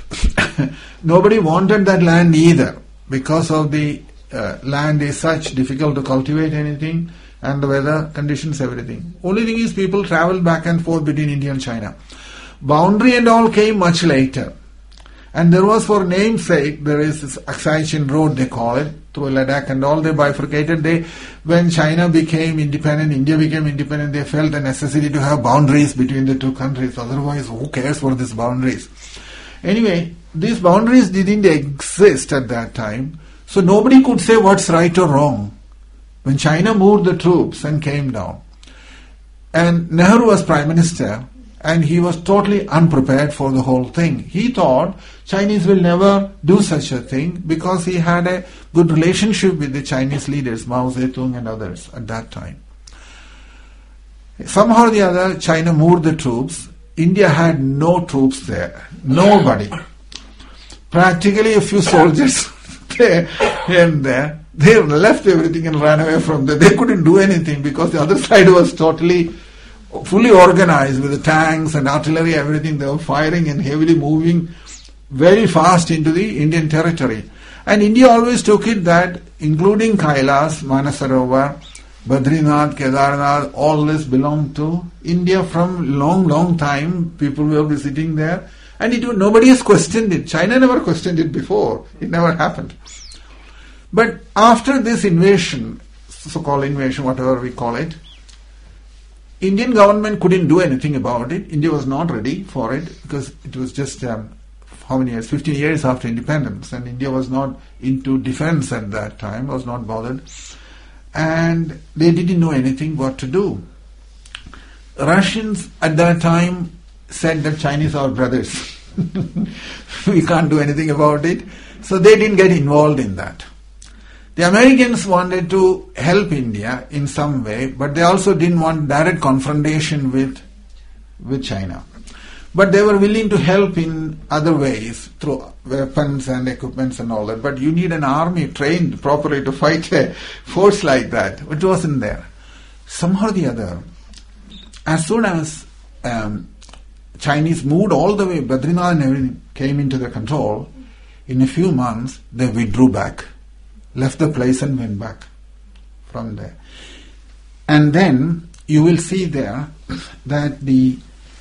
Nobody wanted that land either, because of the land is such difficult to cultivate anything, and the weather conditions, everything. Only thing is, people traveled back and forth between India and China. Boundary and all came much later. And there was, for namesake, there is this Aksai Chin Road, they call it, through Ladakh and all. They bifurcated. When China became independent, India became independent, they felt a necessity to have boundaries between the two countries. Otherwise, who cares for these boundaries? Anyway, these boundaries didn't exist at that time, so nobody could say what's right or wrong. When China moved the troops and came down, and Nehru was Prime Minister, and he was totally unprepared for the whole thing. He thought Chinese will never do such a thing, because he had a good relationship with the Chinese leaders, Mao Zedong and others at that time. Somehow or the other, China moved the troops. India had no troops there. Nobody. Practically a few soldiers there and there. They left everything and ran away from there. They couldn't do anything because the other side was totally fully organized with the tanks and artillery, everything. They were firing and heavily moving very fast into the Indian territory. And India always took it that, including Kailas, Manasarovar, Badrinath, Kedarnath, all this belonged to India from long time. People were visiting there. And nobody has questioned it. China never questioned it before. It never happened. But after this invasion, so-called invasion, whatever we call it, Indian government couldn't do anything about it. India was not ready for it, because it was just, how many years? 15 years after independence. And India was not into defense at that time, was not bothered. And they didn't know anything what to do. Russians at that time said that Chinese are brothers. We can't do anything about it. So they didn't get involved in that. The Americans wanted to help India in some way, but they also didn't want direct confrontation with China. But they were willing to help in other ways, through weapons and equipments and all that. But you need an army trained properly to fight a force like that. It wasn't there. Somehow or the other, as soon as Chinese moved all the way, Badrinath and everything came into their control, in a few months they withdrew back, left the place and went back from there. And then you will see there that the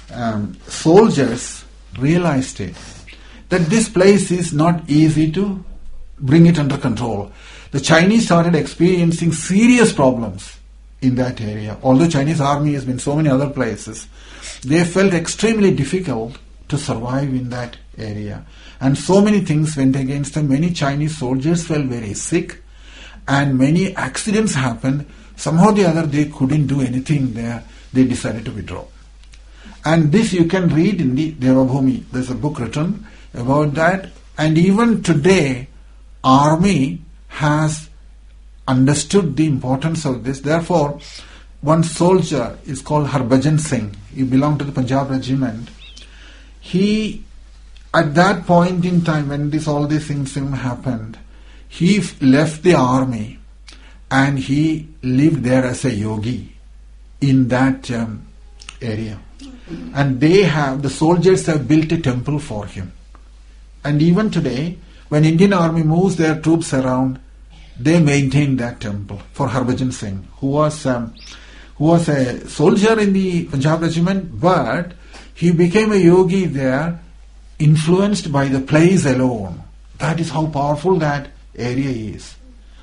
soldiers realized it, that this place is not easy to bring it under control. The Chinese started experiencing serious problems in that area. Although Chinese army has been so many other places, they felt extremely difficult to survive in that area. And so many things went against them. Many Chinese soldiers fell very sick, and many accidents happened. Somehow or the other they couldn't do anything there. They decided to withdraw. And this you can read in the Devabhumi. There's a book written about that. And even today, army has understood the importance of this. Therefore, one soldier is called Harbhajan Singh. He belonged to the Punjab regiment. He, at that point in time when all these things happened, he left the army and he lived there as a yogi in that area. And the soldiers have built a temple for him. And even today, when Indian army moves their troops around, they maintain that temple for Harbhajan Singh, who was a soldier in the Punjab regiment, but he became a yogi there, influenced by the place alone. That is how powerful that area is.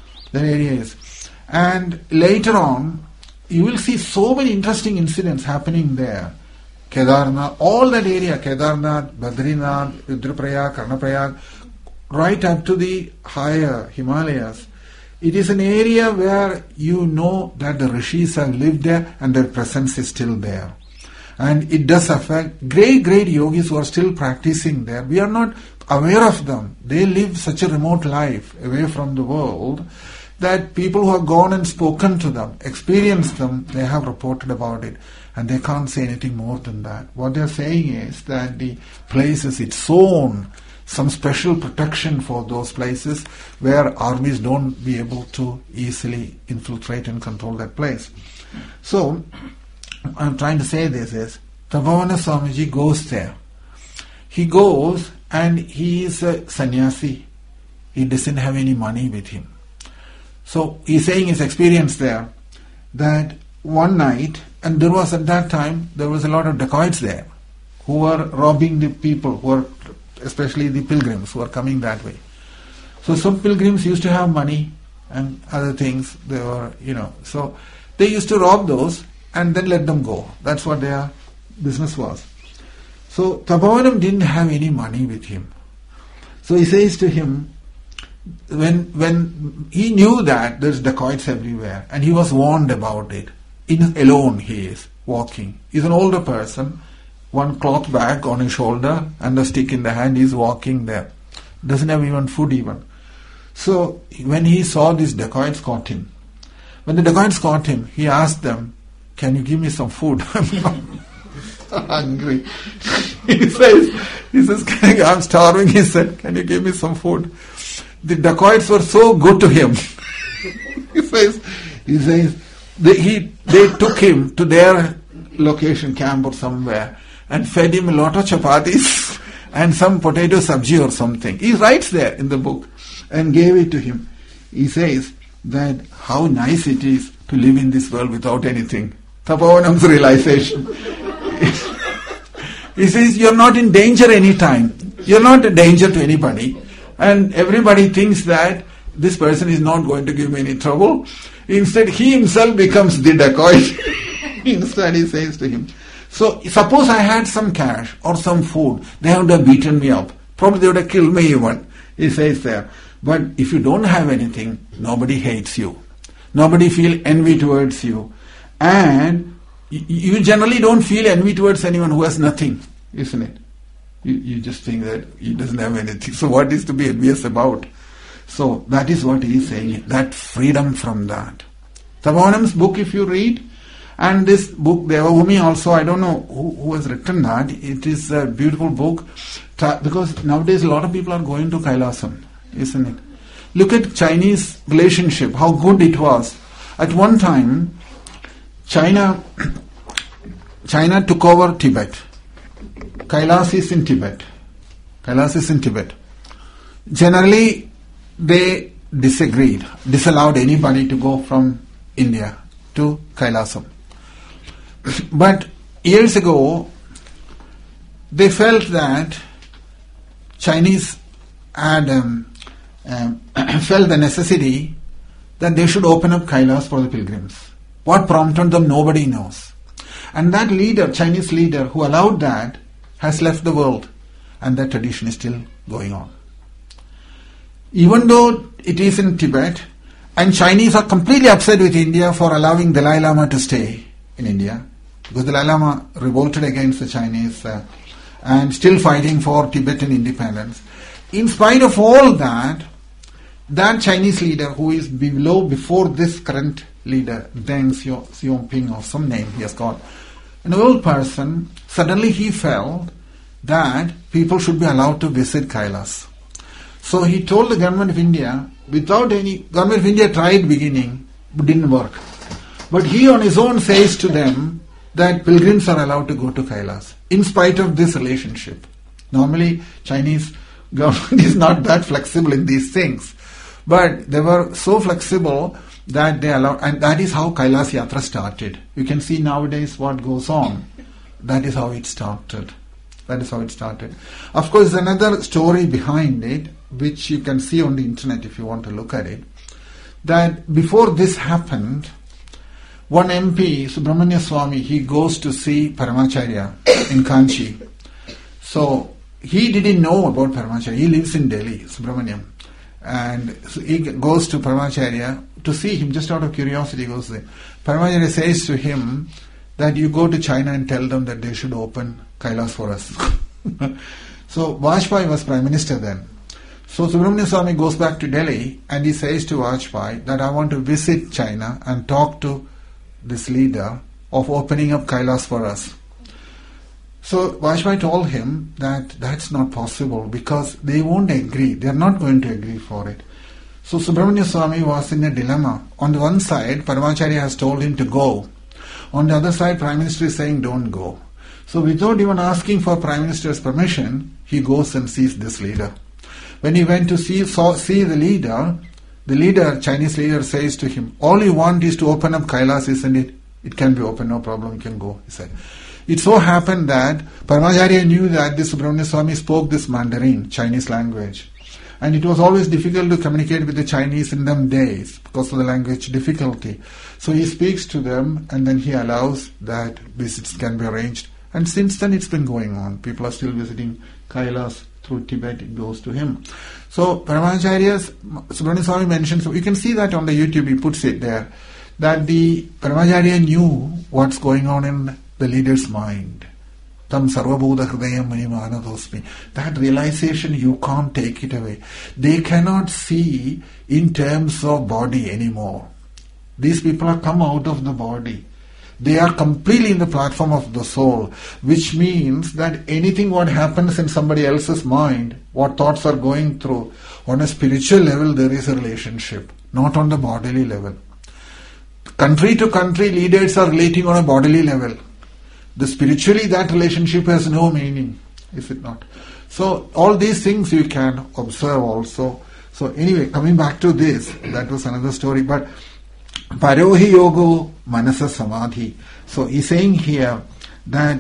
And later on, you will see so many interesting incidents happening there. Kedarnath, all that area, Kedarnath, Badrinath, Rudraprayag, Karnaprayag, right up to the higher Himalayas. It is an area where you know that the rishis have lived there and their presence is still there. And it does affect great yogis who are still practicing there. We are not aware of them. They live such a remote life away from the world that people who have gone and spoken to them, experienced them, they have reported about it. And they can't say anything more than that. What they are saying is that the place is its own, some special protection for those places where armies don't be able to easily infiltrate and control that place. So, I'm trying to say this is, Tapavana Swamiji goes there. He goes and he is a sannyasi. He doesn't have any money with him. So, he's saying his experience there, that one night, and there was at that time, there was a lot of dacoits there, who were robbing the people, who were, especially the pilgrims, who were coming that way. So some pilgrims used to have money and other things, they were, so they used to rob those and then let them go. That's what their business was. So Tapavanam didn't have any money with him. So he says to him, when he knew that there's dacoits everywhere, and he was warned about it, alone he is walking. He's an older person, one cloth bag on his shoulder and a stick in the hand, he's walking there. Doesn't have even food even. So when he saw these dacoits caught him, when the dacoits caught him, he asked them, "Can you give me some food? I'm hungry." He says, "I'm starving." He said, "Can you give me some food?" The dacoits were so good to him. He says, they took him to their location camp or somewhere and fed him a lot of chapatis and some potato sabji or something. He writes there in the book and gave it to him. He says that how nice it is to live in this world without anything. Tapavanam's realization. He says, you're not in danger anytime. You're not a danger to anybody. And everybody thinks that this person is not going to give me any trouble. Instead, he himself becomes the dacoit. Instead, he says to him, so suppose I had some cash or some food, they would have beaten me up. Probably they would have killed me even. He says there. But if you don't have anything, nobody hates you. Nobody feel envy towards you. And you generally don't feel envy towards anyone who has nothing, isn't it? You just think that he doesn't have anything. So what is to be envious about? So that is what he is saying, that freedom from that. Tapavanam's book, if you read, and this book, Devabhumi also, I don't know who has written that. It is a beautiful book because nowadays a lot of people are going to Kailasam, isn't it? Look at Chinese relationship, how good it was. At one time, China took over Tibet. Kailas is in Tibet. Kailas is in Tibet. Generally, they disallowed anybody to go from India to Kailasam. But years ago, they felt that Chinese had felt the necessity that they should open up Kailas for the pilgrims. What prompted them, nobody knows. And that leader, Chinese leader, who allowed that, has left the world, and that tradition is still going on. Even though it is in Tibet, and Chinese are completely upset with India for allowing Dalai Lama to stay in India, because Dalai Lama revolted against the Chinese and still fighting for Tibetan independence. In spite of all that, that Chinese leader who is before this current leader, Deng Xiaoping or some name he has got, an old person, suddenly he felt that people should be allowed to visit Kailas. So he told the government of India, government of India tried beginning, but didn't work. But he on his own says to them that pilgrims are allowed to go to Kailas, in spite of this relationship. Normally, Chinese government is not that flexible in these things. But they were so flexible that they allowed, and that is how Kailas Yatra started. You can see nowadays what goes on. That is how it started. Of course, there's another story behind it, which you can see on the internet if you want to look at it. That before this happened, one MP, Subramanya Swami, he goes to see Paramacharya in Kanchi. So he didn't know about Paramacharya. He lives in Delhi, Subramanyam. And so he goes to Paramacharya to see him, just out of curiosity, he goes there. Paramacharya says to him that you go to China and tell them that they should open Kailas for us. So Vajpayee was Prime Minister then. So Subramanya Swami goes back to Delhi and he says to Vajpayee that I want to visit China and talk to this leader of opening up Kailas for us. So Vajpayee told him that that's not possible because they won't agree. They are not going to agree for it. So Subramanya Swami was in a dilemma. On the one side, Paramacharya has told him to go On the other side, Prime Minister is saying don't go. So without even asking for Prime Minister's permission, he goes and sees this leader. When he went to see the leader, Chinese leader says to him, all you want is to open up Kailas, isn't it? It can be open, no problem, you can go, he said. It so happened that Paramacharya knew that this Subramanya Swami spoke this Mandarin, Chinese language. And it was always difficult to communicate with the Chinese in them days because of the language difficulty. So he speaks to them and then he allows that visits can be arranged. And since then it's been going on. People are still visiting Kailas through Tibet, it goes to him. So Paramacharya's, Subramanya Swami mentions, so you can see that on the YouTube, he puts it there, that the Paramacharya knew what's going on in the leader's mind. Tam sarvabhuta hridayam manimanadosmi. That realization, you can't take it away. They cannot see in terms of body anymore. These people have come out of the body. They are completely in the platform of the soul, which means that anything what happens in somebody else's mind, what thoughts are going through, on a spiritual level there is a relationship, not on the bodily level. Country to country leaders are relating on a bodily level. The spiritually that relationship has no meaning, is it not? So all these things you can observe also. So anyway, coming back to this, that was another story, but Parohi Yogo Manasa Samadhi. So he's saying here that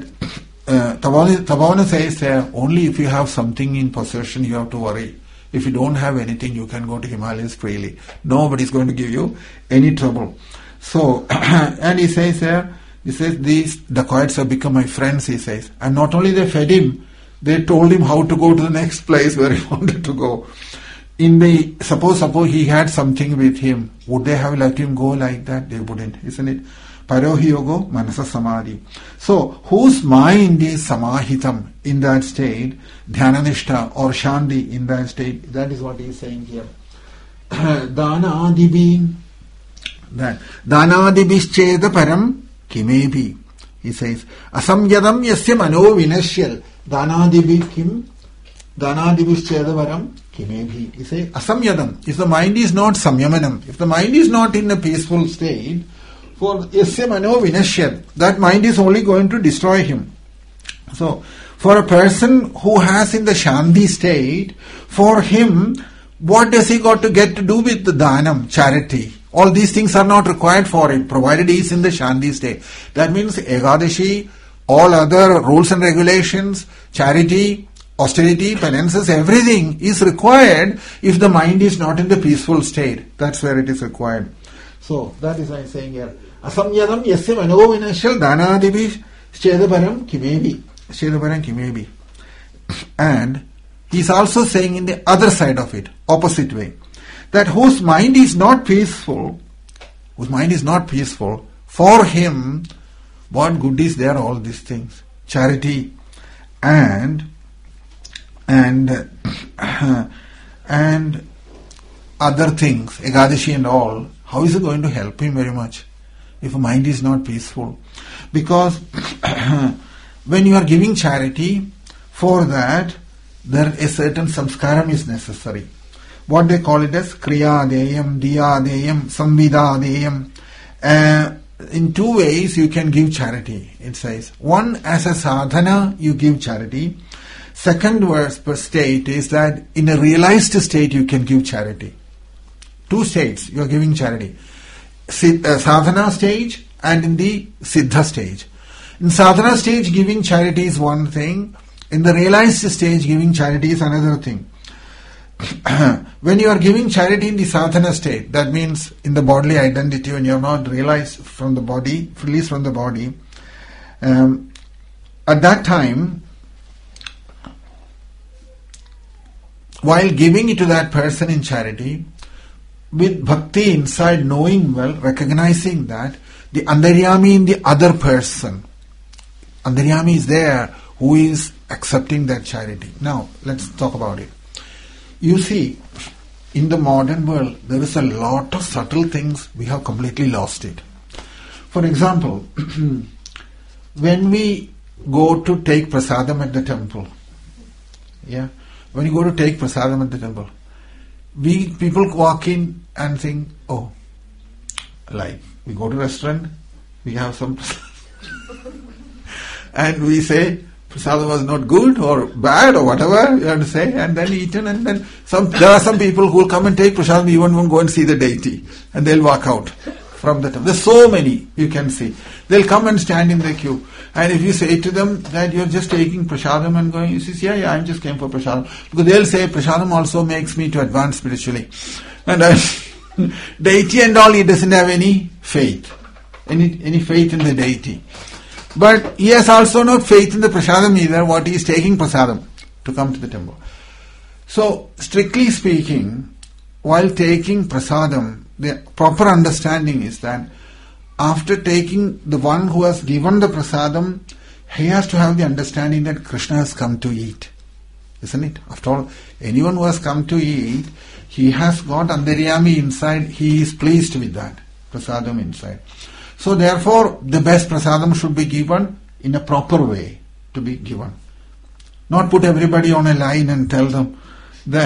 Tabhavana says there, only if you have something in possession you have to worry. If you don't have anything, you can go to Himalayas freely. Nobody is going to give you any trouble. So, and he says there, he says, these dacoits have become my friends, he says. And not only they fed him, they told him how to go to the next place where he wanted to go. Suppose he had something with him, would they have let him go like that? They wouldn't, isn't it? Parohi yogo manasa samadhi. So, whose mind is samahitam in that state, dhyananishta or shanti in that state, that is what he is saying here. Dana adibi, that Dana adibhischeda param kimebi. He says, asamyadam yasya mano vinashyal. Dana adibhi kim? Dana adibhischeda param kimebi. He says, asamyadam. If the mind is not samyamanam, if the mind is not in a peaceful state, for yasya mano vinashyal, that mind is only going to destroy him. So, for a person who has in the shanti state, for him, what does he got to get to do with the dhanam, charity? All these things are not required for him, provided he is in the shanti state. That means Ekadashi, all other rules and regulations, charity, austerity, penances, everything is required if the mind is not in the peaceful state. That's where it is required. So, that is why I am saying here. Asamyadam yasya manovinashal dhanadibhi shedaparam kimebi. Shedaparam kimebi. And he is also saying in the other side of it, opposite way, that whose mind is not peaceful, for him, what good is there? All these things. Charity and other things, Ekadashi and all, how is it going to help him very much if a mind is not peaceful? Because when you are giving charity, for that, there a certain samskaram is necessary. What they call it as kriya adeyam, diya adeyam, samvida adeyam. In two ways you can give charity, it says. One, as a sadhana you give charity. Second verse per state is that in a realized state you can give charity. Two states you are giving charity. Sadhana stage and in the siddha stage. In sadhana stage giving charity is one thing. In the realized stage giving charity is another thing. When you are giving charity in the sadhana state, that means in the bodily identity, when you have not realized from the body, released from the body, at that time, while giving it to that person in charity, with bhakti inside, knowing well, recognizing that the antaryami in the other person, antaryami is there who is accepting that charity. Now, let's talk about it. You see, in the modern world, there is a lot of subtle things, we have completely lost it. For example, when we go to take prasadam at the temple, when you go to take prasadam at the temple, people walk in and think, oh, like we go to restaurant, We have some and we say prasadam was not good or bad or whatever you have to say, and then eaten, and then there are some people who will come and take prasadam, even won't go and see the deity, and they'll walk out from the temple. There's so many you can see. They'll come and stand in the queue, and if you say to them that you're just taking prasadam and going, he says, yeah, I just came for prasadam, because they'll say prasadam also makes me to advance spiritually, and deity and all, he doesn't have any faith, any faith in the deity. But he has also not faith in the prasadam either, what he is taking prasadam to come to the temple. So, strictly speaking, while taking prasadam, the proper understanding is that after taking, the one who has given the prasadam, he has to have the understanding that Krishna has come to eat. Isn't it? After all, anyone who has come to eat, he has got Antaryami inside, he is pleased with that prasadam inside. So therefore, the best prasadam should be given in a proper way to be given. Not put everybody on a line and tell them the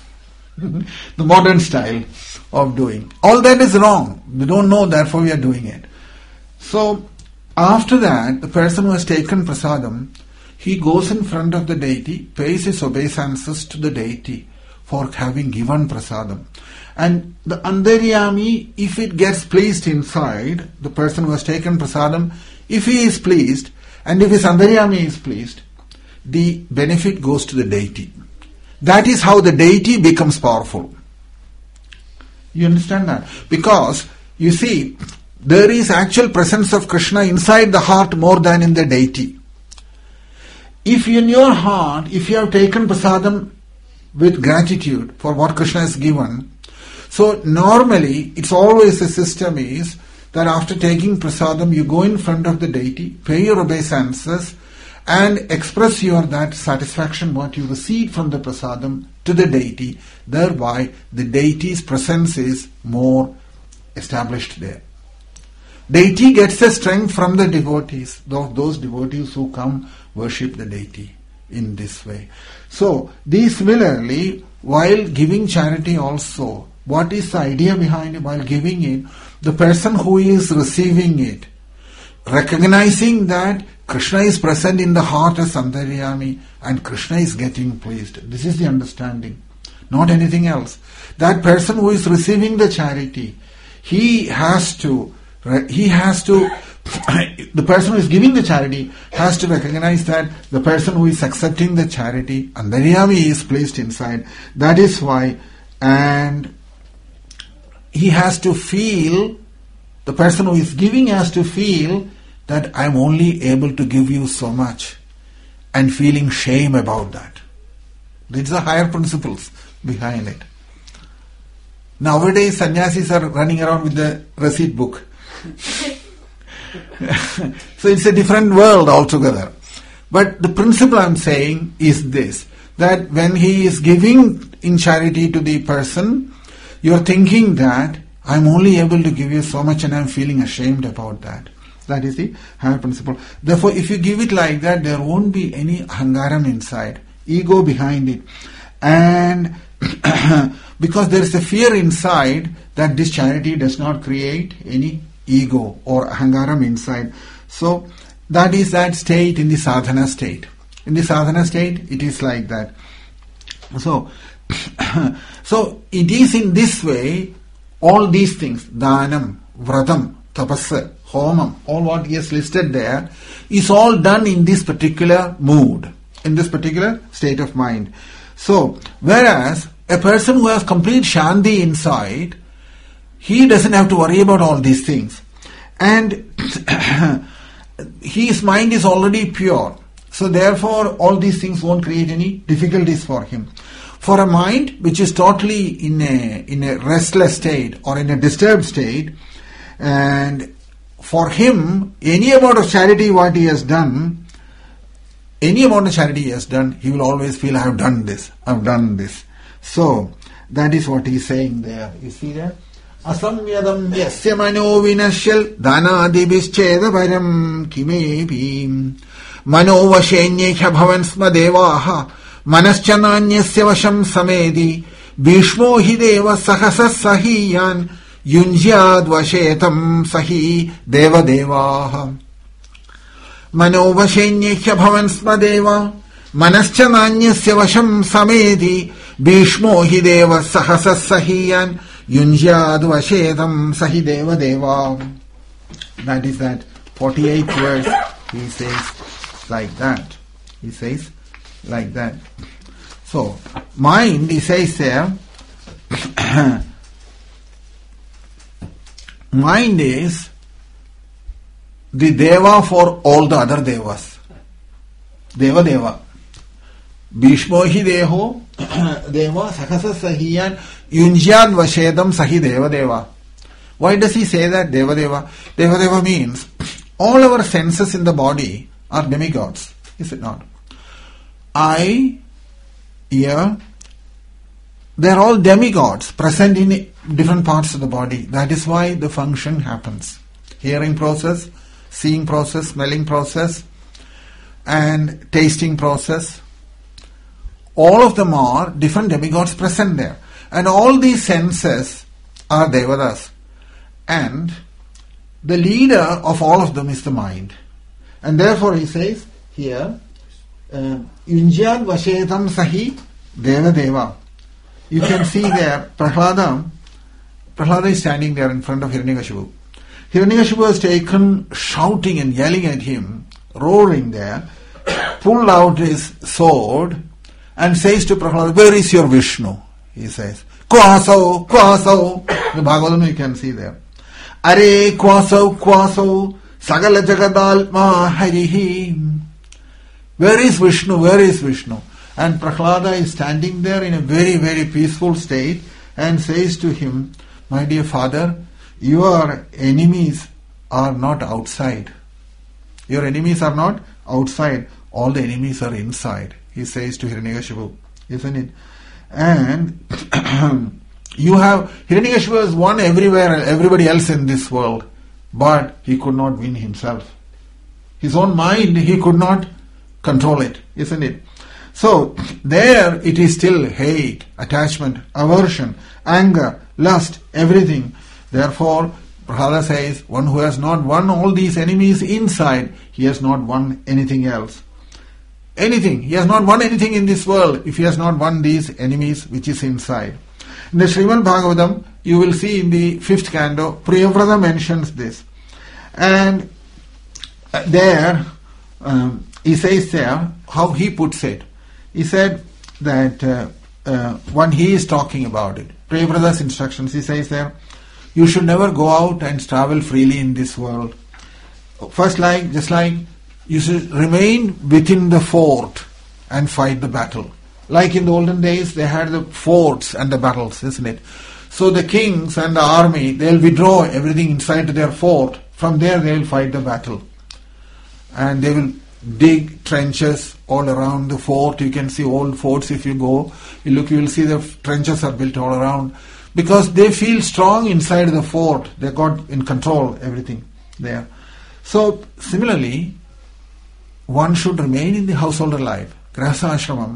modern style of doing. All that is wrong. We don't know, therefore we are doing it. So, after that, the person who has taken prasadam, he goes in front of the deity, pays his obeisances to the deity for having given prasadam. And the Antaryami, if it gets pleased inside, the person who has taken prasadam, if he is pleased, and if his Antaryami is pleased, the benefit goes to the deity. That is how the deity becomes powerful. You understand that? Because, you see, there is actual presence of Krishna inside the heart more than in the deity. If in your heart, if you have taken prasadam with gratitude for what Krishna has given, so normally, it's always the system is that after taking prasadam, you go in front of the deity, pay your obeisances, and express your that satisfaction what you received from the prasadam to the deity. Thereby, the deity's presence is more established there. Deity gets the strength from the devotees, those devotees who come worship the deity in this way. So, similarly, while giving charity also, what is the idea behind it? While giving it, the person who is receiving it, recognizing that Krishna is present in the heart as Antaryami and Krishna is getting pleased. This is the understanding, not anything else. That person who is receiving the charity, the person who is giving the charity has to recognize that the person who is accepting the charity, Antaryami is placed inside. That is why, and he has to feel, the person who is giving has to feel that I am only able to give you so much, and feeling shame about that. These are higher principles behind it. Nowadays, sannyasis are running around with the receipt book. So it's a different world altogether. But the principle I am saying is this, that when he is giving in charity to the person, you are thinking that I am only able to give you so much and I am feeling ashamed about that. That is the higher principle. Therefore, if you give it like that, there won't be any ahangaram inside, ego behind it. And because there is a fear inside that this charity does not create any ego or ahangaram inside. So, that is that state in the sadhana state. In the sadhana state, it is like that. So it is in this way, all these things, dhanam, vratam, tapassa, homam, all what he has listed there, is all done in this particular mood, in this particular state of mind. So, whereas a person who has complete shanti inside, he doesn't have to worry about all these things. And his mind is already pure. So therefore, all these things won't create any difficulties for him. For a mind which is totally in a restless state or in a disturbed state, and for him, any amount of charity what he has done, he will always feel, I have done this. So, that is what he is saying there. You see that? Asamyadam yasya mano vinashal dhanadibhischeda param kimepi mano vashenyekha bhavansma devaha manaschananyasya vasham samedi bhishmo hi deva sahasa sahiyan Yunjyad vashetam sahi devadevaha. Manovashenyekya bhavan smadeva. Manascha nanyasya vasham samedi. Bhishmo hi deva sahasas sahiyan. Yunjyad vashetam sahi devadeva. That is that 48th verse. He says like that. He says like that. So, mind, he says there, mind is the deva for all the other devas. Deva deva. Bhishmo hi deho deva sakasa sahiyan yunjyan vashedam sahi deva deva. Why does he say that deva deva? Deva deva means all our senses in the body are demigods. Is it not? Eye, ear, they are all demigods present in different parts of the body. That is why the function happens. Hearing process, seeing process, smelling process, and tasting process. All of them are different demigods present there. And all these senses are devatas. And the leader of all of them is the mind. And therefore he says here, Yunjyad vashetam sahi deva deva. You can see there, Prahlada is standing there in front of Hiranyakashipu. Hiranyakashipu has taken shouting and yelling at him, roaring there, pulled out his sword and says to Prahlada, where is your Vishnu? He says, Kwasau, Kwasau. The Bhagavatam you can see there. Are Kwasau, Kwasau, Sagala Jagadalma Harihi. Where is Vishnu? Where is Vishnu? And Prahlada is standing there in a very, very peaceful state and says to him, my dear father, your enemies are not outside. Your enemies are not outside. All the enemies are inside. He says to Hiranyakashipu, isn't it? And Hiranyakashipu has won everybody else in this world, but he could not win himself. His own mind, he could not control it, isn't it? So, there it is still hate, attachment, aversion, anger, lust, everything. Therefore, Prahlada says, one who has not won all these enemies inside, he has not won anything else. Anything. He has not won anything in this world if he has not won these enemies which is inside. In the Srimad Bhagavatam, you will see in the 5th canto, Priyavrata mentions this. And there, he says there, how he puts it. He said that when he is talking about it, Priyavrata's instructions, he says there, you should never go out and travel freely in this world. First, just like you should remain within the fort and fight the battle. Like in the olden days, they had the forts and the battles, isn't it? So the kings and the army, they'll withdraw everything inside their fort. From there, they'll fight the battle. And they will dig trenches all around the fort. You can see old forts if you go. You look, you will see the trenches are built all around. Because they feel strong inside the fort. They got in control everything there. So, similarly, one should remain in the householder life, grahastha ashramam,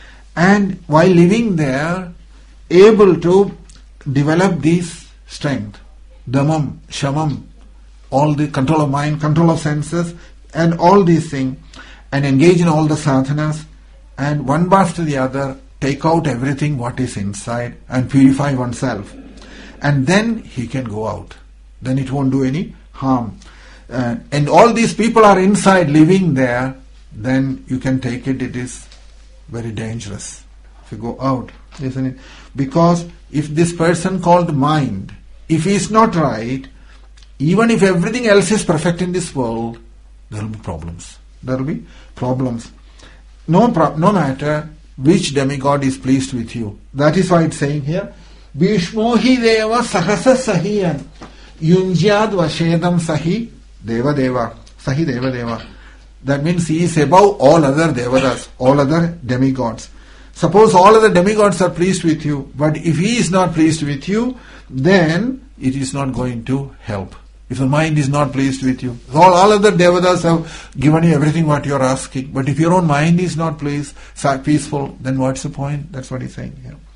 and while living there, able to develop this strength, dhammam, shamam, all the control of mind, control of senses, and all these things, and engage in all the sadhanas, and one after the other, take out everything what is inside and purify oneself. And then he can go out. Then it won't do any harm. And all these people are inside living there, then you can take it is very dangerous if you go out, isn't it? Because if this person called mind, if he is not right, even if everything else is perfect in this world, there will be problems. There will be problems. No matter which demigod is pleased with you. That is why it's saying here, Bhishmo hi deva sahasa sahiyan yunjyad vashedam sahi deva deva. Sahi deva deva. That means he is above all other devatas, all other demigods. Suppose all other demigods are pleased with you, but if he is not pleased with you, then it is not going to help. If the mind is not pleased with you, all other devatas have given you everything what you are asking, but if your own mind is not pleased, peaceful, then what's the point? That's what he's saying here.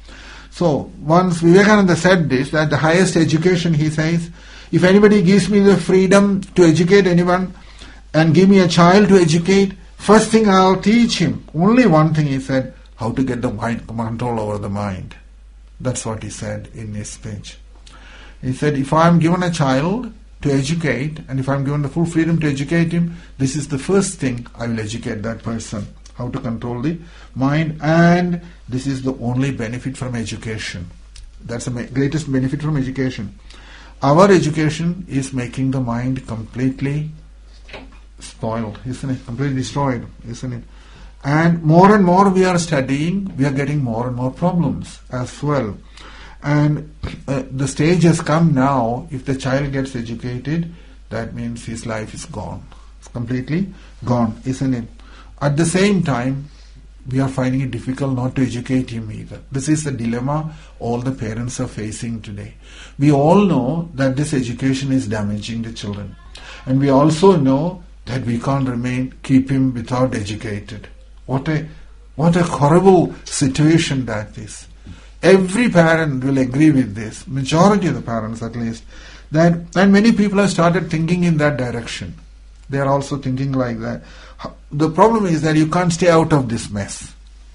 So once Vivekananda said this, that the highest education, he says, if anybody gives me the freedom to educate anyone and give me a child to educate, first thing I'll teach him, only one thing he said, how to get the mind, control over the mind. That's what he said in his speech. He said, if I'm given a child to educate, and if I'm given the full freedom to educate him, this is the first thing I will educate that person, how to control the mind, and this is the only benefit from education. That's the greatest benefit from education. Our education is making the mind completely spoiled, isn't it? Completely destroyed, isn't it? And more we are studying, we are getting more and more problems as well. And the stage has come now, if the child gets educated, that means his life is gone. It's completely gone, isn't it? At the same time, we are finding it difficult not to educate him either. This is the dilemma all the parents are facing today. We all know that this education is damaging the children. And we also know that we can't keep him without educated. What a horrible situation that is. Every parent will agree with this, majority of the parents at least, and many people have started thinking in that direction. They are also thinking like that. The problem is that you can't stay out of this mess.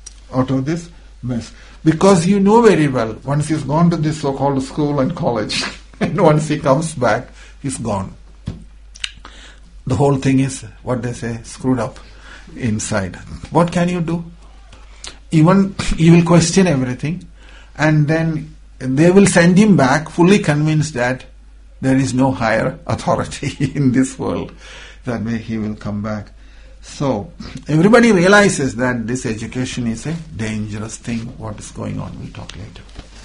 Because you know very well, once he's gone to this so-called school and college, and once he comes back, he's gone. The whole thing is, what they say, screwed up inside. What can you do? Even you will question everything, and then they will send him back fully convinced that there is no higher authority in this world. That way he will come back. So everybody realizes that this education is a dangerous thing. What is going on? We'll talk later.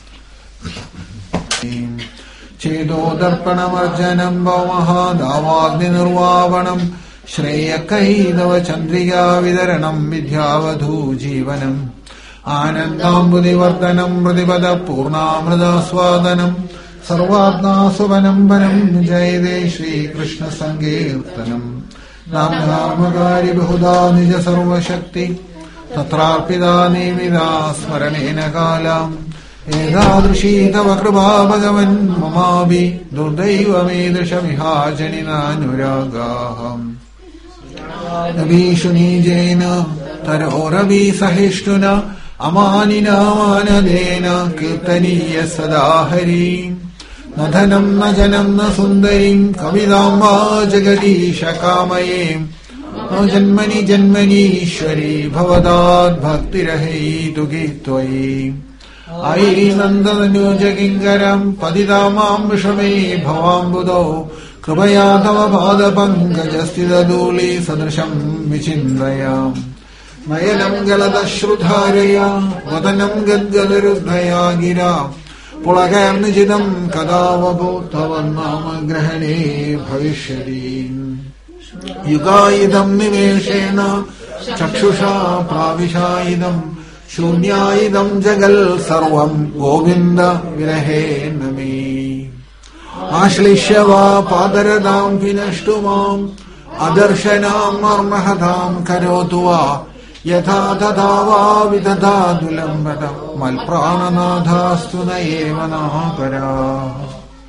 Chedo darpanamarjanam bhavaha davagni nirvavanam shreyakaidava chandriya vidaranam vidyavadhu jivanam anandambudivardhanam pratipad purnamridaswadanam sarvatna suvanam vanam jayade Shri Krishna Sankirtanam Namagari Bahuda Nija Sarva Shakti Tatrarpida Nivida Smaranena Kalam Edadrushi Tava Kripa Bhagavan Mamabi Durdaiva Medrisha Vihajanina Nuragaham Nabishuni Jaina Taroravi Sahishtuna Amanina Manadena Kirtaniya Sadahari Nadhanam na janam na sundarim kavidam va jagadisha kamayem no janmani janmani ishwari bhavadad bhakti rahi tugitvai ai nandanu jagingaram padidamam vishame bhavam buddho kripaya tava pada pankajastida duli sadrisham vichindrayam mayanam galadashrudharaya vadanam gadgadarudhaya gira Pulagarnijidam kadavabhutavarnama grahane bhavishyadi Yugaidam nimeshena chakshusha pravishaidam Shunyaidam jagal sarvam govinda virahe nami Ashlishyava padaradam vinashtumam Adarshanam armahadam karotuva Yatha tadava vidadadulambatam malprananadhastu naeva nahapara.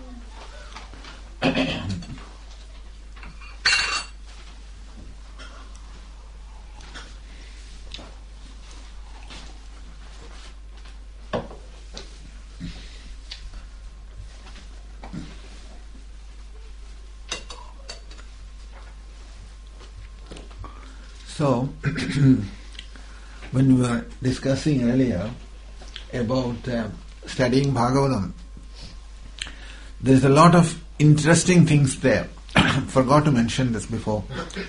So, when we were discussing earlier about studying Bhagavatam, there's a lot of interesting things there. Forgot to mention this before.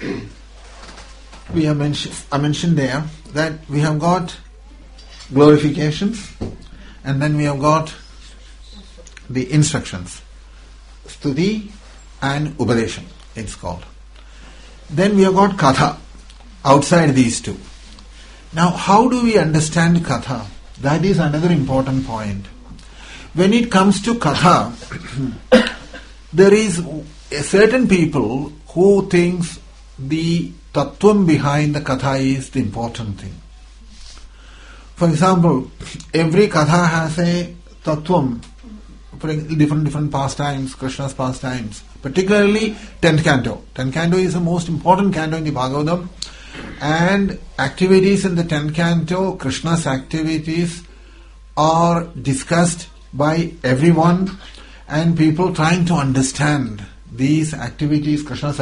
I mentioned there that we have got glorifications and then we have got the instructions. Stuti and Upadesham, it's called. Then we have got Katha outside these two. Now, how do we understand Katha? That is another important point. When it comes to Katha, there is a certain people who thinks the tattvam behind the Katha is the important thing. For example, every katha has a tattvam, for different pastimes, Krishna's pastimes, particularly 10th canto. 10th canto is the most important canto in the Bhagavatam, and activities in the 10th canto, Krishna's activities, are discussed by everyone and people trying to understand these activities, Krishna's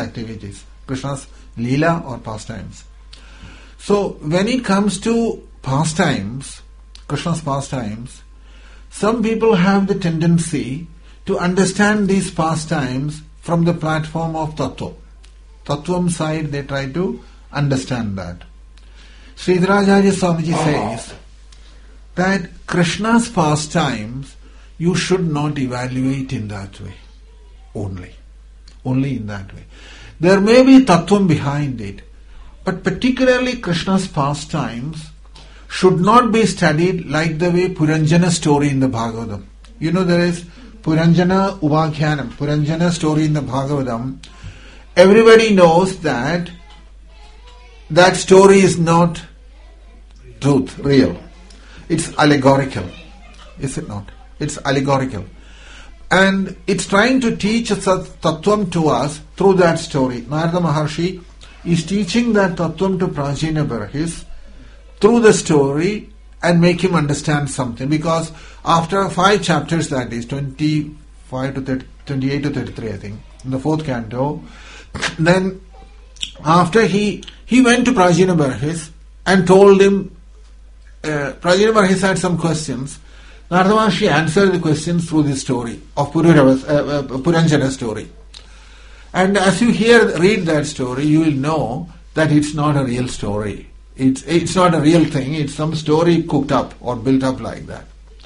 Leela or pastimes. So when it comes to pastimes, Krishna's pastimes, some people have the tendency to understand these pastimes from the platform of Tattva. Tattvam side, they try to understand that. Sridharacharya Swamiji says that Krishna's pastimes you should not evaluate in that way. Only in that way. There may be tattvam behind it, but particularly Krishna's pastimes should not be studied like the way Puranjana story in the Bhagavatam. You know, there is Puranjana Upakhyanam, Puranjana story in the Bhagavatam. Everybody knows that that story is not truth, real. It's allegorical. Is it not? It's allegorical. And it's trying to teach a tattvam to us through that story. Narada Maharshi is teaching that tattvam to Prajina Barahis through the story and make him understand something. Because after 5 chapters, that is 28 to 33, I think, in the 4th canto, then after he went to Prajina Barahis and told him, Prajina Barahis had some questions. Narada Maharshi answered the questions through this story of Puranjana story. And as you read that story, you will know that it's not a real story. It's not a real thing. It's some story cooked up or built up like that.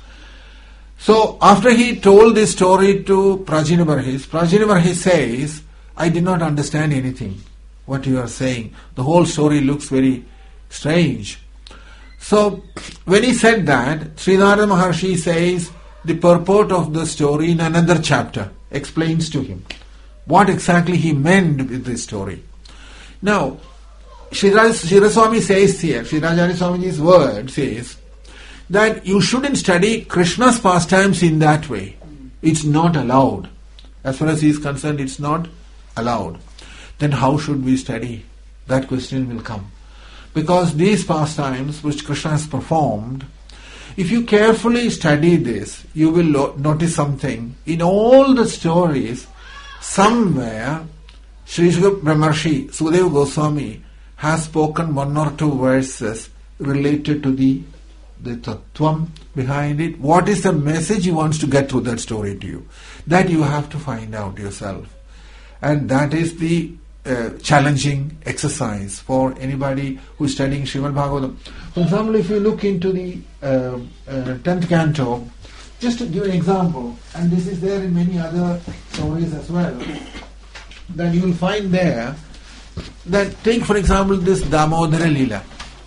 So after he told this story to Prajina Barahis says, I did not understand anything what you are saying. The whole story looks very strange. So when he said that, Sridhara Maharshi says the purport of the story in another chapter, explains to him what exactly he meant with this story. Now, Shiraswami says here, Sridharacharya Swamiji's word says that you shouldn't study Krishna's pastimes in that way. It's not allowed. As far as he is concerned, it's not allowed. Then how should we study? That question will come. Because these pastimes which Krishna has performed, if you carefully study this, you will notice something. In all the stories, somewhere, Sri Brahmarshi, Sukadeva Goswami, has spoken 1 or 2 verses related to the tattvam behind it. What is the message he wants to get through that story to you? That you have to find out yourself. And that is the challenging exercise for anybody who is studying Srimad Bhagavatam. For example, if you look into the 10th canto, just to give an example, and this is there in many other stories as well, then you will find there that, take for example this Damodara Leela,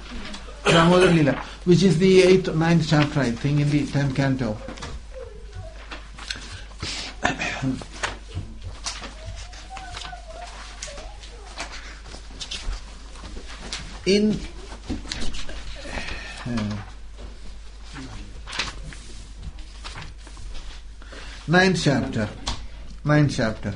which is the 8th or 9th chapter, I think, in the 10th canto. In 9th chapter,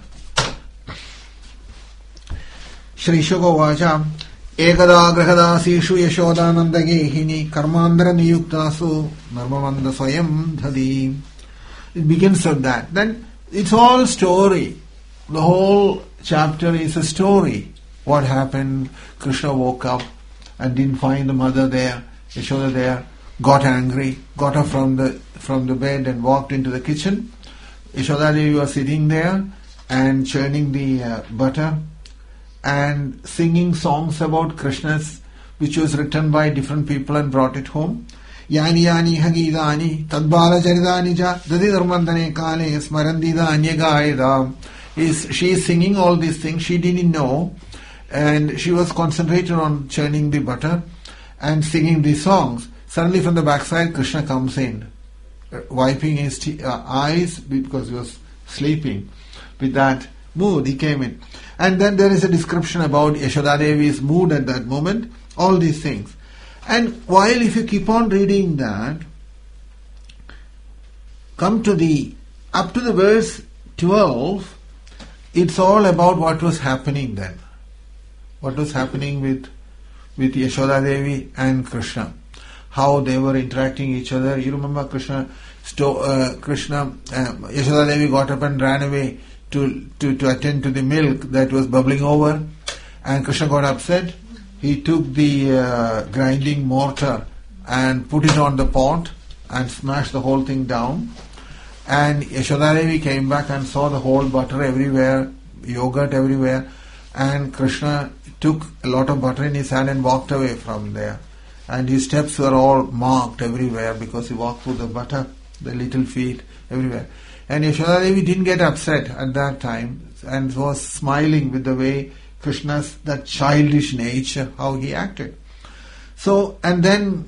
Shri Shukovacha Ekada Grahadasishu Yashodanandagehini Karmandra Niyuktasu Narmamanda Swayam Dhadi. It begins with that. Then it's all story. The whole chapter is a story. What happened? Krishna woke up and didn't find the mother there, Yashoda there, got angry, got up from the bed and walked into the kitchen. Yashoda Devi was sitting there and churning the butter and singing songs about Krishna's, which was written by different people and brought it home. Yani yani hagidani tadbala charidani ja dadi dharmandane kale smarandida anyagaida. She is singing all these things. She didn't know, and she was concentrated on churning the butter and singing these songs. Suddenly from the backside, Krishna comes in, wiping his eyes because he was sleeping. With that mood, he came in. And then there is a description about Yashoda Devi's mood at that moment, all these things. And while if you keep on reading that, come to up to the verse 12, it's all about what was happening then. What was happening with Yashoda Devi and Krishna. How they were interacting each other. You remember Yashoda Devi got up and ran away to attend to the milk that was bubbling over, and Krishna got upset. He took the grinding mortar and put it on the pot and smashed the whole thing down. And Yashoda Devi came back and saw the whole butter everywhere, yogurt everywhere, and Krishna took a lot of butter in his hand and walked away from there. And his steps were all marked everywhere because he walked through the butter, the little feet everywhere. And Yashoda Devi didn't get upset at that time and was smiling with the way Krishna's, that childish nature, how he acted. So, and then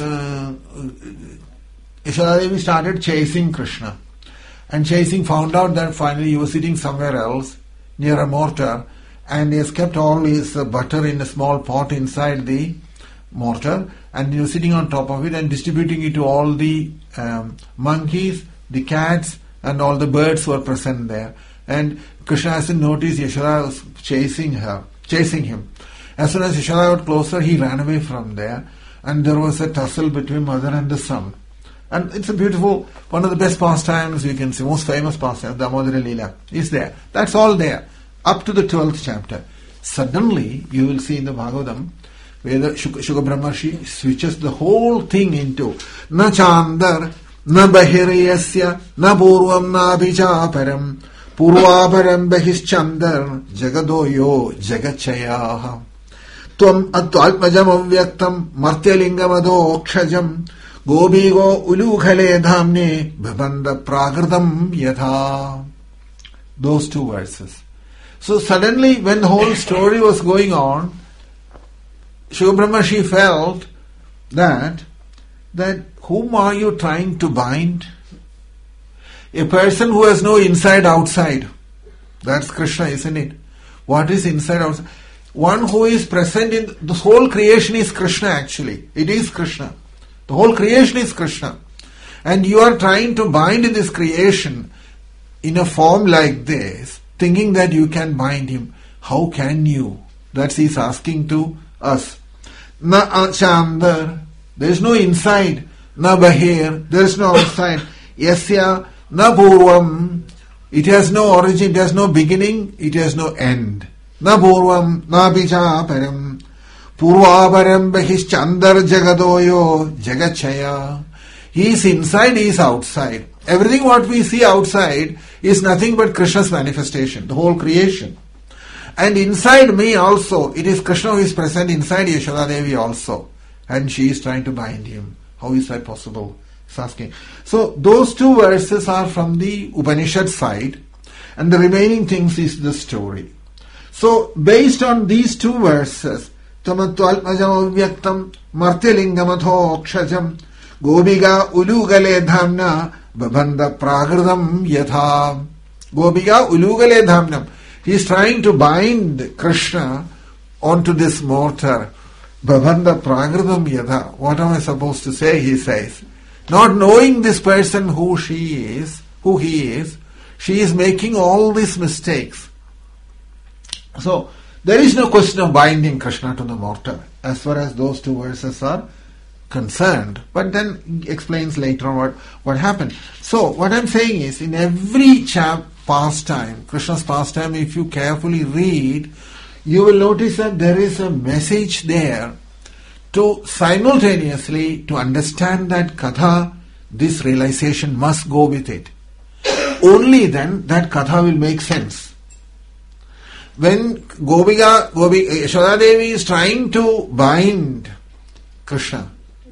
Yashoda Devi started chasing Krishna. And chasing, found out that finally he was sitting somewhere else near a mortar, and he has kept all his butter in a small pot inside the mortar, and he was sitting on top of it and distributing it to all the monkeys, the cats, and all the birds who were present there. And Krishna hasn't noticed Yashoda was chasing him. As soon as Yashoda got closer, he ran away from there, and there was a tussle between mother and the son. And it's a beautiful, one of the best pastimes you can see, most famous pastimes, Damodara Leela, is there. That's all there, up to the 12th chapter. Suddenly, you will see in the Bhagavatam, where the Shuka Brahmarshi switches the whole thing into Na Chandar, Na Bahiriyasya, Na Purvam, Na Abhijaparam, Purvaparam Bahischandar, Jagadoyo, Jagachayaha, Tvam Atvalpajam Avyaktam, Martyalingam Adokshajam, Gobigo Ulukhale Dhamne Bhabanda Pragradam Yatha. Those two verses. So suddenly when the whole story was going on, Shuka Brahmarshi felt that whom are you trying to bind? A person who has no inside outside. That's Krishna, isn't it? What is inside outside? One who is present in the whole creation is Krishna actually. It is Krishna. The whole creation is Krishna. And you are trying to bind in this creation in a form like this, thinking that you can bind him. How can you? That's he's asking to us. Na achandar, there is no inside. Na bahir, there is no outside. Yasya, na purvam, it has no origin, it has no beginning, it has no end. Na purvam, na bijaparam. Purvaparam bahischandar jagadoyo jagachaya. He is inside, he is outside. Everything what we see outside is nothing but Krishna's manifestation, the whole creation. And inside me also, it is Krishna who is present inside Yashoda Devi also. And she is trying to bind him. How is that possible? He's asking. So those two verses are from the Upanishad side, and the remaining things is the story. So based on these two verses, Tamatvalpajam Avyaktam Martyalingam Adhokshajam Gobiga Ulugale Dhamna Babanda Pragradam Yatha. Gobiga Ulugale Dhamnam. He is trying to bind Krishna onto this mortar. Babanda Pragradam Yatha. What am I supposed to say? He says. Not knowing this person who he is, she is making all these mistakes. So, there is no question of binding Krishna to the mortar as far as those two verses are concerned. But then he explains later on what happened. So, what I'm saying is, in every pastime, Krishna's pastime, if you carefully read, you will notice that there is a message there to simultaneously to understand that katha, this realization must go with it. Only then that katha will make sense. When Yashoda Devi is trying to bind Krishna,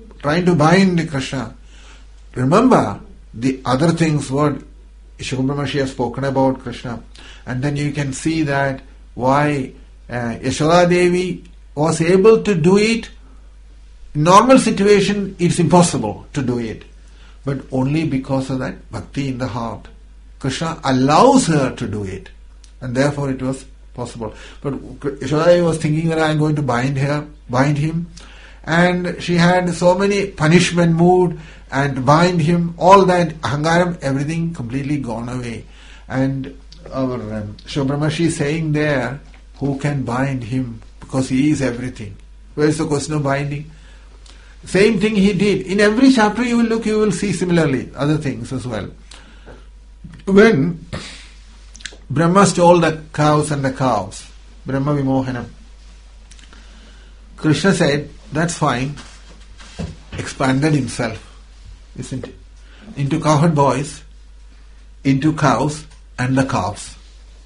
remember the other things what Shuka Brahmarshi has spoken about Krishna, and then you can see that why Yashoda Devi was able to do it. In normal situation, it's impossible to do it, but only because of that bhakti in the heart. Krishna allows her to do it, and therefore it was possible. But Yashoda Devi was thinking that I am going to bind him, and she had so many punishment mood and bind him, all that ahangaram, everything completely gone away. And our Shubhramashi is saying there, who can bind him? Because he is everything. Where is the question of binding? Same thing he did. In every chapter you will look, you will see similarly other things as well. When Brahma stole the cows and the calves, Brahma Vimohanam, Krishna said, that's fine, expanded himself, isn't it? Into cowherd boys, into cows and the calves.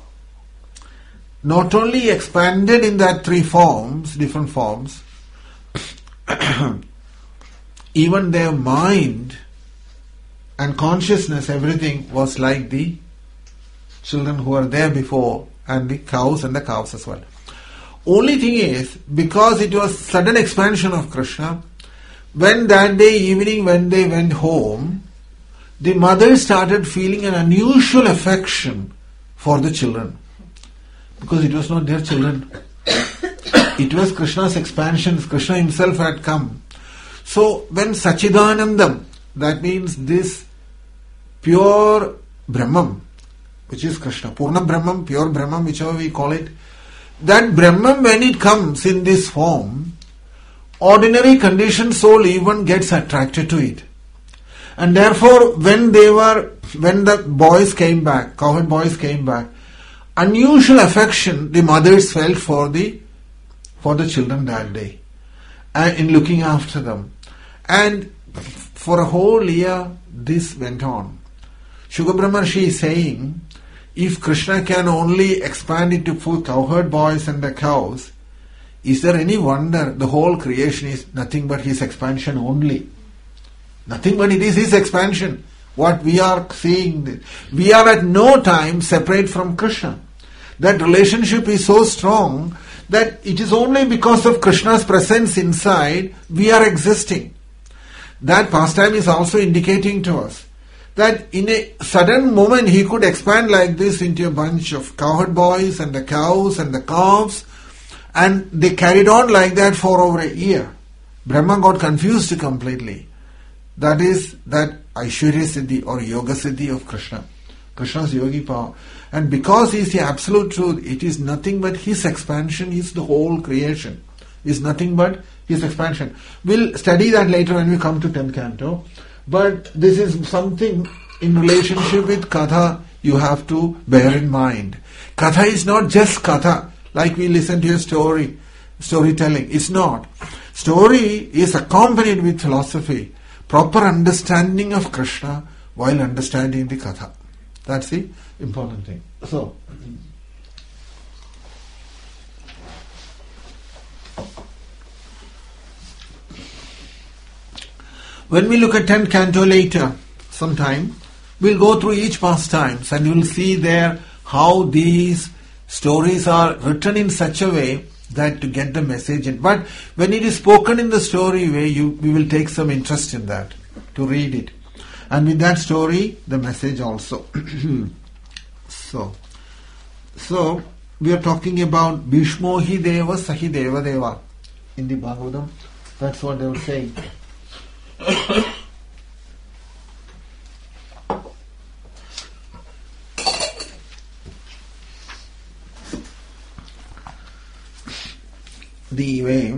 Not only expanded in that three forms, different forms, even their mind and consciousness, everything was like the children who were there before, and the cows and the calves as well. Only thing is, because it was sudden expansion of Krishna, when that day evening when they went home, the mother started feeling an unusual affection for the children. Because it was not their children. It was Krishna's expansion. Krishna himself had come. So when Sachidanandam, that means this pure Brahman, which is Krishna, Purna Brahman, pure Brahman, whichever we call it, that Brahman, when it comes in this form, ordinary conditioned soul even gets attracted to it. And therefore, when the boys came back, cowherd boys came back, unusual affection the mothers felt for the children that day, and in looking after them. And for a whole year, this went on. Shukra Brahmarshi is saying, if Krishna can only expand it to full cowherd boys and the cows, is there any wonder the whole creation is nothing but his expansion only? Nothing but it is his expansion. What we are seeing, we are at no time separate from Krishna. That relationship is so strong that it is only because of Krishna's presence inside we are existing. That pastime is also indicating to us that in a sudden moment he could expand like this into a bunch of cowherd boys and the cows and the calves, and they carried on like that for over a year. Brahma got confused completely. That is that Aishwarya Siddhi or Yoga Siddhi of Krishna. Krishna's yogi power. And because he is the absolute truth, it is nothing but his expansion is the whole creation. Is nothing but his expansion. We'll study that later when we come to 10th canto. But this is something in relationship with Katha you have to bear in mind. Katha is not just Katha, like we listen to a storytelling. It's not. Story is accompanied with philosophy, proper understanding of Krishna while understanding the Katha. That's the important thing. So, when we look at 10th canto later, sometime, we'll go through each pastimes and you'll see there how these stories are written in such a way that to get the message in. But when it is spoken in the story way, we will take some interest in that, to read it. And with that story, the message also. So, we are talking about Bhishmo hi Deva Sahi Deva Deva in the Bhagavatam. That's what they will say. The way,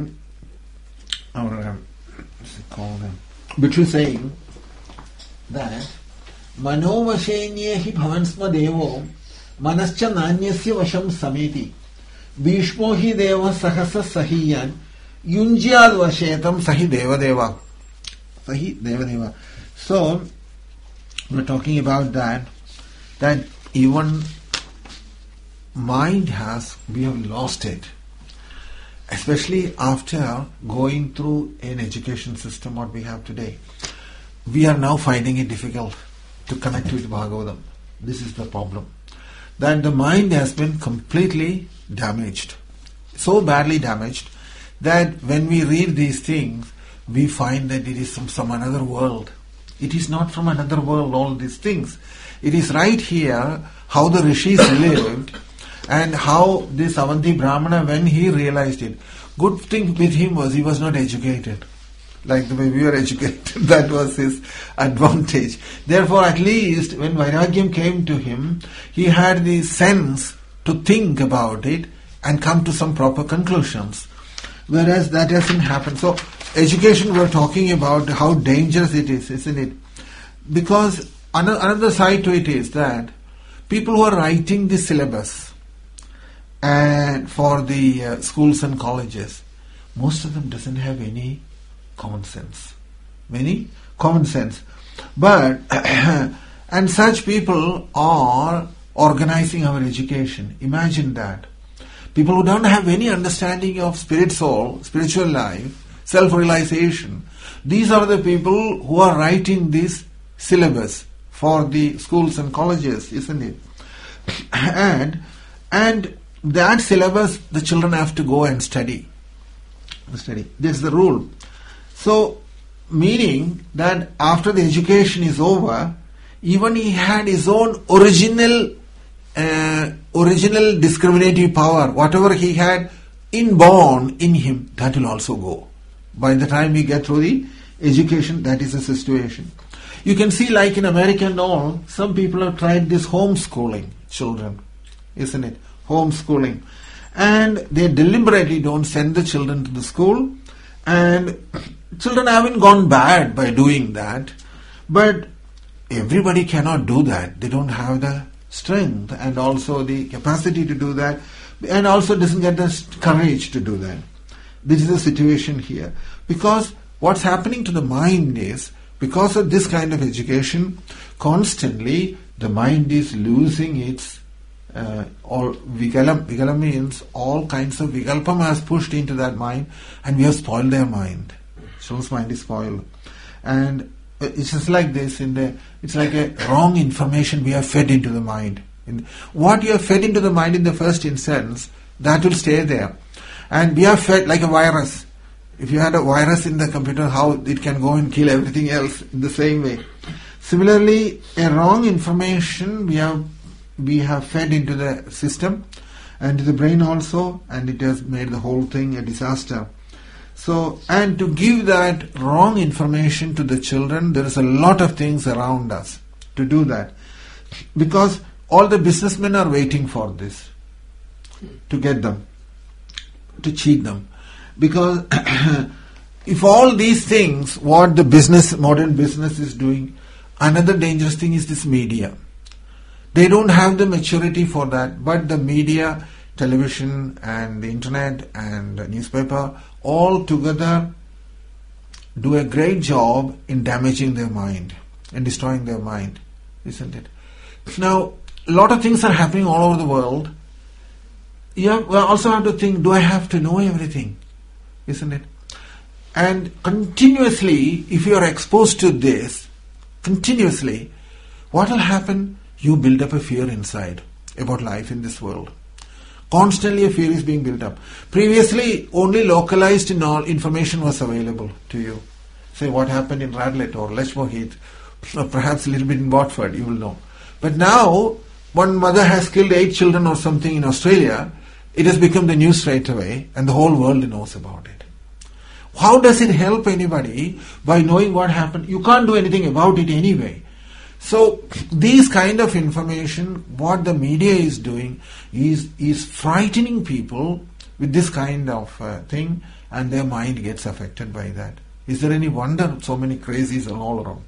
which is saying that Manovashenye hi bhavansma devo manascha nanyasya vasham samiti Bhishmo hi deva sahasa sahiyan yunjyad vashetam sahi deva deva. Sahi deva deva. So, we're talking about that even mind we have lost it. Especially after going through an education system what we have today. We are now finding it difficult to connect with Bhagavatam. This is the problem. That the mind has been completely damaged. So badly damaged that when we read these things, we find that it is from some another world. It is not from another world, all these things. It is right here how the rishis lived and how this Avanti Brahmana, when he realized it. good thing with him was he was not educated. Like the way we were educated, that was his advantage. Therefore, at least when Vairagyam came to him, he had the sense to think about it and come to some proper conclusions. Whereas that doesn't happen. So, education, we're talking about how dangerous it is, isn't it? Because another side to it is that people who are writing the syllabus and for the schools and colleges, most of them doesn't have any common sense. But, and such people are organizing our education. Imagine that. People who don't have any understanding of spirit soul, spiritual life, self-realization, these are the people who are writing this syllabus for the schools and colleges, isn't it? And that syllabus, the children have to go and study. That's the rule. So, meaning that after the education is over, even he had his own original discriminative power, whatever he had inborn in him, that will also go. By the time we get through the education, that is the situation. You can see, like in America and all, some people have tried this homeschooling children, isn't it? Homeschooling. And they deliberately don't send the children to the school, and children haven't gone bad by doing that, but everybody cannot do that. They don't have the strength and also the capacity to do that, and also doesn't get the courage to do that. This is the situation here. Because what's happening to the mind is, because of this kind of education, constantly the mind is losing its all vigala means all kinds of vigalpam has pushed into that mind, and we have spoiled their mind. Children's mind is spoiled. And it's just like this, it's like a wrong information we have fed into the mind. What you have fed into the mind in the first instance, that will stay there. And we have fed like a virus. If you had a virus in the computer, how it can go and kill everything else in the same way. Similarly, a wrong information we have fed into the system and to the brain also, and it has made the whole thing a disaster. So, and to give that wrong information to the children, there is a lot of things around us to do that. Because all the businessmen are waiting for this, to get them, to cheat them. Because if all these things, what the modern business is doing, another dangerous thing is this media. They don't have the maturity for that, but the media, television and the internet and the newspaper, all together do a great job in damaging their mind and destroying their mind, isn't it? Now, a lot of things are happening all over the world. We also have to think, do I have to know everything? Isn't it? And continuously, if you are exposed to this, continuously, what will happen? You build up a fear inside about life in this world. Constantly a fear is being built up. Previously, only localized information was available to you. Say what happened in Radlett or Lechmore Heath, or perhaps a little bit in Watford, you will know. But now, one mother has killed 8 children or something in Australia, it has become the news straight away, and the whole world knows about it. How does it help anybody by knowing what happened? You can't do anything about it anyway. So, these kind of information, what the media is doing is frightening people with this kind of thing, and their mind gets affected by that. Is there any wonder so many crazies are all around?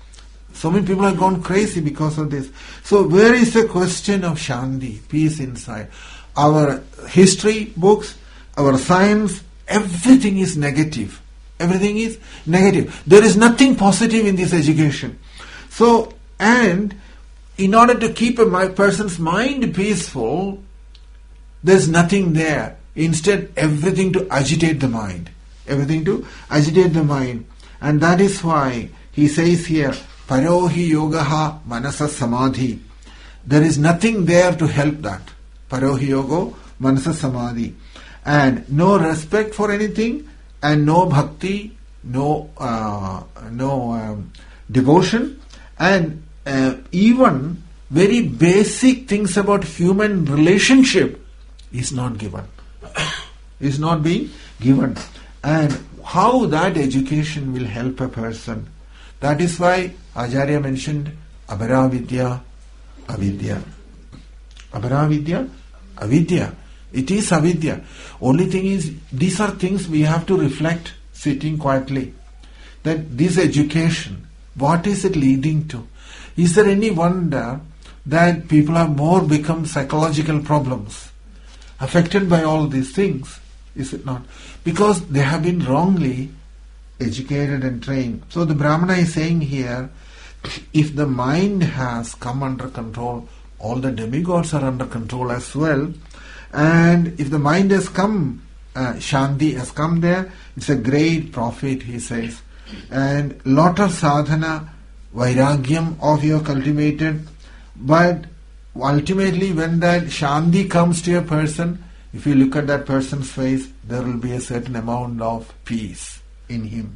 So many people have gone crazy because of this. So, where is the question of Shanti, peace inside? Our history books, our science, everything is negative. Everything is negative. There is nothing positive in this education. So, and in order to keep a person's mind peaceful, there's nothing there. Instead, everything to agitate the mind. Everything to agitate the mind. And that is why he says here, Parohi yogaha manasa samadhi. There is nothing there to help that. Parohi yogo manasa samadhi. And no respect for anything, and no bhakti, no devotion, and even very basic things about human relationship is not given. is not being given. And how that education will help a person. That is why Acharya mentioned Aparavidya, Avidya. Aparavidya, Avidya. It is avidya. Only thing is, these are things we have to reflect sitting quietly. That this education, what is it leading to? Is there any wonder that people have more become psychological problems affected by all these things? Is it not? Because they have been wrongly educated and trained. So the Brahmana is saying here, if the mind has come under control, all the demigods are under control as well. And if the mind has come, Shanti has come there, it's a great profit, he says. And lot of sadhana, vairagyam of you cultivated. But ultimately when that Shanti comes to a person, if you look at that person's face, there will be a certain amount of peace in him.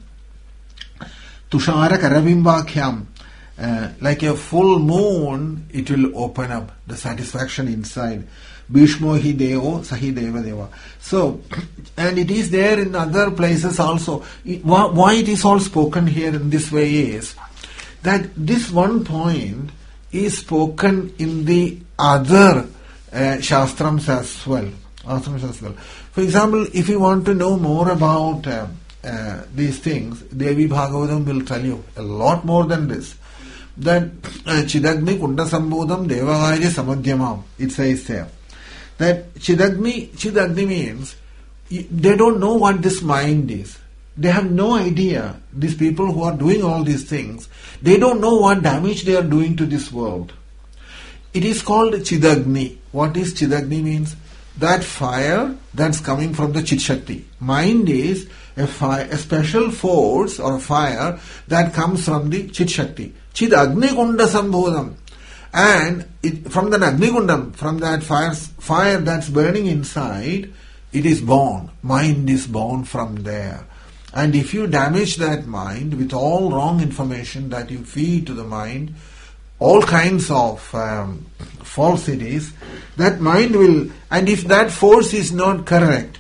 Tushara karavimbakyam. Like a full moon, it will open up the satisfaction inside. Bhishmo hi devo sahi deva deva. So, and it is there in other places also. Why it is all spoken here in this way is that this one point is spoken in the other shastrams as well. For example, if you want to know more about these things, Devi Bhagavatam will tell you a lot more than this. That Chidagni Kunda Sambodham Devagarya Samadhyamam, it says there. That Chidagni means they don't know what this mind is. They have no idea. These people who are doing all these things, they don't know what damage they are doing to this world. It is called Chidagni. What is Chidagni means? That fire that's coming from the Chit Shakti. Mind is a special force or a fire that comes from the Chit Shakti. Chid Agni Kunda Sambodham. And from that Agni Kundam, from that fire that's burning inside, it is born. Mind is born from there. And if you damage that mind with all wrong information that you feed to the mind, all kinds of falsities, that mind will, and if that force is not correct,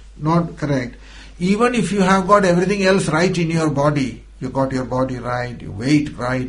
even if you have got everything else right in your body, you got your body right, your weight right,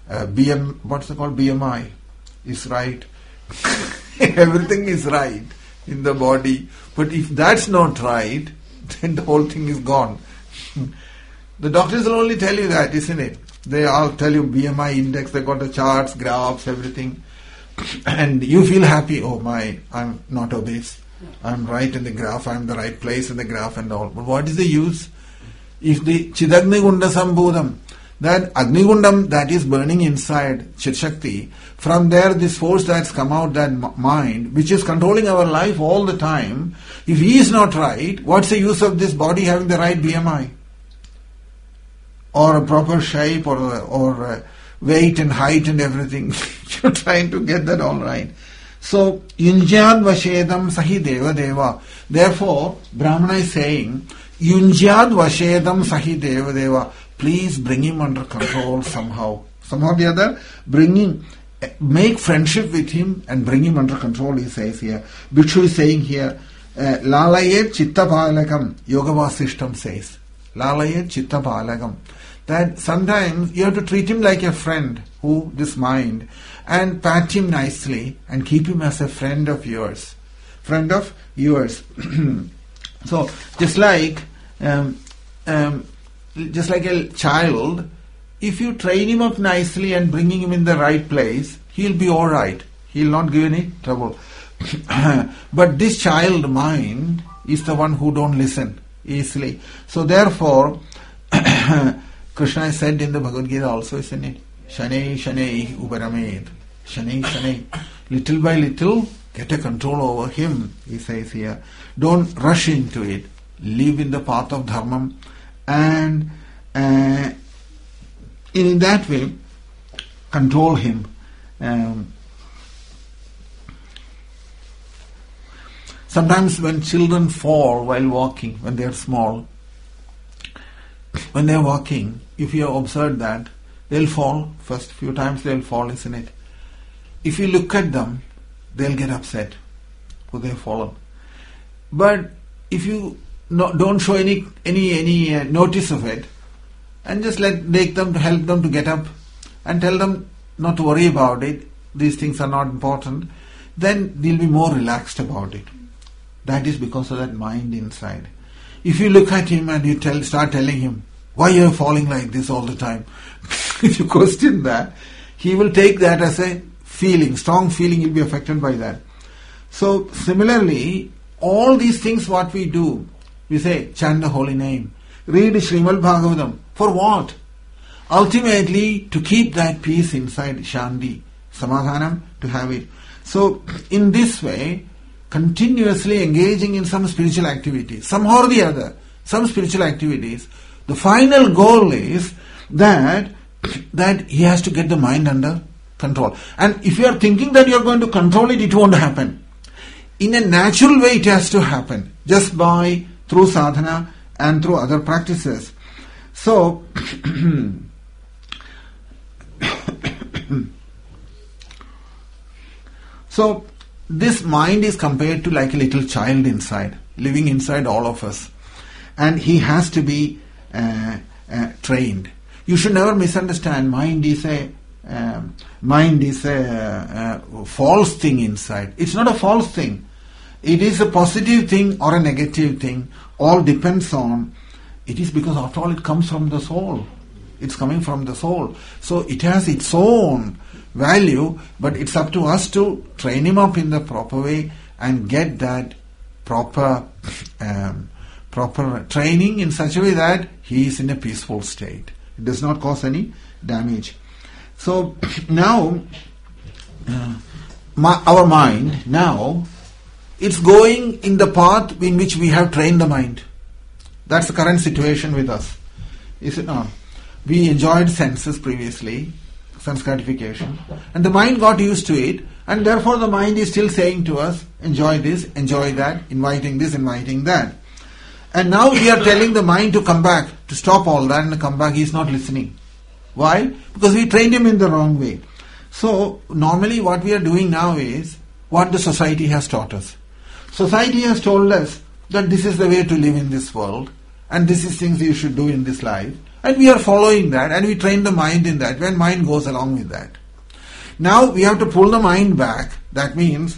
BMI is right, everything is right in the body, but if that's not right, then the whole thing is gone. The doctors will only tell you that, isn't it? They all tell you BMI index, they got the charts, graphs, everything. And you feel happy, oh my, I'm not obese. I'm right in the graph, I'm the right place in the graph and all. But what is the use? If the Chidagni Gunda Sambodham, that Agni Gundam that is burning inside Chit Shakti, from there this force that's come out, that mind, which is controlling our life all the time, if he is not right, what's the use of this body having the right BMI? Or a proper shape, or weight and height and everything. You're trying to get that all right. So, Yunjyad Vashedam Sahi Deva Deva. Therefore, Brahmana is saying, Yunjyad Vashedam Sahi Deva Deva. Please bring him under control somehow. Somehow or the other, make friendship with him and bring him under control, he says here. Bhikshu is saying here, Lalayet Chitta Palakam, Yoga Vasishtam says. Lalayet Chitta Palakam. That sometimes you have to treat him like a friend, this mind, and pat him nicely and keep him as a friend of yours. So, just like a child, if you train him up nicely and bringing him in the right place, he'll be alright. He'll not give any trouble. But this child mind is the one who don't listen easily. So therefore, Krishna said in the Bhagavad Gita also, isn't it? Shanei Shanei Uparamed. Shanei Shanei. Little by little, get a control over him, he says here. Don't rush into it. Live in the path of Dharmam. And in that way, control him. Sometimes when children fall while walking, when they are small, when they are walking, if you have observed that, they'll fall. First few times they'll fall, isn't it? If you look at them, they'll get upset because they've fallen. But if you don't show any notice of it, and just help them to get up and tell them not to worry about it. These things are not important. Then they'll be more relaxed about it. That is because of that mind inside. If you look at him and you start telling him, why are you falling like this all the time? If you question that, he will take that as a feeling, strong feeling. He'll be affected by that. So similarly, all these things what we do, we say, chant the holy name, read Srimad Bhagavatam. For what? Ultimately, to keep that peace inside, Shanti, Samadhanam, to have it. So, in this way, continuously engaging in some spiritual activity, somehow or the other, some spiritual activities, the final goal is that he has to get the mind under control. And if you are thinking that you are going to control it, it won't happen. In a natural way it has to happen, just through sadhana and through other practices. So, so this mind is compared to like a little child inside, living inside all of us. And he has to be trained. You should never misunderstand. Mind is a false thing inside. It's not a false thing. It is a positive thing or a negative thing. All depends on. It is because after all it comes from the soul. It's coming from the soul. So it has its own value, but it's up to us to train him up in the proper way and get that proper training in such a way that he is in a peaceful state. It does not cause any damage. So now our mind now, it's going in the path in which we have trained the mind. That's the current situation with us. Is it not? We enjoyed senses previously, sense gratification, and the mind got used to it, and therefore the mind is still saying to us, enjoy this, enjoy that, inviting this, inviting that. And now we are telling the mind to come back, to stop all that and come back. He is not listening. Why? Because we trained him in the wrong way. So normally what we are doing now is what the society has taught us. Society has told us that this is the way to live in this world and this is things you should do in this life, and we are following that and we train the mind in that when mind goes along with that. Now we have to pull the mind back. That means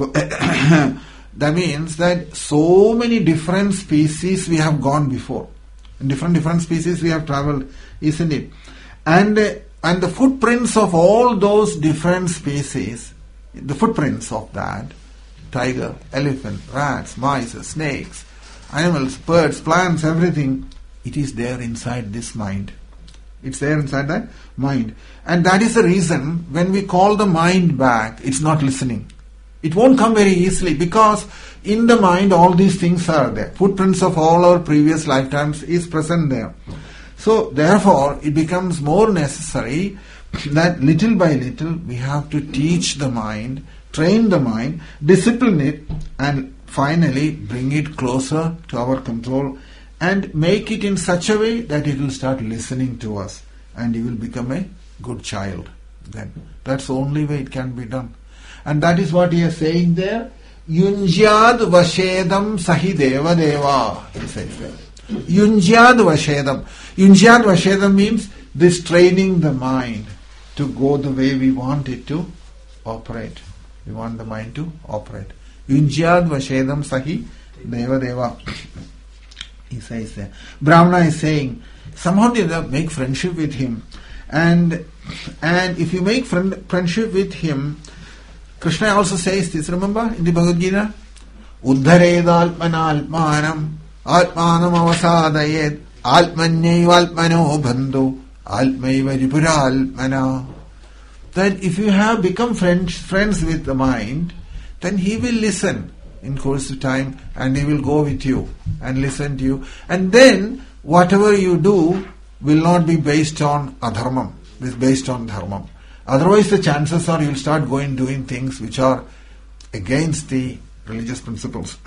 that so many different species we have gone before. In different species we have travelled, isn't it? And the footprints of all those different species, the footprints of that, tiger, elephant, rats, mice, snakes, animals, birds, plants, everything, it is there inside this mind. It's there inside that mind. And that is the reason when we call the mind back, it's not listening. It won't come very easily because in the mind all these things are there. Footprints of all our previous lifetimes is present there. So therefore it becomes more necessary that little by little we have to teach the mind, train the mind, discipline it, and finally bring it closer to our control and make it in such a way that it will start listening to us and you will become a good child. Then that's the only way it can be done. And that is what he is saying there. Yunjyad vashedam sahi deva deva. He says there. Yunjyad vashedam. Yunjyad vashedam means this training the mind to go the way we want it to operate. We want the mind to operate. Yunjyad vashedam sahi deva deva. He says there. Brahmana is saying, somehow or other make friendship with him. And if you make friendship with him, Krishna also says this, remember in the Bhagavad Gita? Uddhared alpana alpmanam, alpmanam avasadayed, alpmanyaiva alpmano bandhu, alpmaiva ripura alpmana. That if you have become friends with the mind, then he will listen in course of time and he will go with you and listen to you. And then whatever you do will not be based on adharmam, it is based on dharmam. Otherwise the chances are you will start doing things which are against the religious principles.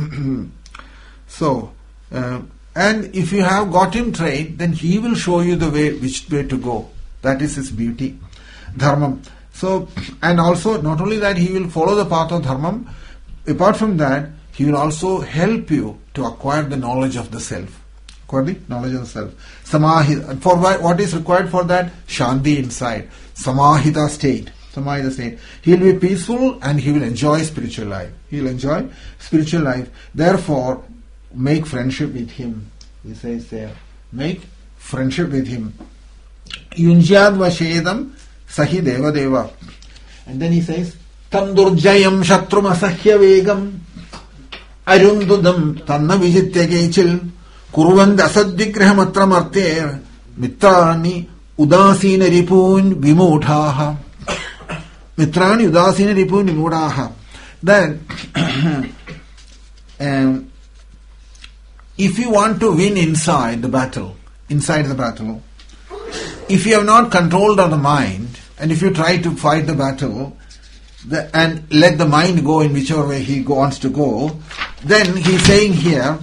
So, and if you have got him trained, then he will show you the way, which way to go. That is his beauty. Dharmam. So, and also not only that, he will follow the path of dharmam. Apart from that, he will also help you to acquire the knowledge of the self. Acquire the knowledge of the self. Samahita. For what is required for that? Shanti inside. Samahita state. Samahita state. He will be peaceful and he will enjoy spiritual life. He will enjoy spiritual life. Therefore, make friendship with him. He says there. Make friendship with him. Yunjyad vashedam sahi deva deva. And then he says, Tam durjayam shatrum asahya vegam arundudam tanna vijitya kechil kurvand asadvigraham atram mitrani udasina ripun vimudhaha. Mitrani udasina ripun vimudhaha. Then, if you want to win inside the battle, if you have not controlled on the mind, and if you try to fight the battle, and let the mind go in whichever way he wants to go, then he's saying here,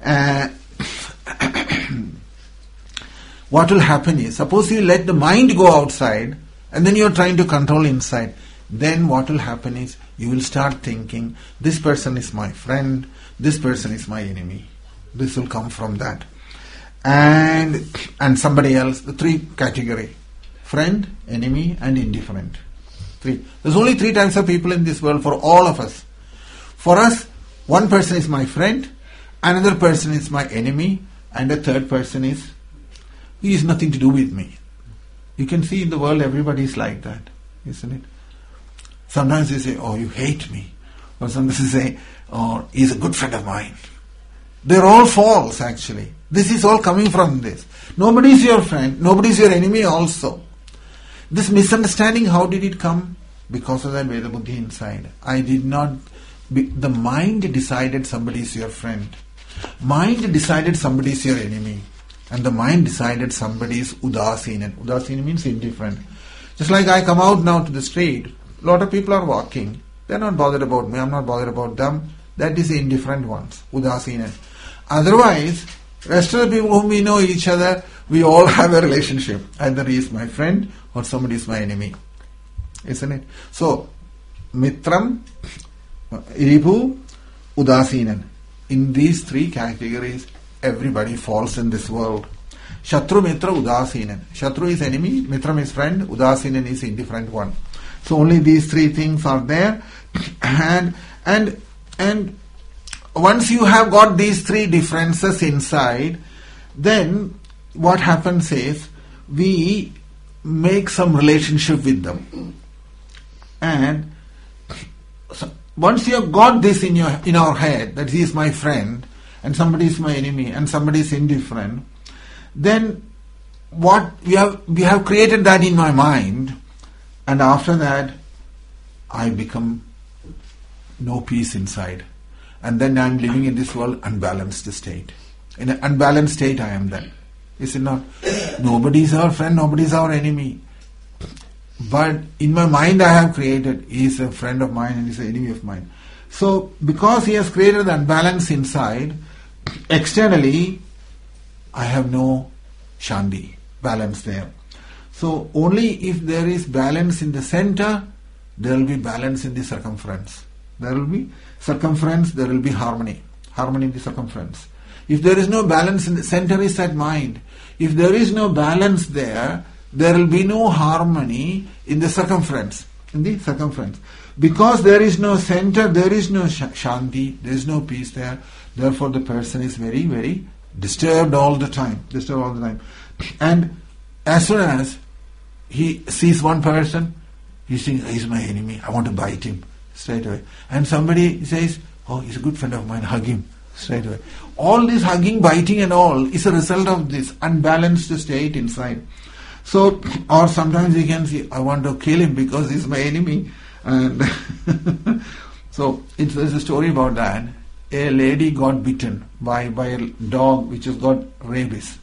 what will happen is, suppose you let the mind go outside, and then you're trying to control inside, then what will happen is, you will start thinking, this person is my friend, this person is my enemy. This will come from that. And somebody else, the three category. Friend, enemy and indifferent. Three. There's only three types of people in this world for all of us. For us, one person is my friend, another person is my enemy, and a third person is, he has nothing to do with me. You can see in the world everybody is like that, isn't it? Sometimes they say, oh, you hate me. Or sometimes they say, oh, he's a good friend of mine. They're all false actually. This is all coming from this. Nobody is your friend, nobody is your enemy also. This misunderstanding, how did it come? Because of that Veda Buddhi inside. The mind decided somebody is your friend. Mind decided somebody is your enemy. And the mind decided somebody is Udasina. Udasina means indifferent. Just like I come out now to the street, a lot of people are walking. They're not bothered about me, I'm not bothered about them. That is the indifferent ones, Udasina. Otherwise, rest of the people whom we know each other, we all have a relationship. Either he is my friend or somebody is my enemy. Isn't it? So, Mitram, Ripu, Udasinan. In these three categories, everybody falls in this world. Shatru, Mitra, Udasinan. Shatru is enemy, Mitram is friend, Udasinan is indifferent one. So only these three things are there. And once you have got these three differences inside, then what happens is we make some relationship with them. And so once you have got this in our head, that he is my friend and somebody is my enemy and somebody is indifferent, then what we have created that in my mind, and after that I become no peace inside. And then I am living in this world unbalanced state. In an unbalanced state I am then. Is it not? Nobody is our friend, nobody is our enemy. But in my mind I have created, he is a friend of mine and he is an enemy of mine. So because he has created the unbalance inside, externally I have no shanti, balance there. So only if there is balance in the center, there will be balance in the circumference. There will be circumference, there will be harmony. Harmony in the circumference. If there is no balance in the center is that mind. If there is no balance there will be no harmony in the circumference. In the circumference. Because there is no center, there is no shanti, there is no peace there. Therefore the person is very, very disturbed all the time. And as soon as he sees one person, he thinks, he's my enemy, I want to bite him. Straight away. And somebody says, oh, he's a good friend of mine, hug him. Straight away. All this hugging, biting and all is a result of this unbalanced state inside. So, or sometimes you can see, I want to kill him because he's my enemy. And so, there's a story about that. A lady got bitten by a dog which has got rabies.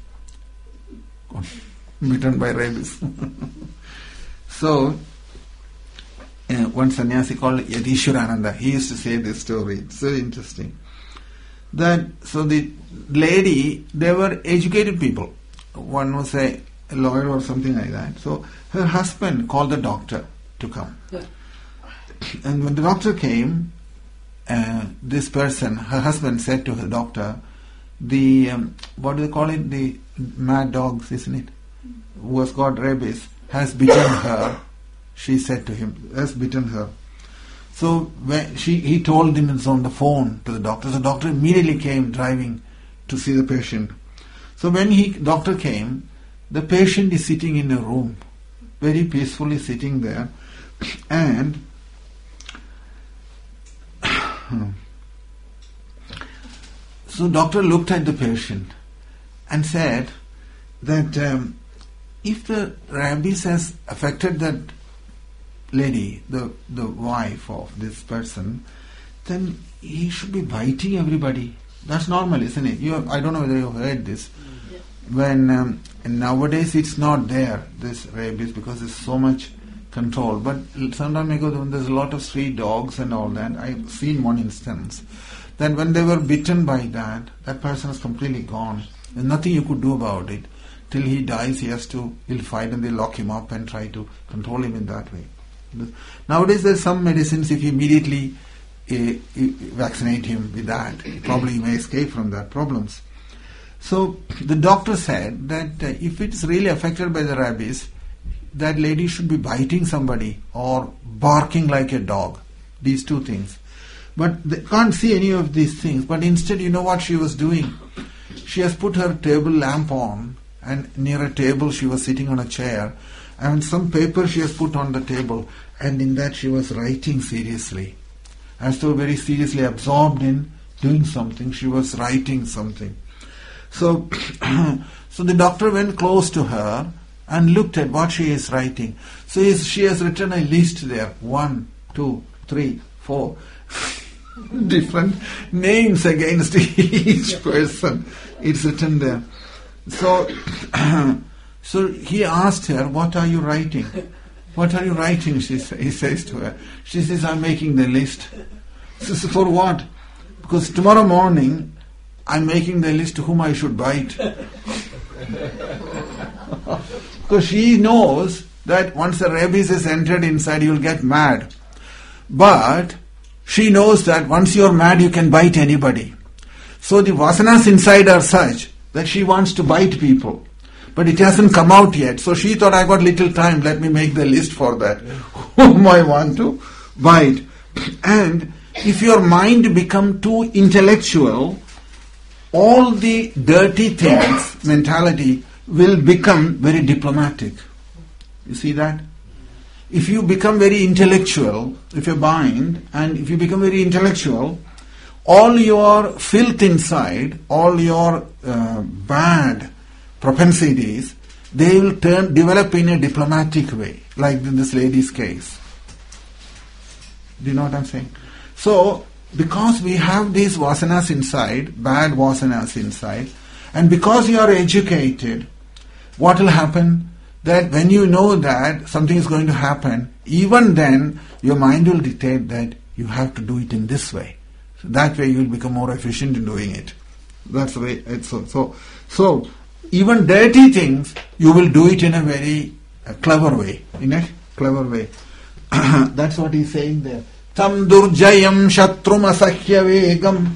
Bitten by rabies. So, one sannyasi called Yadishwarananda, he used to say this story. It's very interesting. So the lady, they were educated people. One was a lawyer or something like that. So her husband called the doctor to come. And when the doctor came, this person, her husband, said to her doctor, the what do they call it? The mad dogs, isn't it? Who has got rabies has bitten her. She said to him, has bitten her. So when he told him it's on the phone to the doctor. The doctor immediately came driving to see the patient. So when doctor came, the patient is sitting in a room, very peacefully sitting there, and so doctor looked at the patient and said that if the rabies has affected that lady, the wife of this person, then he should be biting everybody. That's normal, isn't it? I don't know whether you've heard this. Yeah. When nowadays it's not there, this rabies, because there's so much control. But some time ago, when there's a lot of street dogs and all that, I've seen one instance. Then when they were bitten by that person is completely gone. There's nothing you could do about it. Till he dies, he'll fight and they lock him up and try to control him in that way. Nowadays there's some medicines, if you immediately vaccinate him with that, probably he may escape from that problems. So the doctor said that if it's really affected by the rabies, that lady should be biting somebody or barking like a dog. These two things. But they can't see any of these things. But instead, you know what she was doing? She has put her table lamp on, and near a table she was sitting on a chair, and some paper she has put on the table, and in that she was writing seriously. As though very seriously absorbed in doing something, she was writing something. So, so the doctor went close to her and looked at what she is writing. So she has written a list there, 1, 2, 3, 4 different names against each person. It's written there. So, so he asked her, "What are you writing? What are you writing?" He says to her. She says, "I'm making the list." This is for what? Because tomorrow morning I'm making the list to whom I should bite. Because she knows that once the rabies is entered inside, you'll get mad. But she knows that once you're mad, you can bite anybody. So the vasanas inside are such that she wants to bite people. But it hasn't come out yet. So she thought, I got little time, let me make the list for that. Whom I want to bite. And if your mind become too intellectual, all the dirty things, mentality, will become very diplomatic. You see that? If you become very intellectual, if you're bind, and if you become very intellectual, all your filth inside, all your bad propensities, they will develop in a diplomatic way, like in this lady's case. Do you know what I'm saying? So, because we have these vasanas inside, bad vasanas inside, and because you are educated, what will happen? That when you know that something is going to happen, even then your mind will dictate that you have to do it in this way. So that way you will become more efficient in doing it. That's the way it's so even dirty things, you will do it in a very clever way. In a clever way. That's what he's saying there. Tam durjayam shatrum asahya vegam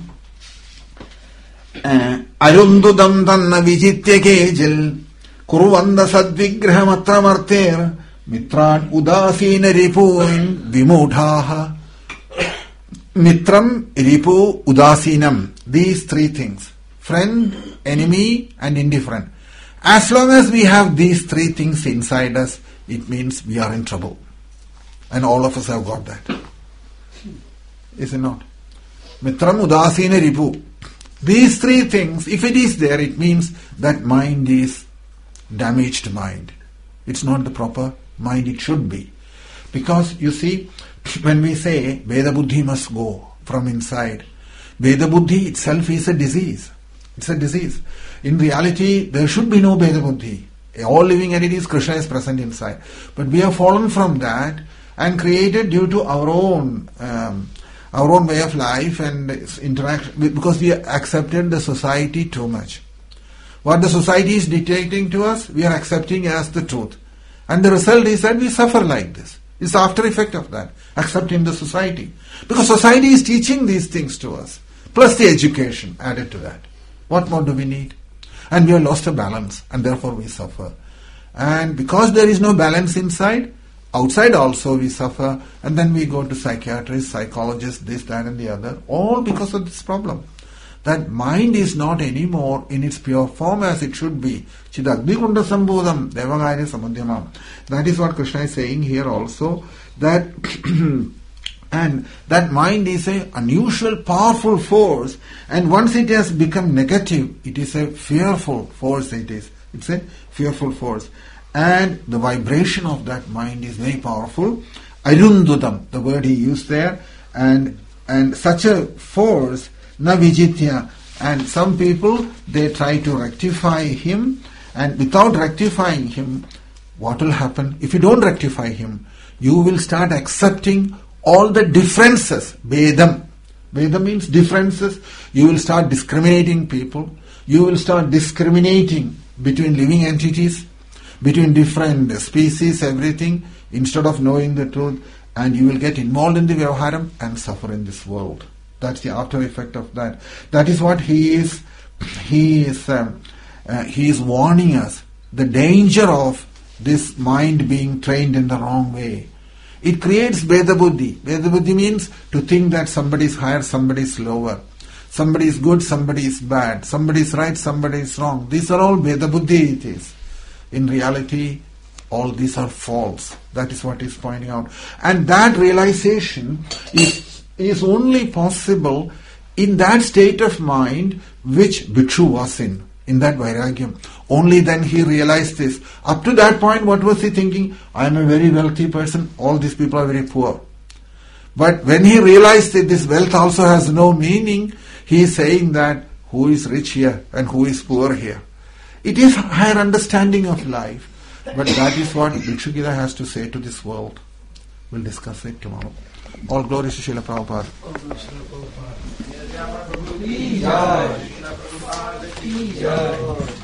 arundudam tanna vijitya kejil kurvanda sadvigraham atramarter mitran udasina ripuin vimudhaha. Mitram, ripu, udasinam. These three things. Friend, enemy and indifferent. As long as we have these three things inside us, it means we are in trouble. And all of us have got that. Is it not? Mitram, udasina, ripu. These three things, if it is there, it means that mind is damaged mind. It's not the proper mind it should be. Because you see, when we say Veda Buddhi must go from inside, Veda Buddhi itself is a disease. It's a disease. In reality, there should be no Veda Buddhi. All living entities, Krishna is present inside. But we have fallen from that and created due to our own way of life and interaction, because we accepted the society too much. What the society is dictating to us, we are accepting as the truth. And the result is that we suffer like this. It's the after effect of that, except in the society. Because society is teaching these things to us, plus the education added to that. What more do we need? And we have lost a balance, and therefore we suffer. And because there is no balance inside, outside also we suffer, and then we go to psychiatrists, psychologists, this, that and the other, all because of this problem. That mind is not anymore in its pure form as it should be. Chidagnikunda sambodham devagarya samadhyamam. That is what Krishna is saying here also, that and that mind is an unusual, powerful force, and once it has become negative, it is a fearful force. It's a fearful force. And the vibration of that mind is very powerful. Arundudam, the word he used there, and such a force, na vijitya, and some people, they try to rectify him, and without rectifying him, what will happen? If you don't rectify him, you will start accepting all the differences. Vedam. Vedam means differences. You will start discriminating people. You will start discriminating between living entities, between different species, everything, instead of knowing the truth, and you will get involved in the vyavaharam and suffer in this world. That's the after effect of that. That is what he is warning us, the danger of this mind being trained in the wrong way. It creates Veda Buddhi. Veda Buddhi means to think that somebody is higher, somebody is lower. Somebody is good, somebody is bad. Somebody is right, somebody is wrong. These are all Veda Buddhi it is. In reality, all these are false. That is what he is pointing out. And that realization is only possible in that state of mind which Bhikshu was in that Vairagyam. Only then he realized this. Up to that point, what was he thinking? I am a very wealthy person, all these people are very poor. But when he realized that this wealth also has no meaning, he is saying that who is rich here and who is poor here. It is higher understanding of life. But that is what Bhikshu Gita has to say to this world. We'll discuss it tomorrow. All glory to Srila Prabhupada. Jai.